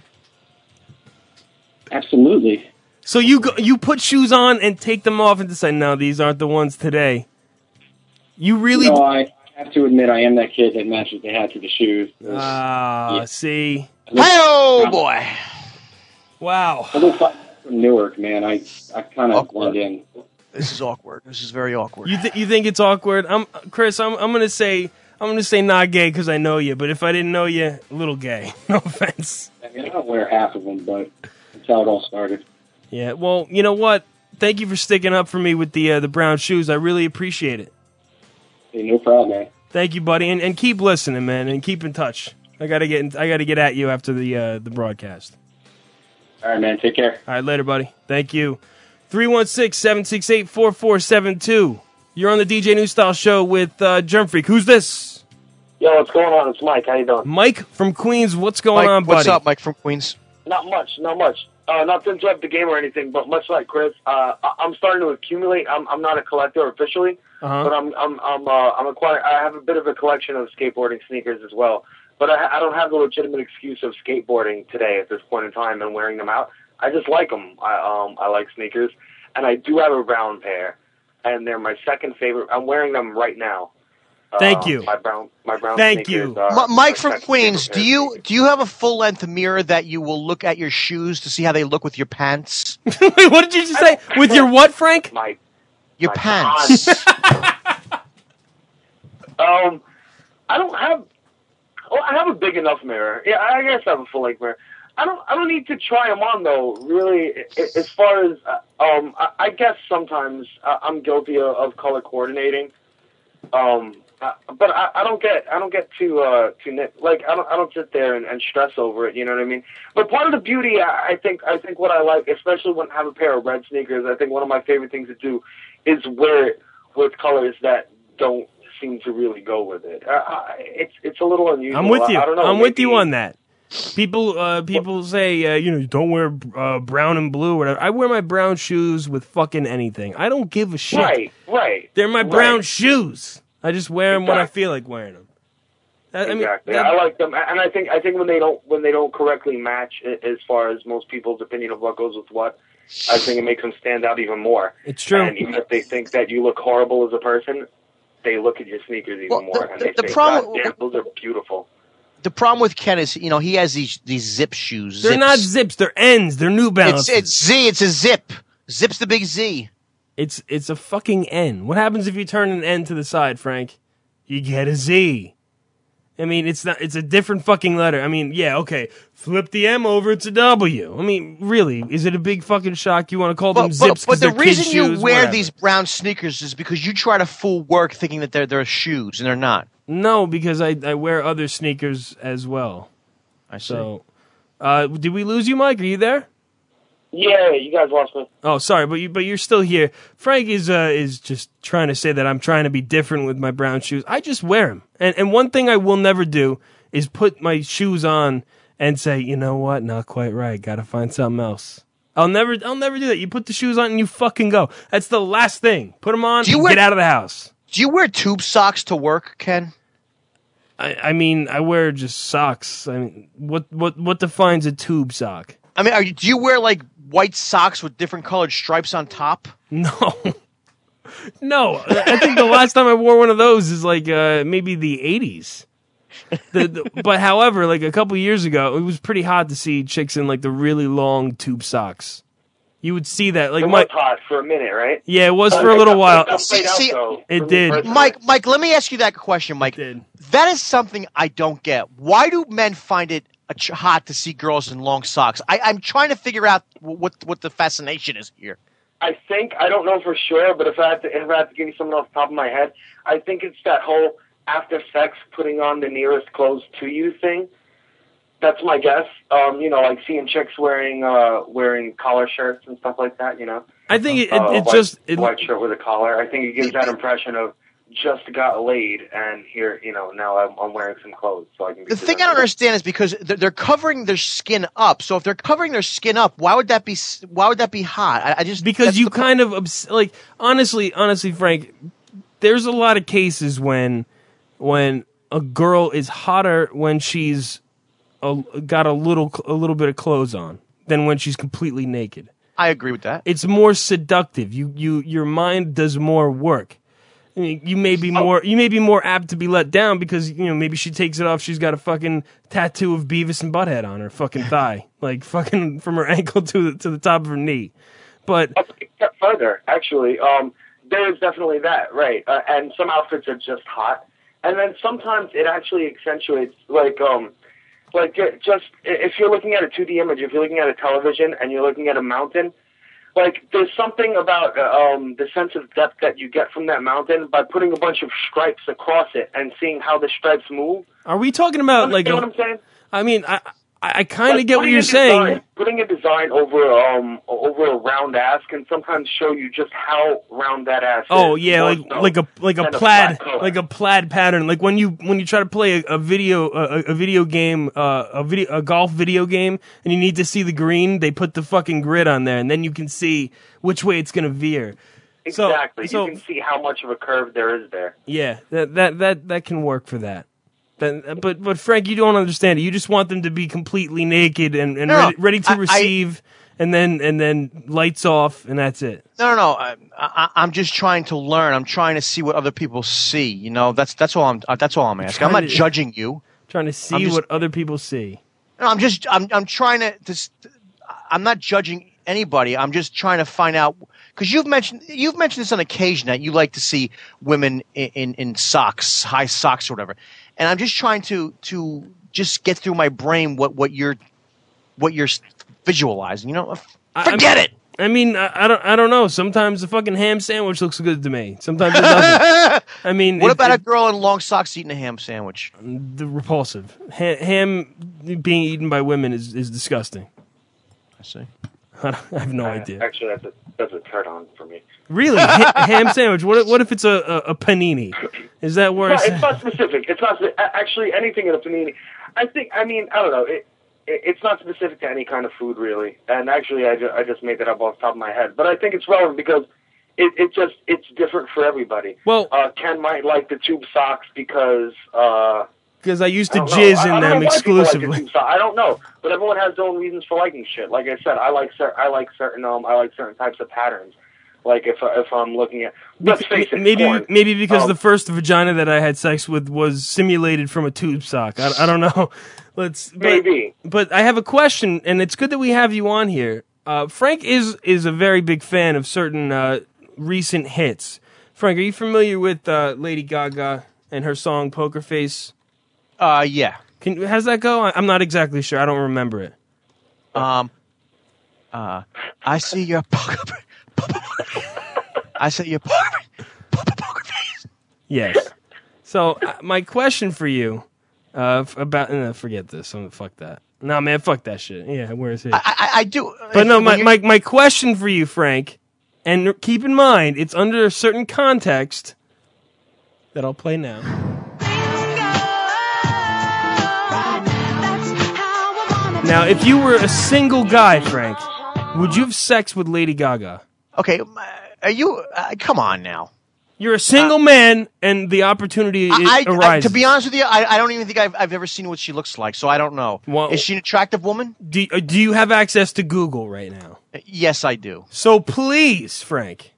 Absolutely. So you go, you put shoes on and take them off and decide, no, these aren't the ones today. You really? No, I have to admit, I am that kid that matches the hat to the shoes. Ah, Yeah. see. Oh boy! Wow. I live from Newark, man. I I kind of blend in. This is awkward. This is very awkward. You th- you think it's awkward? I'm Chris. I'm I'm gonna say I'm gonna say not gay because I know you, but if I didn't know you, a little gay. No offense. I mean, I don't wear half of them, but that's how it all started. Yeah. Well, you know what? Thank you for sticking up for me with the uh, the brown shoes. I really appreciate it. Hey, no problem, man. Thank you, buddy, and, and keep listening, man, and keep in touch. I gotta get in, I gotta get at you after the uh, the broadcast. All right, man. Take care. All right, later, buddy. Thank you. three one six, seven six eight, four four seven two. You're on the D J New Style Show with uh, Germ Freak. Who's this? Yo, what's going on? It's Mike. How you doing? Mike from Queens. What's going Mike, on, buddy? What's up, Mike from Queens? Not much, not much. Uh, not to interrupt the game or anything, but much like Chris, uh, I- I'm starting to accumulate. I'm, I'm not a collector officially, Uh-huh. but I'm I'm I'm uh, I'm acquiring. I have a bit of a collection of skateboarding sneakers as well. But I, I don't have the legitimate excuse of skateboarding today at this point in time and wearing them out. I just like them. I um I like sneakers, and I do have a brown pair, and they're my second favorite. I'm wearing them right now. Thank Uh, you. My brown my brown. Thank sneakers you, are M- Mike my from second Queens. favorite Do pair. you do you have a full length mirror that you will look at your shoes to see how they look with your pants? Wait, what did you just say? With your what, Frank? My your my pants. Um, I don't have. Well, I have a big enough mirror. Yeah, I guess I have a full length mirror. I don't. I don't need to try them on though. Really, I- as far as uh, um, I, I guess sometimes uh, I'm guilty of, of color coordinating. Um, uh, but I, I don't get. I don't get too uh too nit- like I don't. I don't sit there and, and stress over it. You know what I mean? But part of the beauty, I, I think. I think what I like, especially when I have a pair of red sneakers, I think one of my favorite things to do is wear it with colors that don't seem to really go with it. Uh, I- it's it's a little unusual. I'm with I- you. I, don't know. I'm with maybe- you on that. People, uh, people say, uh, you know, don't wear uh, brown and blue or whatever. I wear my brown shoes with fucking anything. I don't give a shit. Right, right. They're my right. brown shoes. I just wear them when I Exactly. feel like wearing them. I, I mean, Exactly. that- I like them, and I think I think when they don't when they don't correctly match a- as far as most people's opinion of what goes with what, I think it makes them stand out even more. It's true. And even if they think that you look horrible as a person, they look at your sneakers even Well, more, the- and the- they the think, problem- "God damn, those are beautiful." The problem with Ken is, you know, he has these these zip shoes. they're zips. not zips. They're ends. They're New It's Balances. it's Z. It's a zip. Zip's the big Z. It's it's a fucking N. What happens if you turn an N to the side, Frank? You get a Z. I mean, it's not. It's a different fucking letter. I mean, yeah, okay. Flip the M over, it's a W. I mean, really, is it a big fucking shock? You want to call them But, zips? but, 'cause but the they're kids' reason you shoes? wear Whatever. these brown sneakers is because you try to fool work thinking that they're they're shoes and they're not. No, because I, I wear other sneakers as well. I see. So, uh, did we lose you, Mike? Are you there? Yeah, you guys lost me. Oh, sorry, but you but you're still here. Frank is uh, is just trying to say that I'm trying to be different with my brown shoes. I just wear them, and and one thing I will never do is put my shoes on and say, you know what, not quite right. Got to find something else. I'll never I'll never do that. You put the shoes on and you fucking go. That's the last thing. Put them on. Do you and wear- get out of the house. Do you wear tube socks to work, Ken? I, I mean, I wear just socks. I mean, what what what defines a tube sock? I mean, are you, do you wear like white socks with different colored stripes on top? No. No, I think the last time I wore one of those is like uh, maybe the eighties. The, the, but however, like a couple years ago, it was pretty hot to see chicks in like the really long tube socks. You would see that, like It my was hot for a minute, right? yeah, it was Uh, for a it little got- while. it got played out, See- though, it for me did. personally. Mike, Mike, let me ask you that question, Mike. Did. That is something I don't get. Why do men find it a ch- hot to see girls in long socks? I, I'm trying to figure out wh- what what the fascination is here. I think I don't know for sure, but if I had to, if I had to give you something off the top of my head, I think it's that whole after sex putting on the nearest clothes to you thing. That's my guess. Um, you know, like seeing chicks wearing uh, wearing collar shirts and stuff like that. You know, I think it, it, uh, it white, just it, white shirt with a collar. I think it gives that impression of just got laid, and here, you know, now I'm, I'm wearing some clothes, so I can. Be The thing I don't understand is because they're, they're covering their skin up. So if they're covering their skin up, why would that be? s- Why would that be hot? I, I just because that's you the- kind of obs- like honestly, honestly, Frank, there's a lot of cases when when a girl is hotter when she's a, got a little a little bit of clothes on than when she's completely naked. I agree with that. It's more seductive. You you your mind does more work. I mean, you may be more you may be more apt to be let down because you know maybe she takes it off. She's got a fucking tattoo of Beavis and Butthead on her fucking thigh, like fucking from her ankle to the, to the top of her knee. But a step further, actually, um, there is definitely that, right? Uh, and some outfits are just hot, and then sometimes it actually accentuates, like, um, like ju- just if you're looking at a two D image, if you're looking at a television and you're looking at a mountain, like there's something about uh, um, the sense of depth that you get from that mountain by putting a bunch of stripes across it and seeing how the stripes move. Are we talking about like? You know a- what I'm saying? I mean, I I kind of Like, get what putting you're a saying. design- Putting a design over um over a round ass can sometimes show you just how round that ass Oh is. yeah, more like so like a like a than plaid flat color. like a plaid pattern. Like when you when you try to play a, a video a, a video game uh, a video a golf video game and you need to see the green, they put the fucking grid on there and then you can see which way it's gonna veer. So- Exactly. so- you can see how much of a curve there is there. Yeah, that that that that can work for that. That, but but Frank, you don't understand it. You just want them to be completely naked and, and No, ready, ready to I- I- receive, and then and then lights off, and that's it. No, no, no. I, I, I'm just trying to learn. I'm trying to see what other people see. You know, that's that's all I'm. Uh, that's all I'm asking. I'm not Trying to- judging you. Trying to see I'm just- what other people see. No, I'm just. I'm. I'm trying to. Just, I'm not judging anybody. I'm just trying to find out because you've mentioned you've mentioned this on occasion that you like to see women in, in in socks, high socks or whatever. And I'm just trying to to just get through my brain what what you're what you're visualizing. You know, forget I, it. I mean, I, I don't I don't know. Sometimes the fucking ham sandwich looks good to me. Sometimes it doesn't. I mean, What it- about it- a girl in long socks eating a ham sandwich? the repulsive ha- ham being eaten by women is, is disgusting. I see. I, don't- I have no idea. Actually, that's a that's a turn on for me. Really, ha- ham sandwich? What if- what if it's a, a, a panini? Is that where No, it's? it's not specific. It's not spe- a- actually anything in a panini. I think. I mean, I don't know. It, it it's not specific to any kind of food really. And actually, I, ju- I just made that up off the top of my head. But I think it's relevant because it it just it's different for everybody. Well, uh, Ken might like the tube socks because. Uh, Because I used to I don't know. jizz I- I in don't them know why people like the exclusively. tube sock. I don't know, but everyone has their own reasons for liking shit. Like I said, I like cer- I like certain um I like certain types of patterns. Like if if I'm looking at let's face it, Maybe porn. maybe because Um, the first vagina that I had sex with was simulated from a tube sock. I, I don't know. Let's but, Maybe. But I have a question, and it's good that we have you on here. Uh, Frank is is a very big fan of certain uh, recent hits. Frank, are you familiar with uh, Lady Gaga and her song "Poker Face"? Uh, yeah. Can how's that go? I, I'm not exactly sure. I don't remember it. Um, uh, I see your poker. I see your poker. Yes. So uh, my question for you uh, f- about uh, forget this. I'm fuck that. No man, fuck that shit. Yeah, where is it? I, I, I do. But no, when my, you're- my my question for you, Frank, and keep in mind it's under a certain context that I'll play now. Now, if you were a single guy, Frank, would you have sex with Lady Gaga? Okay, are you? Uh, come on now. You're a single man, and the opportunity I, I, arises. to be honest with you, I, I don't even think I've, I've ever seen what she looks like, so I don't know. Well- Is she an attractive woman? do, uh, do you have access to Google right now? Yes, I do. So please, Frank,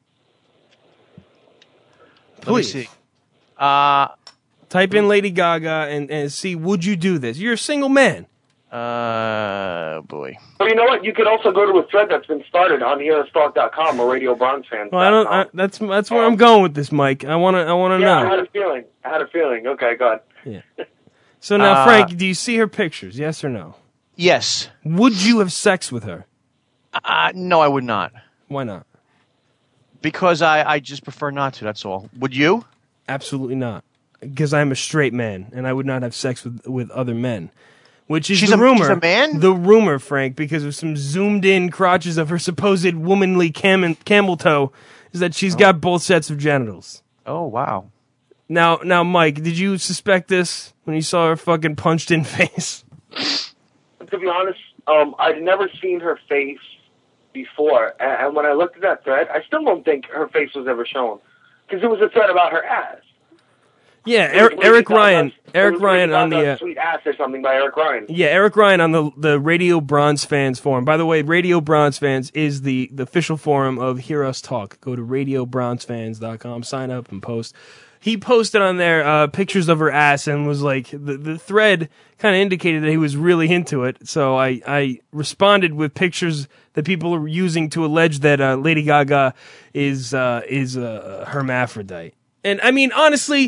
Let me please see. Uh, type in Lady Gaga and, and see, would you do this? You're a single man. uh, boy. But you know what? You could also go to a thread that's been started on heroes talk dot com or Radio Bronze Fans. Well, I don't. I, that's that's where I'm going with this, Mike. I want to. I want to Yeah, I know. had a feeling. I had a feeling. Okay, good. Yeah. So now, Uh, Frank, do you see her pictures? Yes or no? Yes. Would you have sex with her? Uh, no, I would not. Why not? Because I, I just prefer not to. That's all. Would you? Absolutely not. Because I'm a straight man, and I would not have sex with with other men. Which is She's the a- rumor. she's a man? The rumor, Frank, because of some zoomed in crotches of her supposed womanly cam- camel toe, is that she's got both sets of genitals. Oh wow. Now, now, Mike, did you suspect this when you saw her fucking punched in face? To be honest, um, I'd never seen her face before, and, and when I looked at that thread, I still don't think her face was ever shown because it was a thread about her ass. Yeah, It was Eric, Lady Eric Gaga's- Ryan. it Eric was Ryan Lady on the. Gaga's Uh, Sweet Ass or something by Eric Ryan. yeah, Eric Ryan on the the Radio Bronze Fans forum. By the way, Radio Bronze Fans is the, the official forum of Hear Us Talk. Go to radio bronze fans dot com, sign up and post. He posted on there uh, pictures of her ass and was like, the, the thread kind of indicated that he was really into it. So I, I responded with pictures that people are using to allege that uh, Lady Gaga is uh, is a hermaphrodite. And I mean, honestly,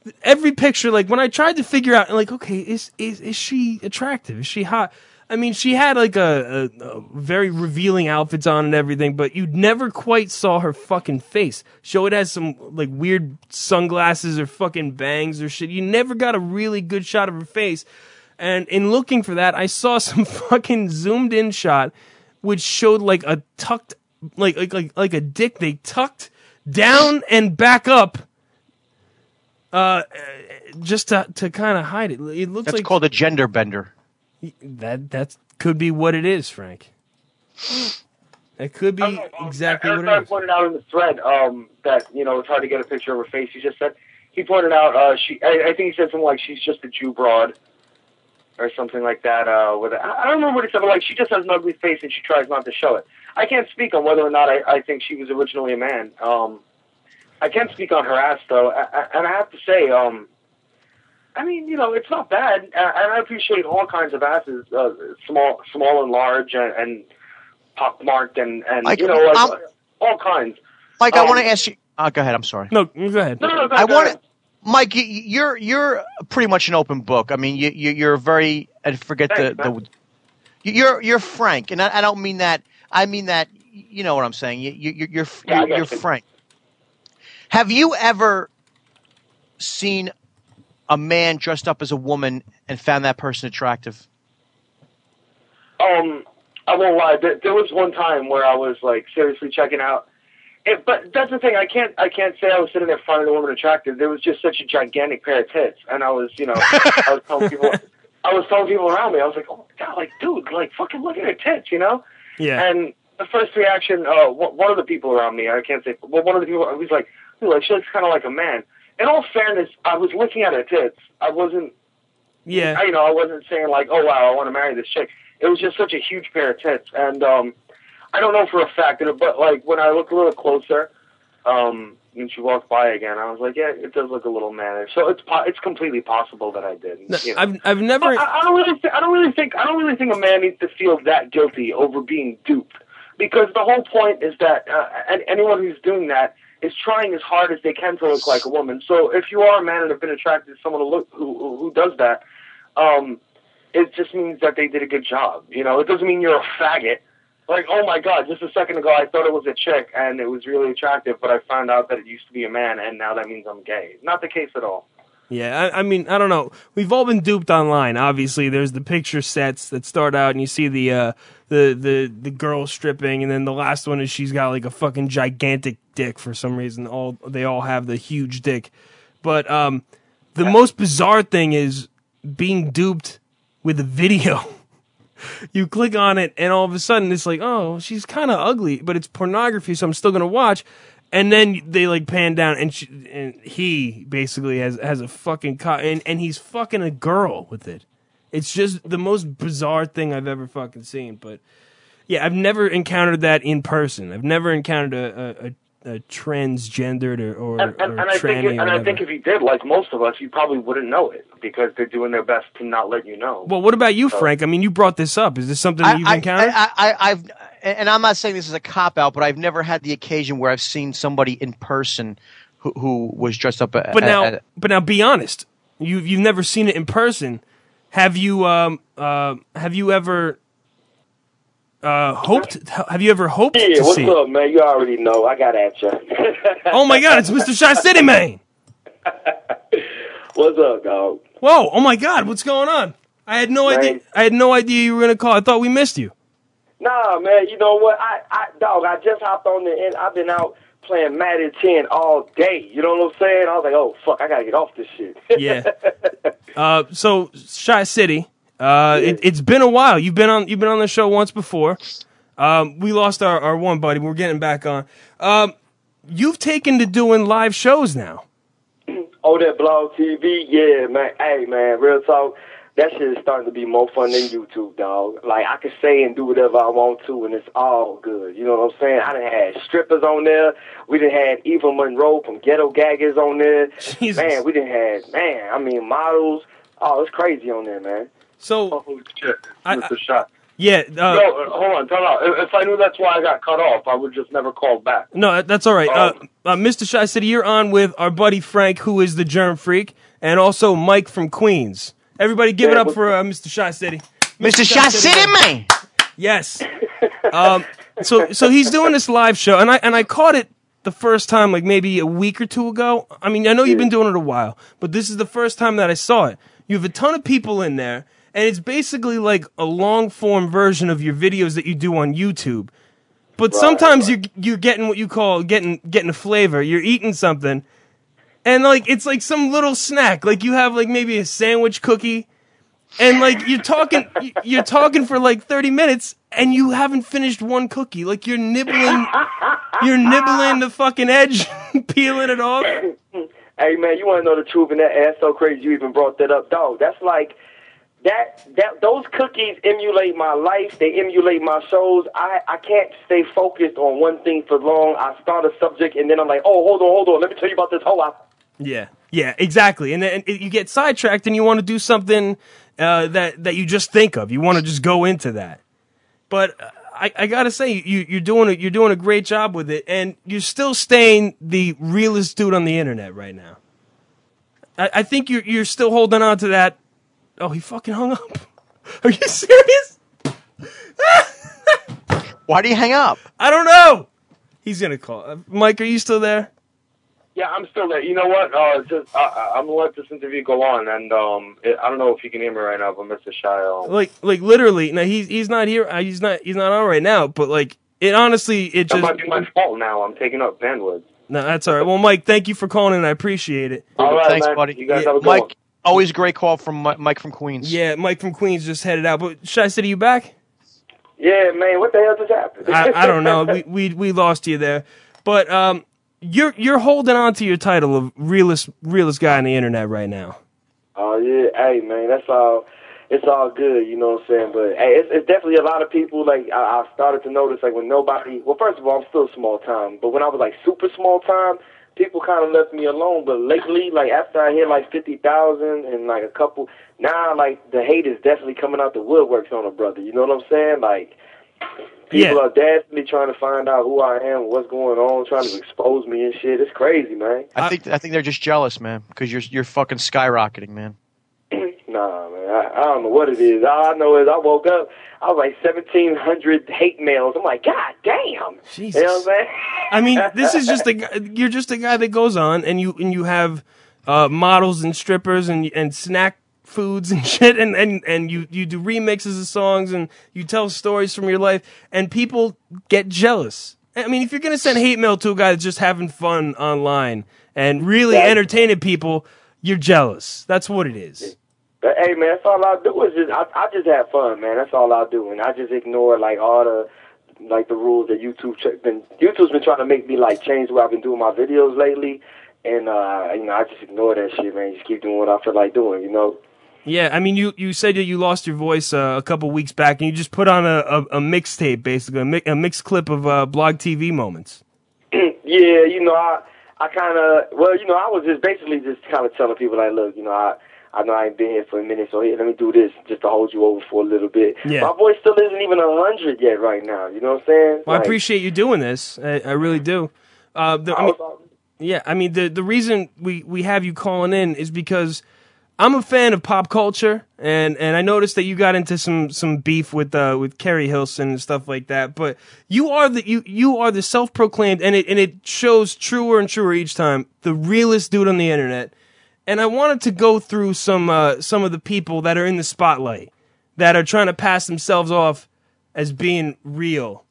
every picture, like when I tried to figure out, like, okay, is is is she attractive? Is she hot? I mean, she had like a, a, a very revealing outfits on and everything, but you never quite saw her fucking face. So it has some like weird sunglasses or fucking bangs or shit. You never got a really good shot of her face. And in looking for that, I saw some fucking zoomed in shot which showed like a tucked, like like like, like a dick they tucked down and back up. Uh, just to to kind of hide it. It looks That's like called a gender bender. That that could be what it is, Frank. It could be exactly As what I it is. pointed out in the thread um, that you know it's hard to get a picture of her face. He just said he pointed out uh, she. I, I think he said something like she's just a Jew broad or something like that. Uh, with a, I don't remember what he said, but like she just has an ugly face and she tries not to show it. I can't speak on whether or not I, I think she was originally a man. Um, I can speak on her ass though, I, I, and I have to say. Um, I mean, you know, it's not bad, and I appreciate all kinds of asses, uh, small, small and large, and, and pockmarked, and, and Mike, you know, like, I'm- all kinds. Mike, I Um, want to ask you. Uh, go ahead. I'm sorry. No, go ahead. No, no, go I ahead, go want ahead. to. Mike, you, you're you're pretty much an open book. I mean, you, you you're very. I forget Thanks, the, the you're you're frank, and I, I don't mean that. I mean that. You know what I'm saying. You, you, you're you're Yeah, I you're, get you're you. frank. Have you ever seen a man dressed up as a woman and found that person attractive? Um, I won't lie. There, there was one time where I was like seriously checking out. It, but that's the thing. I can't. I can't say I was sitting there finding the woman attractive. There was just such a gigantic pair of tits, and I was, you know, I was telling people. I was telling people around me. I was like, oh my god, like dude, like fucking look at her tits, you know. Yeah. And the first reaction, uh, one one of the people around me, I can't say, well, one of the people, he was like, dude, like she looks kind of like a man. In all fairness, I was looking at her tits. I wasn't. Yeah. I, you know, I wasn't saying like, oh wow, I want to marry this chick. It was just such a huge pair of tits, and um, I don't know for a fact, but like when I looked a little closer, um, and she walked by again, I was like, yeah, it does look a little mannish. So it's po- it's completely possible that I did. No, you know. I've I've never. But I, I don't really, th- I don't really think, I don't really think a man needs to feel that guilty over being duped, because the whole point is that uh, and anyone who's doing that is trying as hard as they can to look like a woman. So if you are a man and have been attracted to someone who look who who, who does that, um, it just means that they did a good job. You know, it doesn't mean you're a faggot. Like, oh my God, just a second ago I thought it was a chick and it was really attractive, but I found out that it used to be a man, and now that means I'm gay. Not the case at all. Yeah, I, I mean, I don't know. We've all been duped online. Obviously, there's the picture sets that start out, and you see the uh, the the the girl stripping, and then the last one is she's got like a fucking gigantic dick for some reason. All they all have the huge dick, but um, the most bizarre thing is being duped with a video. You click on it, and all of a sudden it's like, oh, she's kind of ugly, but it's pornography, so I'm still gonna watch. And then they like pan down, and she, and he basically has has a fucking co- and and he's fucking a girl with it. It's just the most bizarre thing I've ever fucking seen. But yeah, I've never encountered that in person. I've never encountered a a, a, a transgendered or or, And, and, or and I think, tranny it, or and I whatever. think if you did, like most of us, you probably wouldn't know it because they're doing their best to not let you know. Well, what about you, So- Frank? I mean, you brought this up. Is this something that you've I, encountered? I, I, I've, and I'm not saying this is a cop out, but I've never had the occasion where I've seen somebody in person who, who was dressed up. A, But a- now, a- but now, be honest. You you've never seen it in person. Have you um uh have you ever uh hoped? Have you ever hoped Yeah, to what's see? up, man? You already know. I got at you. Oh my God! It's Mister Shy City Man. What's up, dog? Whoa! Oh my God! What's going on? I had no Man. idea. I had no idea you were gonna call. I thought we missed you. Nah, man. You know what? I, I, dog. I just hopped on the end. I've been out playing Madden ten all day. You know what I'm saying? I was like, oh fuck, I gotta get off this shit. Yeah. Uh, so Shy City. Uh, it, it's been a while. You've been on. You've been on the show once before. Um, we lost our, our one buddy. We're getting back on. Um, you've taken to doing live shows now. Oh, that blog T V, yeah, man. Hey, man, real talk. That shit is starting to be more fun than YouTube, dog. Like, I can say and do whatever I want to, and it's all good. You know what I'm saying? I done had strippers on there. We done had Eva Monroe from Ghetto Gaggers on there. Jesus. Man, we done had, man, I mean, models. Oh, it's crazy on there, man. So, Holy shit, I- Mister Shot. Yeah. Uh, no, hold on, time out. If, if I knew that's why I got cut off, I would just never call back. No, that's all right. Um, uh, uh, Mister Shy City, you're on with our buddy Frank, who is the Germ Freak, and also Mike from Queens. Everybody give Yeah, it up what's- for uh, Mister Shy City. Mister Shy City, man. Yes. Um, so so he's doing this live show, and I and I caught it the first time like maybe a week or two ago. I mean, I know you've been doing it a while, but this is the first time that I saw it. You have a ton of people in there, and it's basically like a long form version of your videos that you do on YouTube. But Right, sometimes you're you're getting what you call getting getting a flavor. You're eating something, and like it's like some little snack. Like you have like maybe a sandwich cookie, and like you're talking you- you're talking for like thirty minutes, and you haven't finished one cookie. Like you're nibbling, you're nibbling the fucking edge, peeling it off. Hey man, you want to know the truth? And that ass so crazy you even brought that up, dog. That's like that. That those cookies emulate my life. They emulate my shows. I I can't stay focused on one thing for long. I start a subject and then I'm like, oh, hold on, hold on. Let me tell you about this whole. I, Yeah, yeah, exactly. And then you get sidetracked, and you want to do something uh, that that you just think of. You want to just go into that. But uh, I, I gotta say, you, you're doing a, you're doing a great job with it, and you're still staying the realest dude on the internet right now. I, I think you're you're still holding on to that. Oh, he fucking hung up. Are you serious? Why do you hang up? I don't know. He's gonna call. Uh, Mike, are you still there? yeah, I'm still there. You know what? Uh, just I, I'm gonna let this interview go on, and um, it, I don't know if you can hear me right now, but Mister Shy, um, Like like literally. Now he's he's not here. uh, He's not he's not on right now. But like it honestly, it that just might be my fault now. I'm taking up bandwidth. no. That's all right. Well, Mike, thank you for calling in. I appreciate it. All right, Thanks, man. buddy. You guys Yeah, have a good Mike, one. always a great call from Mi- Mike from Queens. Yeah, Mike from Queens just headed out. But Shy City, you back? Yeah, man. What the hell just happened? I, I don't know. We we we lost you there. But um, you're you're holding on to your title of realest realest guy on the internet right now. Oh yeah, hey man, that's all. It's all good, you know what I'm saying. But hey, it's, it's definitely a lot of people. Like I, I started to notice, like when nobody. Well, first of all, I'm still small time, but when I was like super small time, people kind of left me alone. But lately, like after I hit like fifty thousand and like a couple, now like the hate is definitely coming out the woodworks on a brother. You know what I'm saying? Like people Yeah. are definitely trying to find out who I am, what's going on, trying to expose me and shit. It's crazy, man. I think I think they're just jealous, man, because you're you're fucking skyrocketing, man. Nah, man, I, I don't know what it is. All I know is I woke up, I was like seventeen hundred hate mails. I'm like, God damn. Jesus. You know what I'm saying? I mean, this is just a guy- you're just a guy that goes on and you and you have uh, models and strippers and and snack foods and shit and, and, and you, you do remixes of songs and you tell stories from your life and people get jealous. I mean, if you're gonna send hate mail to a guy that's just having fun online and really That's- entertaining people, you're jealous. That's what it is. But hey, man, that's all I do is just I, I just have fun, man. That's all I do, and I just ignore like all the like the rules that YouTube ch- been YouTube's been trying to make me like change the way I've been doing my videos lately, and uh, you know I just ignore that shit, man. Just keep doing what I feel like doing, you know. Yeah, I mean, you, you said that you lost your voice uh, a couple weeks back, and you just put on a, a, a mixtape, basically, a, mi- a mixed clip of uh, Blog T V moments. Yeah, you know I I kind of well, you know I was just basically just kind of telling people like, look, you know I. I know I ain't been here for a minute, so here, let me do this just to hold you over for a little bit. Yeah. My voice still isn't even a hundred yet right now. You know what I'm saying? Well, I Like, appreciate you doing this. I, I really do. Uh, the, I mean, yeah, I mean, the the reason we, we have you calling in is because I'm a fan of pop culture, and, and I noticed that you got into some, some beef with uh, with Kerry Hilson and stuff like that. But you are the you you are the self proclaimed, and it and it shows truer and truer each time, the realest dude on the internet. And I wanted to go through some uh, some of the people that are in the spotlight that are trying to pass themselves off as being real.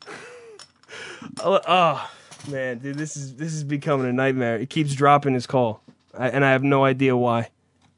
oh, oh, man, dude, this is this is becoming a nightmare. It keeps dropping his call, I, and I have no idea why.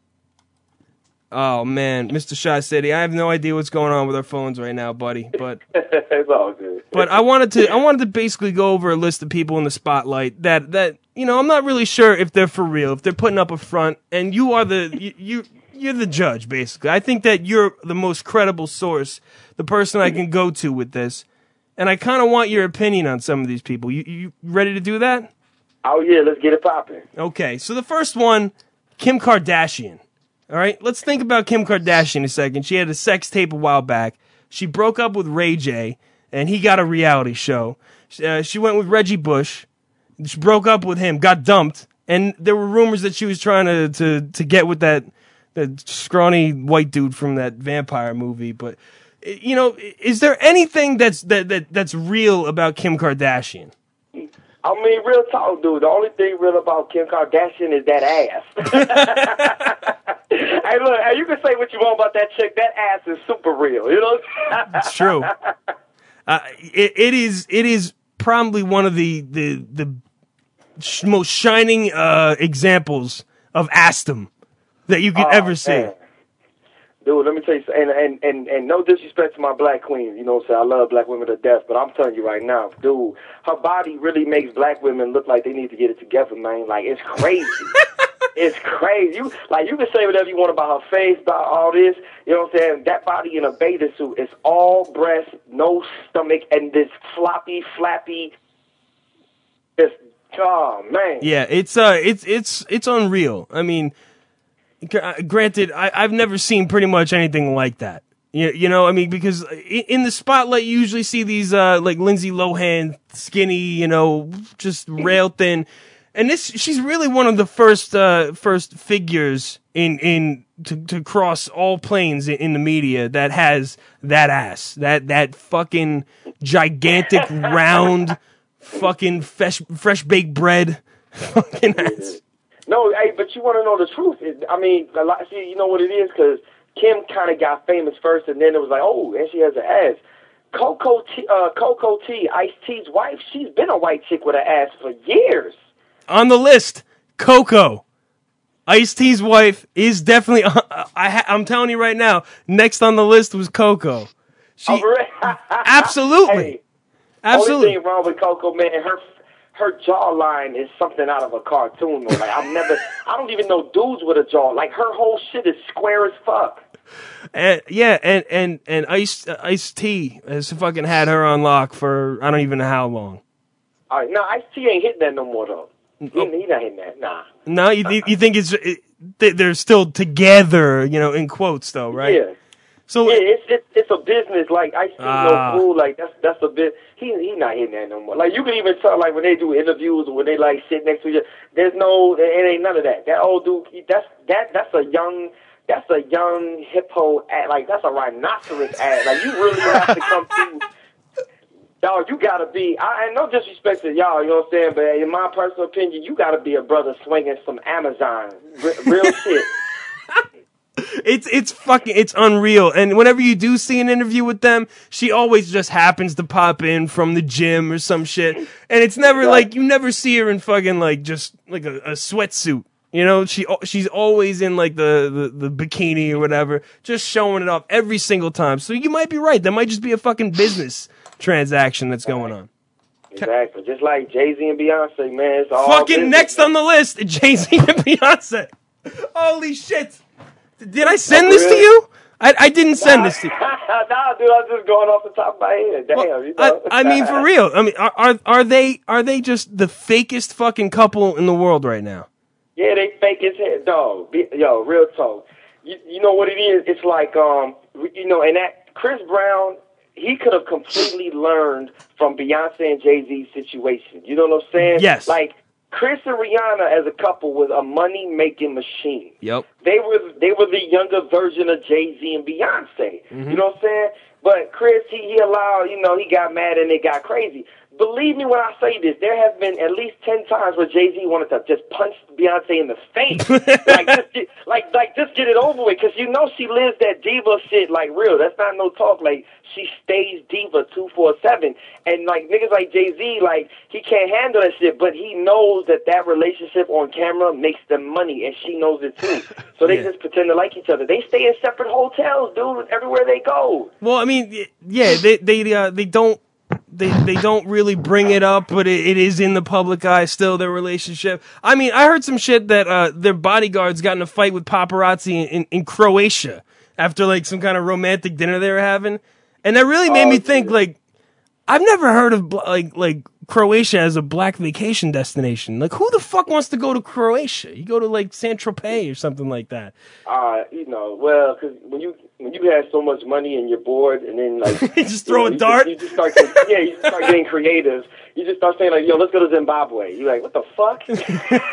Oh man, Mister Shy City, I have no idea what's going on with our phones right now, buddy. But it's all good. but I wanted to I wanted to basically go over a list of people in the spotlight that that you know I'm not really sure if they're for real, if they're putting up a front, and you are the you, you you're the judge basically. I think that you're the most credible source, the person I can go to with this, and I kind of want your opinion on some of these people. You you ready to do that? Oh yeah, let's get it popping. Okay, so the first one, Kim Kardashian. All right, let's think about Kim Kardashian a second. She had a sex tape a while back. She broke up with Ray J, and he got a reality show. Uh, she went with Reggie Bush. She broke up with him, got dumped, and there were rumors that she was trying to to, to get with that that scrawny white dude from that vampire movie. But you know, is there anything that's that, that that's real about Kim Kardashian? I mean, real talk, dude. The only thing real about Kim Kardashian is that ass. Hey, look, hey, you can say what you want about that chick. That ass is super real. You know. It's true. Uh, it, it is. It is probably one of the the the sh- most shining uh, examples of assdom that you could Oh, ever see. man. Dude, let me tell you, and, and and and no disrespect to my black queens, you know what I'm saying? I love black women to death, but I'm telling you right now, dude, her body really makes black women look like they need to get it together, man. Like, it's crazy. It's crazy. You like you can say whatever you want about her face, about all this, you know what I'm saying? That body in a bathing suit is all breast, no stomach, and this floppy, flappy, this, oh, man. Yeah, it's uh, it's it's it's unreal. I mean, gr- uh, granted, I, I've never seen pretty much anything like that. You, you know, I mean, because in, in the spotlight, you usually see these uh, like Lindsay Lohan, skinny, you know, just rail thin, and this she's really one of the first uh, first figures in in to, to cross all planes in, in the media that has that ass, that that fucking gigantic round. Fucking fresh, fresh baked bread. Fucking ass. No, hey, but you want to know the truth. It, I mean, a lot, see, you know what it is? Because Kim kind of got famous first, and then it was like, oh, and she has an ass. Coco T, uh, Coco T, Ice-T's wife, she's been a white chick with an ass for years. On the list, Coco. Ice-T's wife is definitely, uh, I ha- I'm telling you right now, next on the list was Coco. She, Oh, absolutely. Hey, Absolutely. Only thing wrong with Coco, man, her her jawline is something out of a cartoon. Though. Like I've never, I don't even know dudes with a jaw. Like her whole shit is square as fuck. And, yeah, and and and Ice uh, Ice T has fucking had her on lock for I don't even know how long. All right, no, Ice-T ain't hitting that no more though. He, he not hitting that, nah. No, you th- you think it's it, they- they're still together, you know, in quotes though, right? Yeah. So yeah, it's it's it's a business. Like I see Ah. no fool. Like that's that's a bit. He he not hitting that no more. Like you can even tell. Like when they do interviews or when they like sit next to each other. There's no. It ain't none of that. That old dude. He, that's that that's a young. That's a young hippo. Ad, like that's a rhinoceros ad. Like you really have to come through. Dog, you gotta be. I and no disrespect to y'all. You know what I'm saying? But in my personal opinion, you gotta be a brother swinging some Amazon. R- real shit. It's it's fucking it's unreal. And whenever you do see an interview with them, she always just happens to pop in from the gym or some shit. And it's never like you never see her in fucking like just like a, a sweatsuit. You know, she she's always in like the, the, the bikini or whatever, just showing it off every single time. So you might be right. That might just be a fucking business transaction that's going on. Exactly. Just like Jay-Z and Beyonce, man. It's all Fucking business. next on the list, Jay-Z and Beyonce. Holy shit. Did I send this to you? I, I didn't send this to you. Nah, dude, I'm just going off the top of my head. Damn, you know. I, I mean, for real. I mean, are, are are they are they just the fakest fucking couple in the world right now? Yeah, they fake as hell, dog. Be- Yo, real talk. You, you know what it is? It's like, um, you know, and that Chris Brown, he could have completely learned from Beyonce and Jay-Z's situation. You know what I'm saying? Yes. Like, Chris and Rihanna as a couple was a money-making machine. Yep. They were they were the younger version of Jay-Z and Beyonce. Mhm. You know what I'm saying? But Chris, he, he allowed, you know, he got mad and it got crazy. Believe me when I say this, there have been at least ten times where Jay-Z wanted to just punch Beyonce in the face. like, just get, like, like, just get it over with, because you know she lives that diva shit like real. That's not no talk. Like, she stays diva two forty-seven. And, like, niggas like Jay-Z, like, he can't handle that shit, but he knows that that relationship on camera makes them money, and she knows it too. So they Yeah. just pretend to like each other. They stay in separate hotels, dude, everywhere they go. Well, I mean, y- yeah, they they uh, they don't they they don't really bring it up, but it, it is in the public eye still, their relationship. I mean, I heard some shit that uh, their bodyguards got in a fight with paparazzi in, in, in Croatia after like some kind of romantic dinner they were having, and that really made Oh, me think like I've never heard of bl- like like Croatia as a black vacation destination. Like, who the fuck wants to go to Croatia? You go to like Saint Tropez or something like that. Uh, you know, well, because when you when you have so much money and you're bored, and then like you just throw you know, a you dart. Just, you just start, getting, yeah, you just start getting creative. You just start saying like, "Yo, let's go to Zimbabwe." You're like, "What the fuck?" You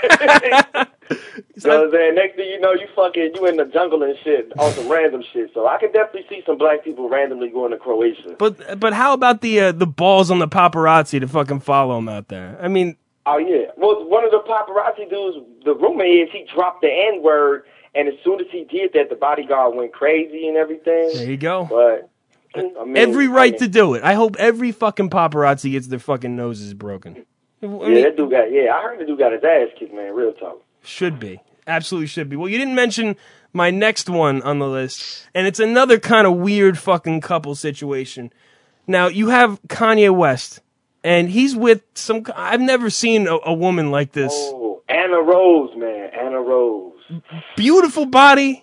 know what I'm saying? Next thing you know, you fucking you in the jungle and shit on some random shit. So I could definitely see some black people randomly going to Croatia. But but how about the uh, the balls on the paparazzi to fucking follow him out there? I mean, oh yeah. Well, one of the paparazzi dudes, the roommate is he dropped the N word, and as soon as he did that, the bodyguard went crazy and everything. There you go. But I mean, every right I mean, to do it. I hope every fucking paparazzi gets their fucking noses broken. I yeah, mean, that dude got. Yeah, I heard the dude got his ass kicked, man. Real talk. Should be. Absolutely should be. Well, you didn't mention my next one on the list, and it's another kind of weird fucking couple situation. Now, you have Kanye West, and he's with some... I've never seen a, a woman like this. Oh, Anna Rose, man. Anna Rose. Beautiful body.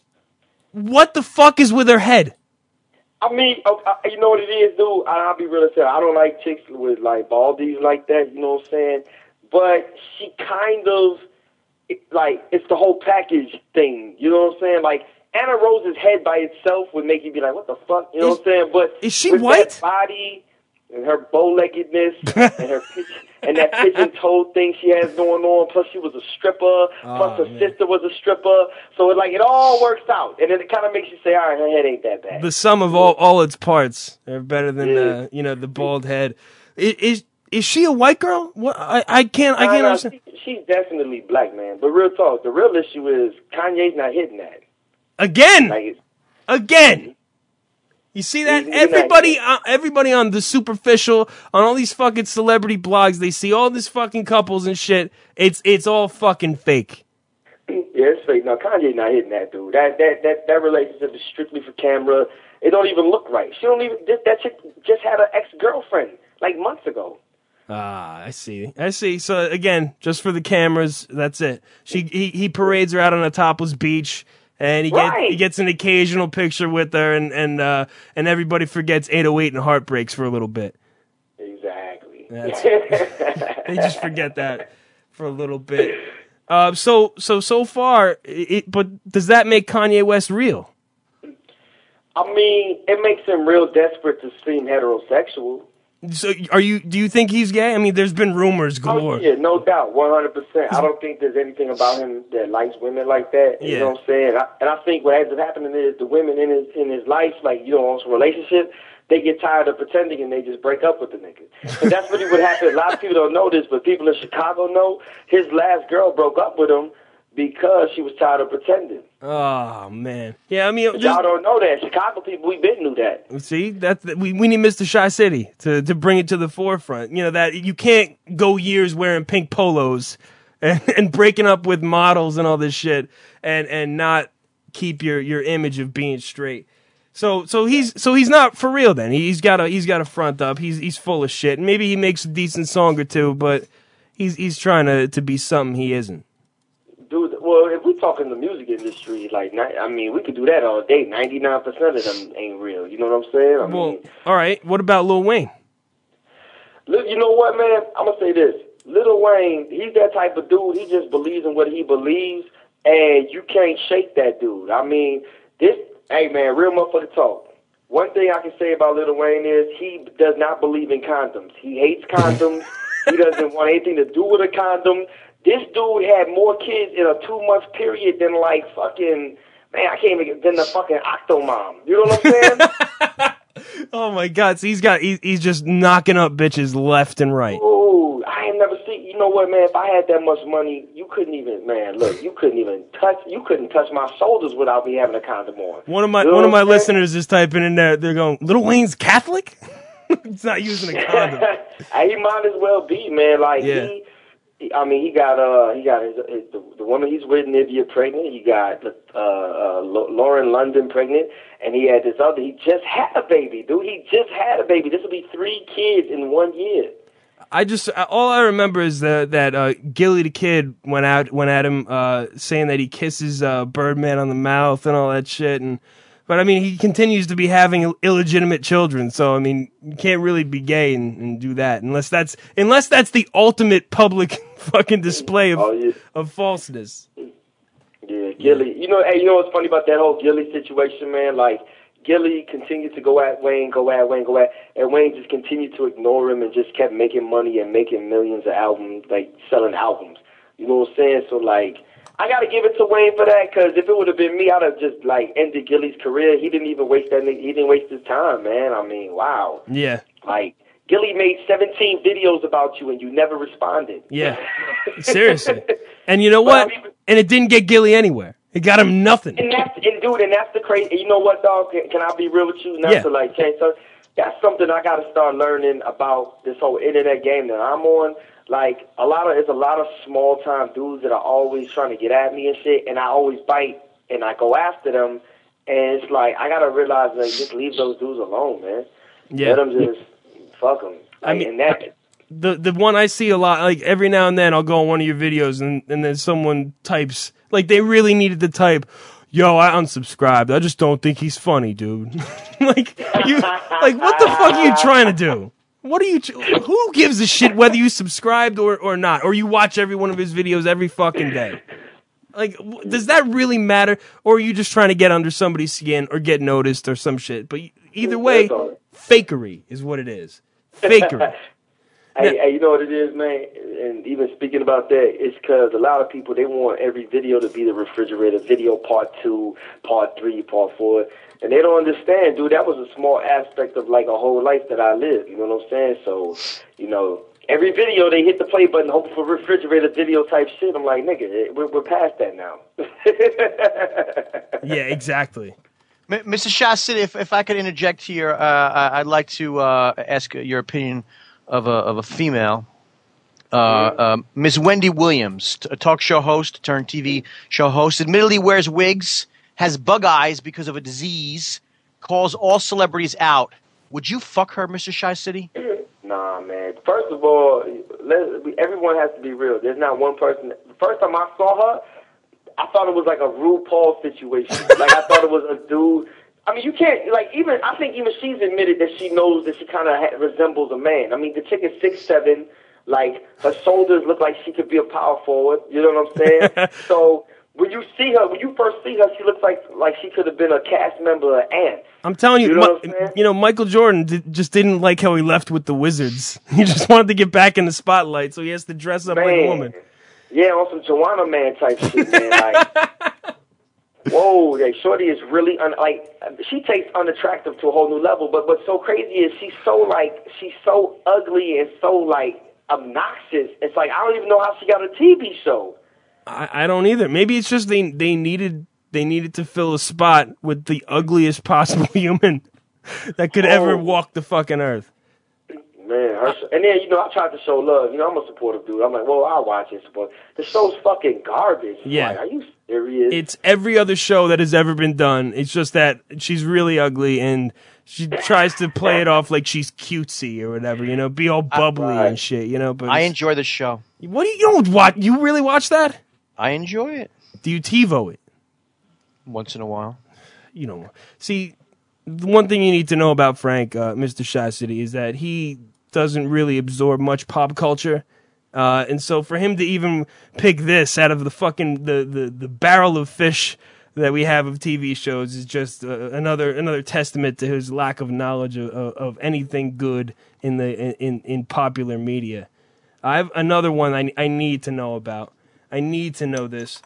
What the fuck is with her head? I mean, uh, uh, you know what it is, dude? I'll be real and say, I don't like chicks with, like, baldies like that, you know what I'm saying? But she kind of... It, like, it's the whole package thing, you know what I'm saying? Like, Anna Rose's head by itself would make you be like, what the fuck, you know is, what I'm saying? But is she with white? That body and her bow-leggedness and her pitch, and that pigeon-toed thing she has going on, plus she was a stripper, oh, plus her man. sister was a stripper, so it, like, it all works out, and then it kind of makes you say, all right, her head ain't that bad. The sum of all, all its parts are better than, Yeah. uh, you know, the bald head. Is, is Is she a white girl? What I, I can't I Nah, can't nah, understand. she, she's definitely black, man. But real talk, the real issue is Kanye's not hitting that. Again, Like, again. You see that? He's- he's not Everybody, uh, everybody on the superficial, on all these fucking celebrity blogs, they see all these fucking couples and shit. It's it's all fucking fake. Yeah, it's fake. No, Kanye's not hitting that dude. That that that that relationship is strictly for camera. It don't even look right. She don't even. That, that chick just had an ex girlfriend like months ago. Ah, I see. I see. So again, just for the cameras, that's it. She he, he parades her out on a topless beach, and he gets Right. he gets an occasional picture with her, and and uh, and everybody forgets eight oh eight and Heartbreaks for a little bit. Exactly. That's, they just forget that for a little bit. Uh, so so so far, it, but does that make Kanye West real? I mean, it makes him real desperate to seem heterosexual. So are you? Do you think he's gay? I mean, there's been rumors galore. Oh, yeah, no doubt, one hundred percent. I don't think there's anything about him that likes women like that. You Yeah. know what I'm saying? I, and I think what ends up happening is the women in his in his life, like, you know, on some relationship, they get tired of pretending and they just break up with the nigga. And that's really what happened. A lot of people don't know this, but people in Chicago know. His last girl broke up with him because she was tired of pretending. Oh man, yeah. I mean, But just- y'all don't know that. Chicago people, we been knew that. See, that's that we we need Mister Shy City to to bring it to the forefront. You know that you can't go years wearing pink polos and, and breaking up with models and all this shit, and and not keep your your image of being straight. So so he's so he's not for real then. He's got a he's got a front up. He's he's full of shit. Maybe he makes a decent song or two, but he's he's trying to to be something he isn't. Dude, well, if we're talking the music industry, like, ni- I mean, we could do that all day. ninety-nine percent of them ain't real. You know what I'm saying? I Well, mean, all right. What about Lil Wayne? li- you know what, man? I'm going to say this. Lil Wayne, he's that type of dude. He just believes in what he believes, and you can't shake that dude. I mean, this, hey, man, real motherfucker talk. One thing I can say about Lil Wayne is he does not believe in condoms. He hates condoms. He doesn't want anything to do with a condom. This dude had more kids in a two-month period than, like, fucking, man, I can't even, than the fucking Octomom. You know what I'm saying? Oh my God! So he's got he, he's just knocking up bitches left and right. Ooh, I ain't never seen, you know what, man, if I had that much money, you couldn't even, man, look, you couldn't even touch, you couldn't touch my shoulders without me having a condom on. One of my You know one of what my I'm saying? listeners is typing in there. They're going, Lil Wayne's Catholic? He's not using a condom. Hey, he might as well be, man. Like, Yeah. he, he, I mean, he got, uh, he got his, his the, the woman he's with, Nivea, pregnant. He got uh, uh, Lo- Lauren London pregnant, and he had this other. He just had a baby, dude. He just had a baby. This will be three kids in one year. I just all I remember is that that uh, Gilly the Kid went out went at him uh, saying that he kisses uh, Birdman on the mouth and all that shit, and But I mean, he continues to be having Ill- illegitimate children. So I mean, you can't really be gay and, and do that unless that's unless that's the ultimate public fucking display of Oh, yeah. of falseness. Yeah, Gilly. You know, hey, you know what's funny about that whole Gilly situation, man? Like, Gilly continued to go at Wayne, go at Wayne, go at, and Wayne just continued to ignore him and just kept making money and making millions of albums, like selling albums. You know what I'm saying? So, like, I got to give it to Wayne for that, because if it would have been me, I'd have just, like, ended Gilly's career. He didn't even waste that. He didn't waste his time, man. I mean, wow. Yeah. Like, Gilly made seventeen videos about you and you never responded. Yeah. Seriously. And you know what? And it didn't get Gilly anywhere. It got him nothing. And that's and dude, and that's the crazy. You know what, dog? Can, can I be real with you? Not Yeah. to like change. So that's something I got to start learning about this whole internet game that I'm on. Like a lot of, it's a lot of small time dudes that are always trying to get at me and shit, and I always bite and I go after them. And it's like I gotta realize, like, just leave those dudes alone, man. Yeah. Let them just fuck them. I Like, mean, and that. The the one I see a lot, like every now and then I'll go on one of your videos and, and then someone types, like they really needed to type, yo, I unsubscribed. I just don't think he's funny, dude. like, you, like what the fuck are you trying to do? What are you, who gives a shit whether you subscribed or, or not? Or you watch every one of his videos every fucking day? Like, w- does that really matter? Or are you just trying to get under somebody's skin or get noticed or some shit? But either way, fakery is what it is. Fakery. Hey, hey, you know what it is, man? And even speaking about that, it's because a lot of people, they want every video to be the refrigerator video part two, part three, part four. And they don't understand, dude, that was a small aspect of, like, a whole life that I lived. You know what I'm saying? So, you know, every video, they hit the play button, hoping for refrigerator video type shit. I'm like, nigga, we're, we're past that now. Yeah, exactly. M- Mister Shasty, if if I could interject here, uh, I- I'd like to uh, ask your opinion of a of a female, uh, um, Miss Wendy Williams, t- a talk show host turned T V show host. Admittedly, wears wigs, has bug eyes because of a disease, calls all celebrities out. Would you fuck her, Mister Shy City? Nah, man. First of all, let, everyone has to be real. There's not one person. The first time I saw her, I thought it was like a RuPaul situation. Like, I thought it was a dude. I mean, you can't, like, even, I think even she's admitted that she knows that she kind of ha- resembles a man. I mean, the chick is six seven, like, her shoulders look like she could be a power forward, you know what I'm saying? So, when you see her, when you first see her, she looks like like she could have been a cast member of Ants. I'm telling you, You know Mi- what I'm saying? you know, Michael Jordan did, just didn't like how he left with the Wizards. He just wanted to get back in the spotlight, so he has to dress up like a Man. woman. Yeah, on some Joanna Man type shit, man. Like, whoa, like, Shorty is really, un- like, she takes unattractive to a whole new level, but what's so crazy is she's so, like, she's so ugly and so, like, obnoxious. It's like, I don't even know how she got a T V show. I, I don't either. Maybe it's just they they needed they needed to fill a spot with the ugliest possible human that could ever Oh. walk the fucking earth. Man, her, and then, you know, I tried to show love. You know, I'm a supportive dude. I'm like, well, I'll watch it, but the show's fucking garbage. Yeah. Like, are you serious? It's every other show that has ever been done. It's just that she's really ugly and she tries to play it off like she's cutesy or whatever, you know, be all bubbly and shit, you know. But I it's- enjoy the show. What do you, you don't watch? You really watch that? I enjoy it. Do you TiVo it? Once in a while. You know, see, the one thing you need to know about Frank, uh, Mister Shy City, is that he doesn't really absorb much pop culture. Uh, and so for him to even pick this out of the fucking, the, the, the barrel of fish that we have of T V shows is just uh, another another testament to his lack of knowledge of, of, of anything good in the in, in popular media. I have another one I, I need to know about. I need to know this.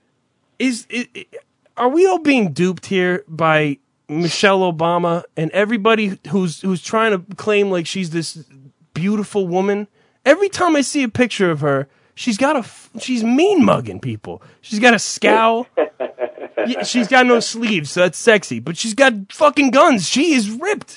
Is it, are we all being duped here by Michelle Obama and everybody who's who's trying to claim like she's this beautiful woman? Every time I see a picture of her, she's got a f- she's mean mugging people. She's got a scowl. Yeah, she's got no sleeves, so that's sexy. But she's got fucking guns. She is ripped.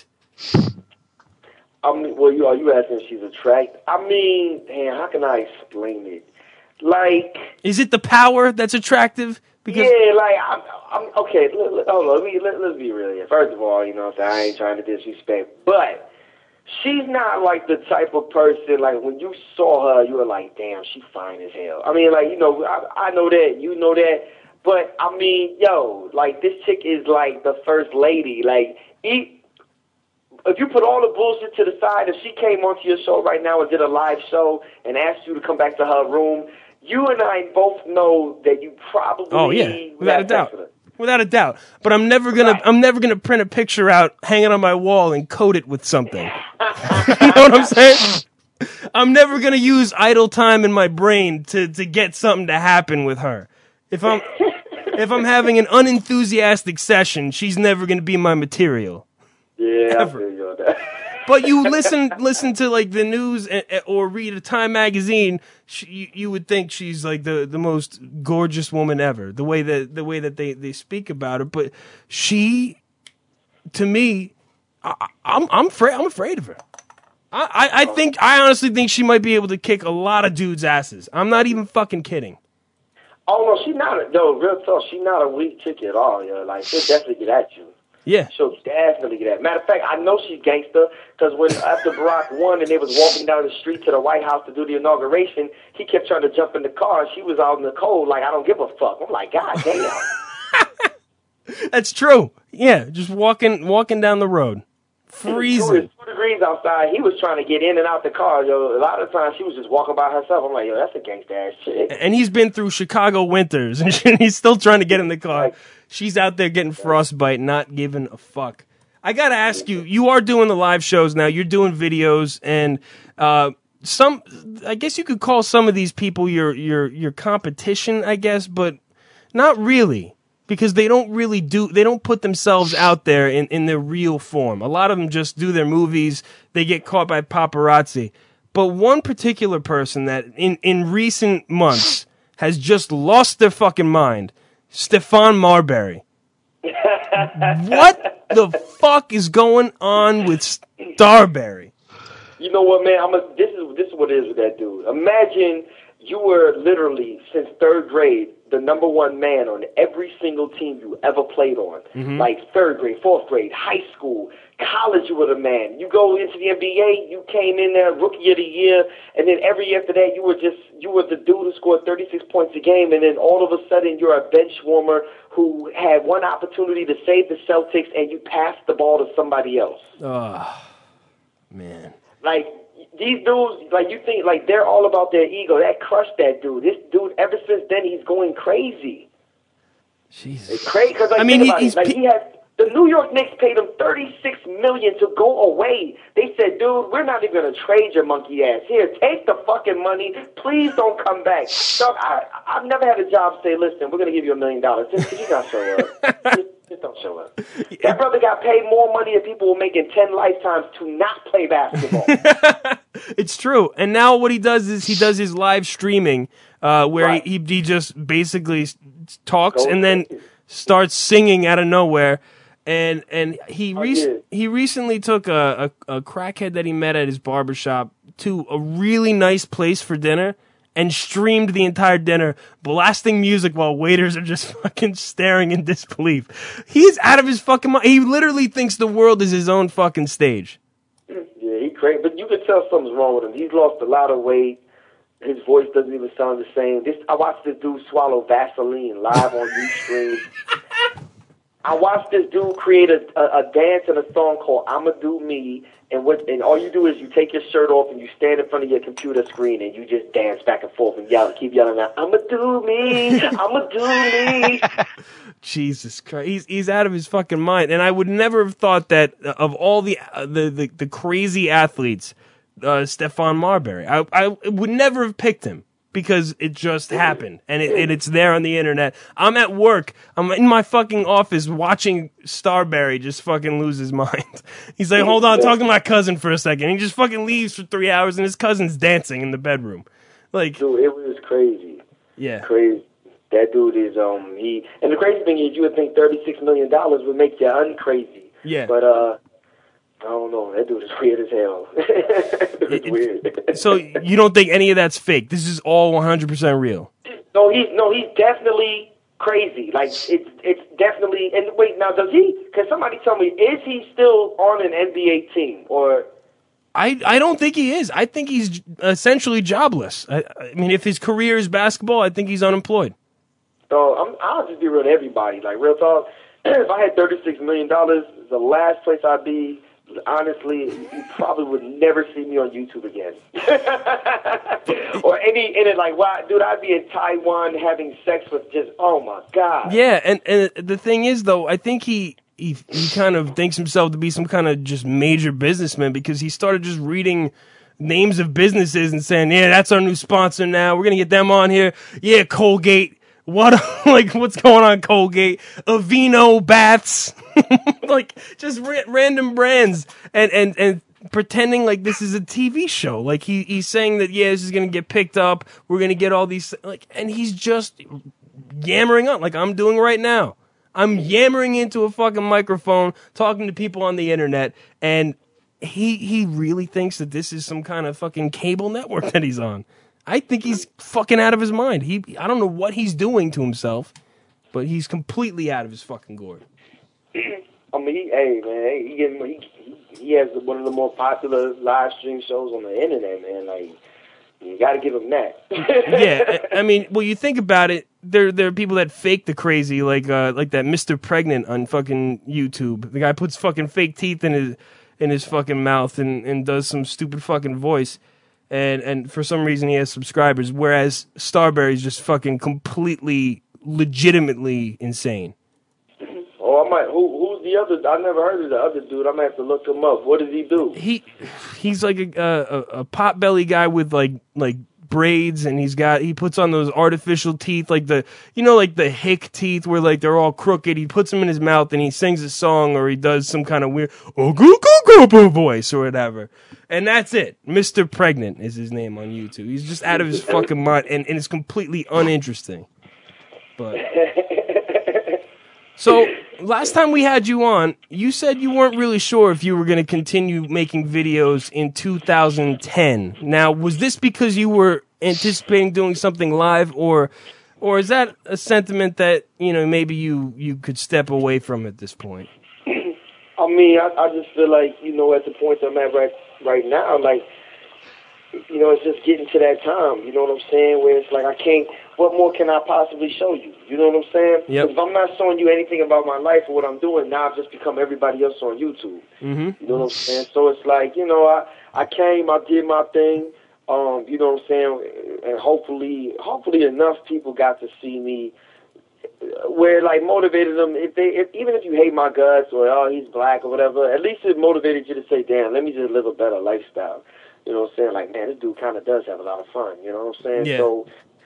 I mean, well, you are you asking if she's attractive? I mean, damn, how can I explain it? Like, Is it the power that's attractive? Because yeah, like, I'm, I'm okay. Let, let, hold on, let me, let, let's be real here. First of all, you know, what I'm saying, I ain't trying to disrespect, but she's not like the type of person. Like, when you saw her, you were like, damn, she fine as hell. I mean, like, you know, I, I know that, you know that. But I mean, yo, like this chick is like the first lady. Like, eat, if you put all the bullshit to the side, if she came onto your show right now and did a live show and asked you to come back to her room, you and I both know that you probably Oh yeah, without a had sex doubt. with her. Without a doubt. But I'm never gonna Right. I'm never gonna print a picture out, hang it on my wall, and coat it with something. You know what I'm saying? I'm never gonna use idle time in my brain to, to get something to happen with her. If I'm if I'm having an unenthusiastic session, she's never gonna be my material. Yeah, Ever. I feel you on that. But you listen listen to like the news and, or read a Time magazine, she, you, you would think she's like the, the most gorgeous woman ever. The way that the way that they, they speak about her, but she, to me, I, I'm I'm afraid I'm afraid of her. I, I, I think I honestly think she might be able to kick a lot of dudes' asses. I'm not even fucking kidding. Oh no, she's not a yo, real talk, she's not a weak chick at all, yo. Like she'll definitely get at you. Yeah. She'll definitely get at. Matter of fact, I know she's gangster because when after Barack won and they was walking down the street to the White House to do the inauguration, he kept trying to jump in the car. She was out in the cold, like I don't give a fuck. I'm like, God damn. That's true. Yeah, just walking walking down the road, freezing. It's two degrees outside. He was trying to get in and out the car, yo. A lot of times she was just walking by herself. I'm like, yo, that's a gangster ass chick. And he's been through Chicago winters, and he's still trying to get in the car. She's out there getting frostbite, not giving a fuck. I gotta ask you, you are doing the live shows now. You're doing videos, and uh, some, I guess you could call some of these people your your your competition, I guess, but not really, because they don't really do, they don't put themselves out there in, in their real form. A lot of them just do their movies. They get caught by paparazzi. But one particular person that in, in recent months has just lost their fucking mind, Stefan Marbury. What the fuck is going on with Starberry? You know what, man? I'm a, this is this is what it is with that dude. Imagine you were literally since third grade the number one man on every single team you ever played on. Mhm. Like third grade, fourth grade, high school, college, you were the man. You go into the N B A, you came in there rookie of the year, and then every year after that, you were just you were the dude who scored thirty-six points a game, and then all of a sudden, you're a bench warmer who had one opportunity to save the Celtics, and you passed the ball to somebody else. Oh, man. Like, these dudes, like, you think, like, they're all about their ego. That crushed that dude. This dude, ever since then, he's going crazy. Jesus. It's crazy. Because, like, I mean, think he- about it. he's Like, pe- he has, the New York Knicks paid him thirty-six million dollars to go away. They said, dude, we're not even going to trade your monkey ass. Here, take the fucking money. Please don't come back. So I, I've never had a job say, listen, we're going to give you a million dollars. Just you not show up. just, just don't show up. That brother got paid more money than people were making ten lifetimes to not play basketball. It's true. And now what he does is he does his live streaming, uh, where Right. he, he just basically s- talks Goes and then starts singing out of nowhere. And and he Oh, rec- yeah. he recently took a, a, a crackhead that he met at his barbershop to a really nice place for dinner and streamed the entire dinner, blasting music while waiters are just fucking staring in disbelief. He's out of his fucking mind. He literally thinks the world is his own fucking stage. Yeah, he crazy, but you can tell something's wrong with him. He's lost a lot of weight. His voice doesn't even sound the same. This I watched this dude swallow Vaseline live on Ustream. I watched this dude create a, a, a dance and a song called "I'ma Do Me," and what and all you do is you take your shirt off and you stand in front of your computer screen and you just dance back and forth and yell, keep yelling out, "I'ma do me, I'ma do me." Jesus Christ, he's he's out of his fucking mind. And I would never have thought that uh, of all the uh, the, the the crazy athletes, uh, Stefan Marbury. I I would never have picked him because it just happened, and it, and it's there on the internet. I'm at work. I'm in my fucking office watching Starberry just fucking lose his mind. He's like, "Hold on, talk to my cousin for a second." He just fucking leaves for three hours, and his cousin's dancing in the bedroom. Like, Dude, it was crazy. yeah. Crazy. That dude is um he and the crazy thing is you would think thirty six million dollars would make you uncrazy. Yeah. But uh I don't know, that dude is weird as hell. It's weird. So you don't think any of that's fake? This is all one hundred percent real. No, he's no, he's definitely crazy. Like it's it's definitely. And wait, now does he? Can somebody tell me? Is he still on an N B A team or? I, I don't think he is. I think he's essentially jobless. I, I mean, if his career is basketball, I think he's unemployed. So I'm, I'll just be real to everybody. Like, real talk, if I had thirty-six million dollars, the last place I'd be, honestly, you probably would never see me on YouTube again. Or any, and it like, wow, dude, I'd be in Taiwan having sex with just, oh my God. Yeah, and, and the thing is, though, I think he, he, he kind of thinks himself to be some kind of just major businessman because he started just reading names of businesses and saying, yeah, that's our new sponsor now. We're going to get them on here. Yeah, Colgate. What, like, what's going on, Colgate? Aveeno baths. Like, just ra- random brands. And, and, and pretending like this is a T V show. Like, he, he's saying that, yeah, this is going to get picked up. We're going to get all these, like, and he's just yammering on like I'm doing right now. I'm yammering into a fucking microphone, talking to people on the internet, and he, he really thinks that this is some kind of fucking cable network that he's on. I think he's fucking out of his mind. He, I don't know what he's doing to himself, but he's completely out of his fucking gourd. I mean, he, hey man, he, getting, he he has one of the more popular live stream shows on the internet, man. Like, you got to give him that. Yeah, I mean, well, you think about it. There, there are people that fake the crazy, like, uh, like that Mister Pregnant on fucking YouTube. The guy puts fucking fake teeth in his in his fucking mouth and, and does some stupid fucking voice. And and for some reason he has subscribers, whereas Starberry's just fucking completely, legitimately insane. Oh, I might. Who who's the other? I never heard of the other dude. I'm gonna have to look him up. What does he do? He he's like a a, a pot belly guy with like like braids, and he's got he puts on those artificial teeth, like the you know like the hick teeth where like they're all crooked. He puts them in his mouth and he sings a song or he does some kind of weird oh go go go voice or whatever. And that's it. Mister Pregnant is his name on YouTube. He's just out of his fucking mind, and, and it's completely uninteresting. But so last time we had you on, you said you weren't really sure if you were going to continue making videos in two thousand ten. Now, was this because you were anticipating doing something live, or or is that a sentiment that you know maybe you you could step away from at this point? I mean, I, I just feel like, you know, at the point I'm at right right now, like, you know, it's just getting to that time, you know what I'm saying, where it's like I can't, what more can I possibly show you? You know what I'm saying? Yep. If I'm not showing you anything about my life or what I'm doing, now I've just become everybody else on YouTube. Mm-hmm. You know what I'm saying? So it's like, you know, I, I came, I did my thing, um, you know what I'm saying, and hopefully, hopefully enough people got to see me where it, like, motivated them. If they, if, even if you hate my guts or oh he's black or whatever, at least it motivated you to say, damn, let me just live a better lifestyle. You know what I'm saying? Like, man, this dude kind of does have a lot of fun. You know what I'm saying? Yeah. So,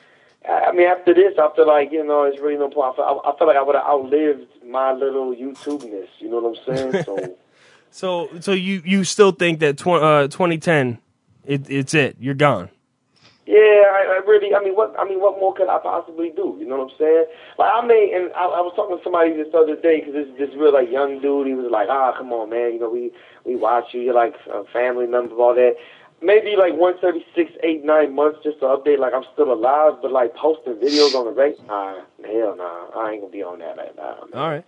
I mean, after this, I feel like, you know, it's really no point. I feel, I feel like I would have outlived my little YouTube-ness. You know what I'm saying? So, so, so you, you still think that tw- uh, twenty ten, it, it's it? You're gone. yeah, I, I really, I mean, what, I mean, what more could I possibly do? You know what I'm saying? Like, I may, and I, I was talking to somebody this other day because this this real like young dude. He was like, ah, come on, man. You know, we we watch you. You're like a family member, all that. Maybe like once every six, eight, nine months just to update, like I'm still alive, but like posting videos on the reg, nah, hell nah, I ain't gonna be on that right now. All right.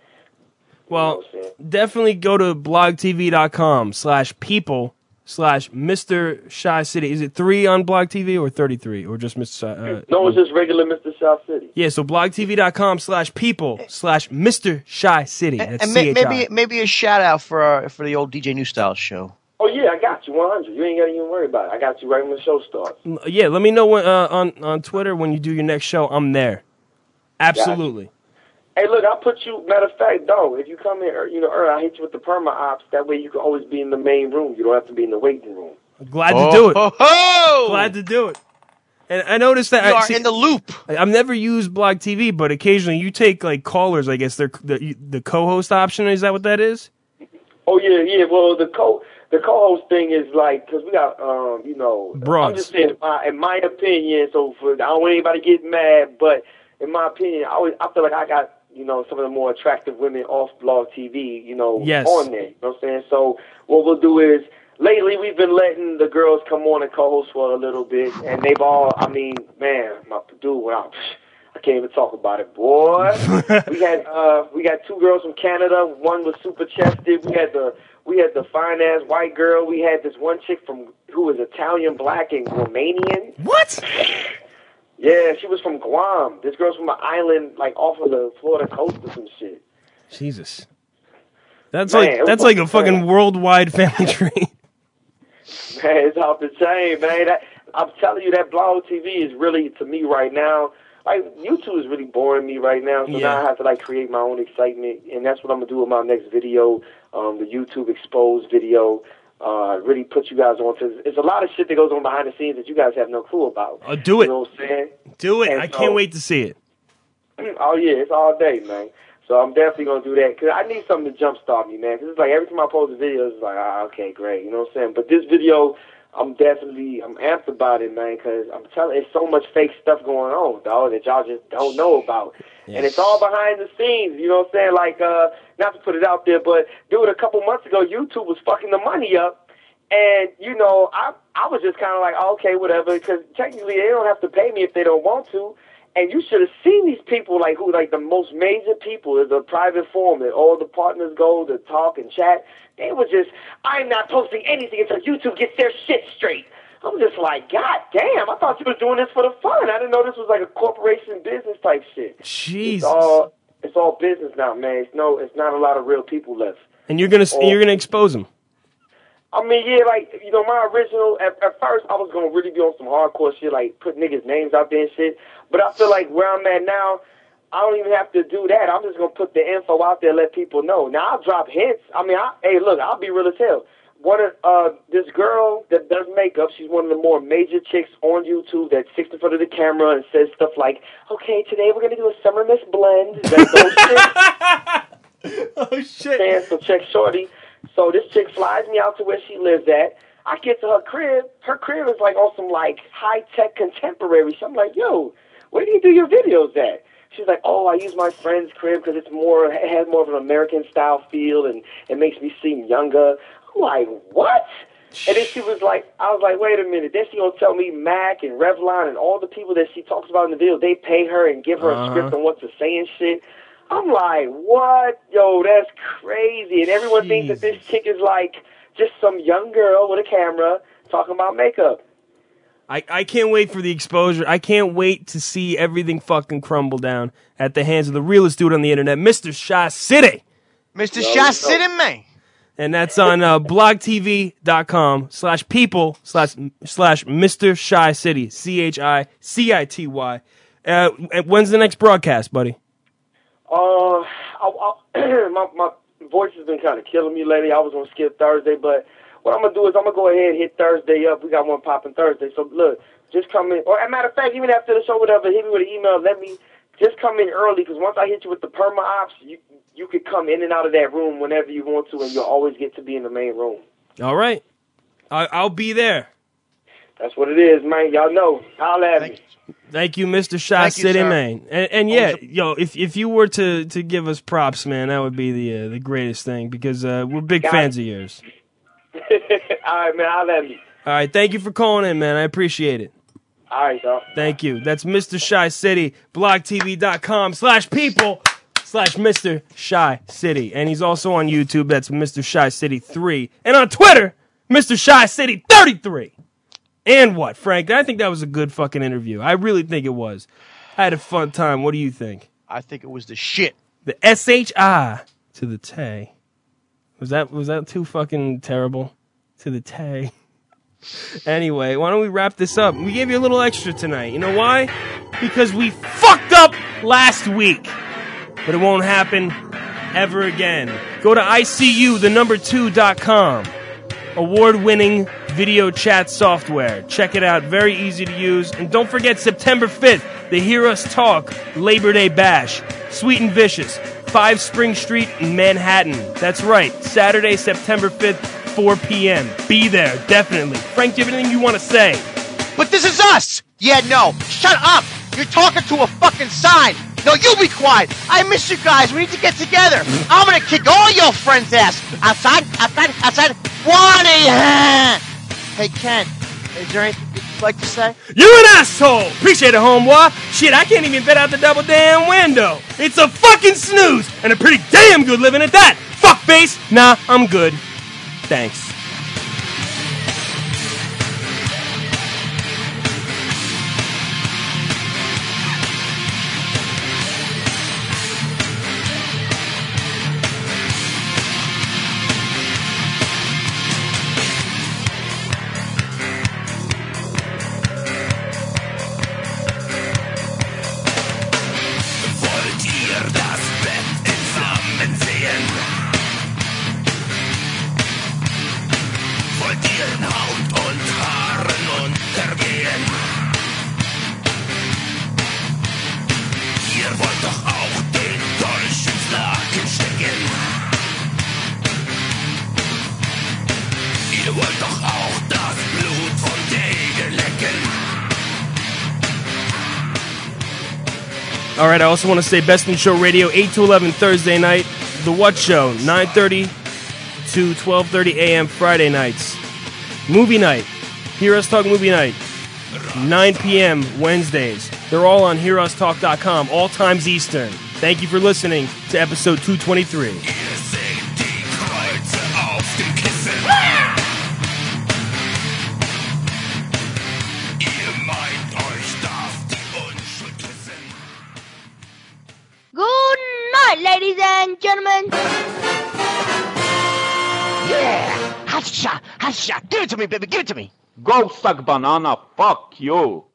Well, definitely go to blogtv.com slash people slash Mister Shy City. Is it three on Blog T V or thirty-three or just Mister Shy? Uh, no, it's just regular Mister Shy City. Yeah, so blogtv.com slash people slash Mister Shy City. That's And may, C H I. maybe maybe a shout out for our, for the old D J New Style show. Oh yeah, I got you one hundred. You ain't got to even worry about it. I got you right when the show starts. Yeah, let me know when, uh, on on Twitter when you do your next show. I'm there. Absolutely. Hey, look, I'll put you, matter of fact, dog, if you come here, you know, early, I'll hit you with the perma ops. That way you can always be in the main room. You don't have to be in the waiting room. Glad Oh, to do it. ho, ho! Glad to do it. And I noticed that You I, are in the loop. I've never used Blog T V, but occasionally you take like callers. I guess they're the the co-host option. Is that what that is? Oh, yeah, yeah. Well, the co the co-host thing is like, because we got, um, you know, Broads. I'm just saying, in my, in my opinion, so for, I don't want anybody to get mad, but in my opinion, I always I feel like I got, you know, some of the more attractive women off Blog T V, you know, Yes. on there. You know what I'm saying? So what we'll do is, lately we've been letting the girls come on and co-host for a little bit, and they've all, I mean, man, my dude, wow, I can't even talk about it, boy. we had uh, we got two girls from Canada. One was super chested. We had the we had the fine ass white girl. We had this one chick from who was Italian, black, and Romanian. What? Yeah, she was from Guam. This girl's from an island, like off of the Florida coast or some shit. Jesus. That's Man, it like was that's like a fucking fucking fun. worldwide family tree. Man, it's off the chain, man. That, I'm telling you, that Blog T V is really, to me right now, like, YouTube is really boring me right now, so Yeah. now I have to, like, create my own excitement, and that's what I'm going to do with my next video, um, the YouTube Exposed video, uh, really put you guys on, because there's a lot of shit that goes on behind the scenes that you guys have no clue about. Oh, do it. You know what I'm saying? Do it. And I so- can't wait to see it. Oh, yeah, it's all day, man. So I'm definitely going to do that, because I need something to jumpstart me, man, because it's like every time I post a video, it's like, ah, okay, great, you know what I'm saying? But this video, I'm definitely, I'm amped about it, man, because I'm telling you, there's so much fake stuff going on, dog, that y'all just don't know about. And it's all behind the scenes, you know what I'm saying? Like, uh, not to put it out there, but, dude, a couple months ago, YouTube was fucking the money up. And, you know, I I was just kind of like, oh, okay, whatever, because technically they don't have to pay me if they don't want to. And you should have seen these people, like, who, like, the most major people, is a private forum that all the partners go to talk and chat. They were just, I'm not posting anything until YouTube gets their shit straight. I'm just like, God damn, I thought you was doing this for the fun. I didn't know this was like a corporation business type shit. Jesus. It's all, it's all business now, man. It's no, it's not a lot of real people left. And you're gonna Oh. you're gonna expose them. I mean, yeah, like, you know, my original, at, at first, I was going to really be on some hardcore shit, like, put niggas' names out there and shit. But I feel like where I'm at now, I don't even have to do that. I'm just going to put the info out there and let people know. Now, I'll drop hints. I mean, I, hey, look, I'll be real as hell. One of, uh, this girl that does makeup, she's one of the more major chicks on YouTube that sits in front of the camera and says stuff like, okay, today we're going to do a Summer Miss blend. That's those shit. Oh, shit. So check Shorty. So this chick flies me out to where she lives at. I get to her crib. Her crib is like on some like high-tech contemporary. So I'm like, yo, where do you do your videos at? She's like, oh, I use my friend's crib because it's more, it has more of an American-style feel and it makes me seem younger. I'm like, what? And then she was like, I was like, wait a minute. Then she gonna tell me Mac and Revlon and all the people that she talks about in the video, they pay her and give her Uh-huh. a script on what to say and shit. I'm like, what? Yo, that's crazy. And everyone thinks that this chick is like just some young girl with a camera talking about makeup. I, I can't wait for the exposure. I can't wait to see everything fucking crumble down at the hands of the realest dude on the internet, Mister Shy City. Mister Shy City, man. And that's on uh, blogtv.com slash people slash slash Mister Shy City. C H I C I T Y. Uh, when's the next broadcast, buddy? Uh, I, I, my my voice has been kind of killing me lately. I was gonna skip Thursday, but what I'm gonna do is I'm gonna go ahead and hit Thursday up. We got one popping Thursday, so look, just come in. Or as a matter of fact, even after the show, whatever, hit me with an email. Let me just come in early because once I hit you with the perma ops, you you could come in and out of that room whenever you want to, and you'll always get to be in the main room. All right. I, I'll be there. That's what it is, man. Y'all know. Holla at me. Thank you, Mister Shy Thank you, City, sir. man. And, and yeah, yo, if if you were to, to give us props, man, that would be the uh, the greatest thing because uh, we're big Got fans it. of yours. All right, man. Holla at me. All right, thank you for calling in, man. I appreciate it. All right, dog. Thank you. That's Mister Shy City, blogtv.com slash people slash Mister Shy City. And he's also on YouTube. That's Mister Shy City three. And on Twitter, Mister Shy City thirty-three. And what, Frank? I think that was a good fucking interview. I really think it was. I had a fun time. What do you think? I think it was the shit. The S H I to the Tay. Was that was that too fucking terrible? To the Tay. Anyway, why don't we wrap this up? We gave you a little extra tonight. You know why? Because we fucked up last week. But it won't happen ever again. Go to I C U, the number two dot com. Award-winning video chat software. Check it out. Very easy to use. And don't forget September fifth, the Hear Us Talk Labor Day Bash. Sweet and Vicious. five Spring Street in Manhattan. That's right. Saturday, September fifth, four p.m. Be there. Definitely. Frank, do you have anything you want to say? But this is us! Yeah, no. Shut up! You're talking to a fucking sign! No, you be quiet! I miss you guys! We need to get together! I'm gonna kick all your friends' ass! Outside, outside, outside! Wani! Hey, Ken, is there anything you'd like to say? You're an asshole! Appreciate it, homeboy. Shit, I can't even fit out the double damn window. It's a fucking snooze, and a pretty damn good living at that. Fuck face. Nah, I'm good. Thanks. All right, I also want to say Best in Show Radio, eight to eleven Thursday night. The What Show, nine thirty to twelve thirty a.m. Friday nights. Movie Night, Hear Us Talk Movie Night, nine p.m. Wednesdays. They're all on hear us talk dot com, all times Eastern. Thank you for listening to episode two twenty-three. Good night, ladies and gentlemen. Yeah! Hasha! Hasha! Give it to me, baby! Give it to me! Go suck banana! Fuck you!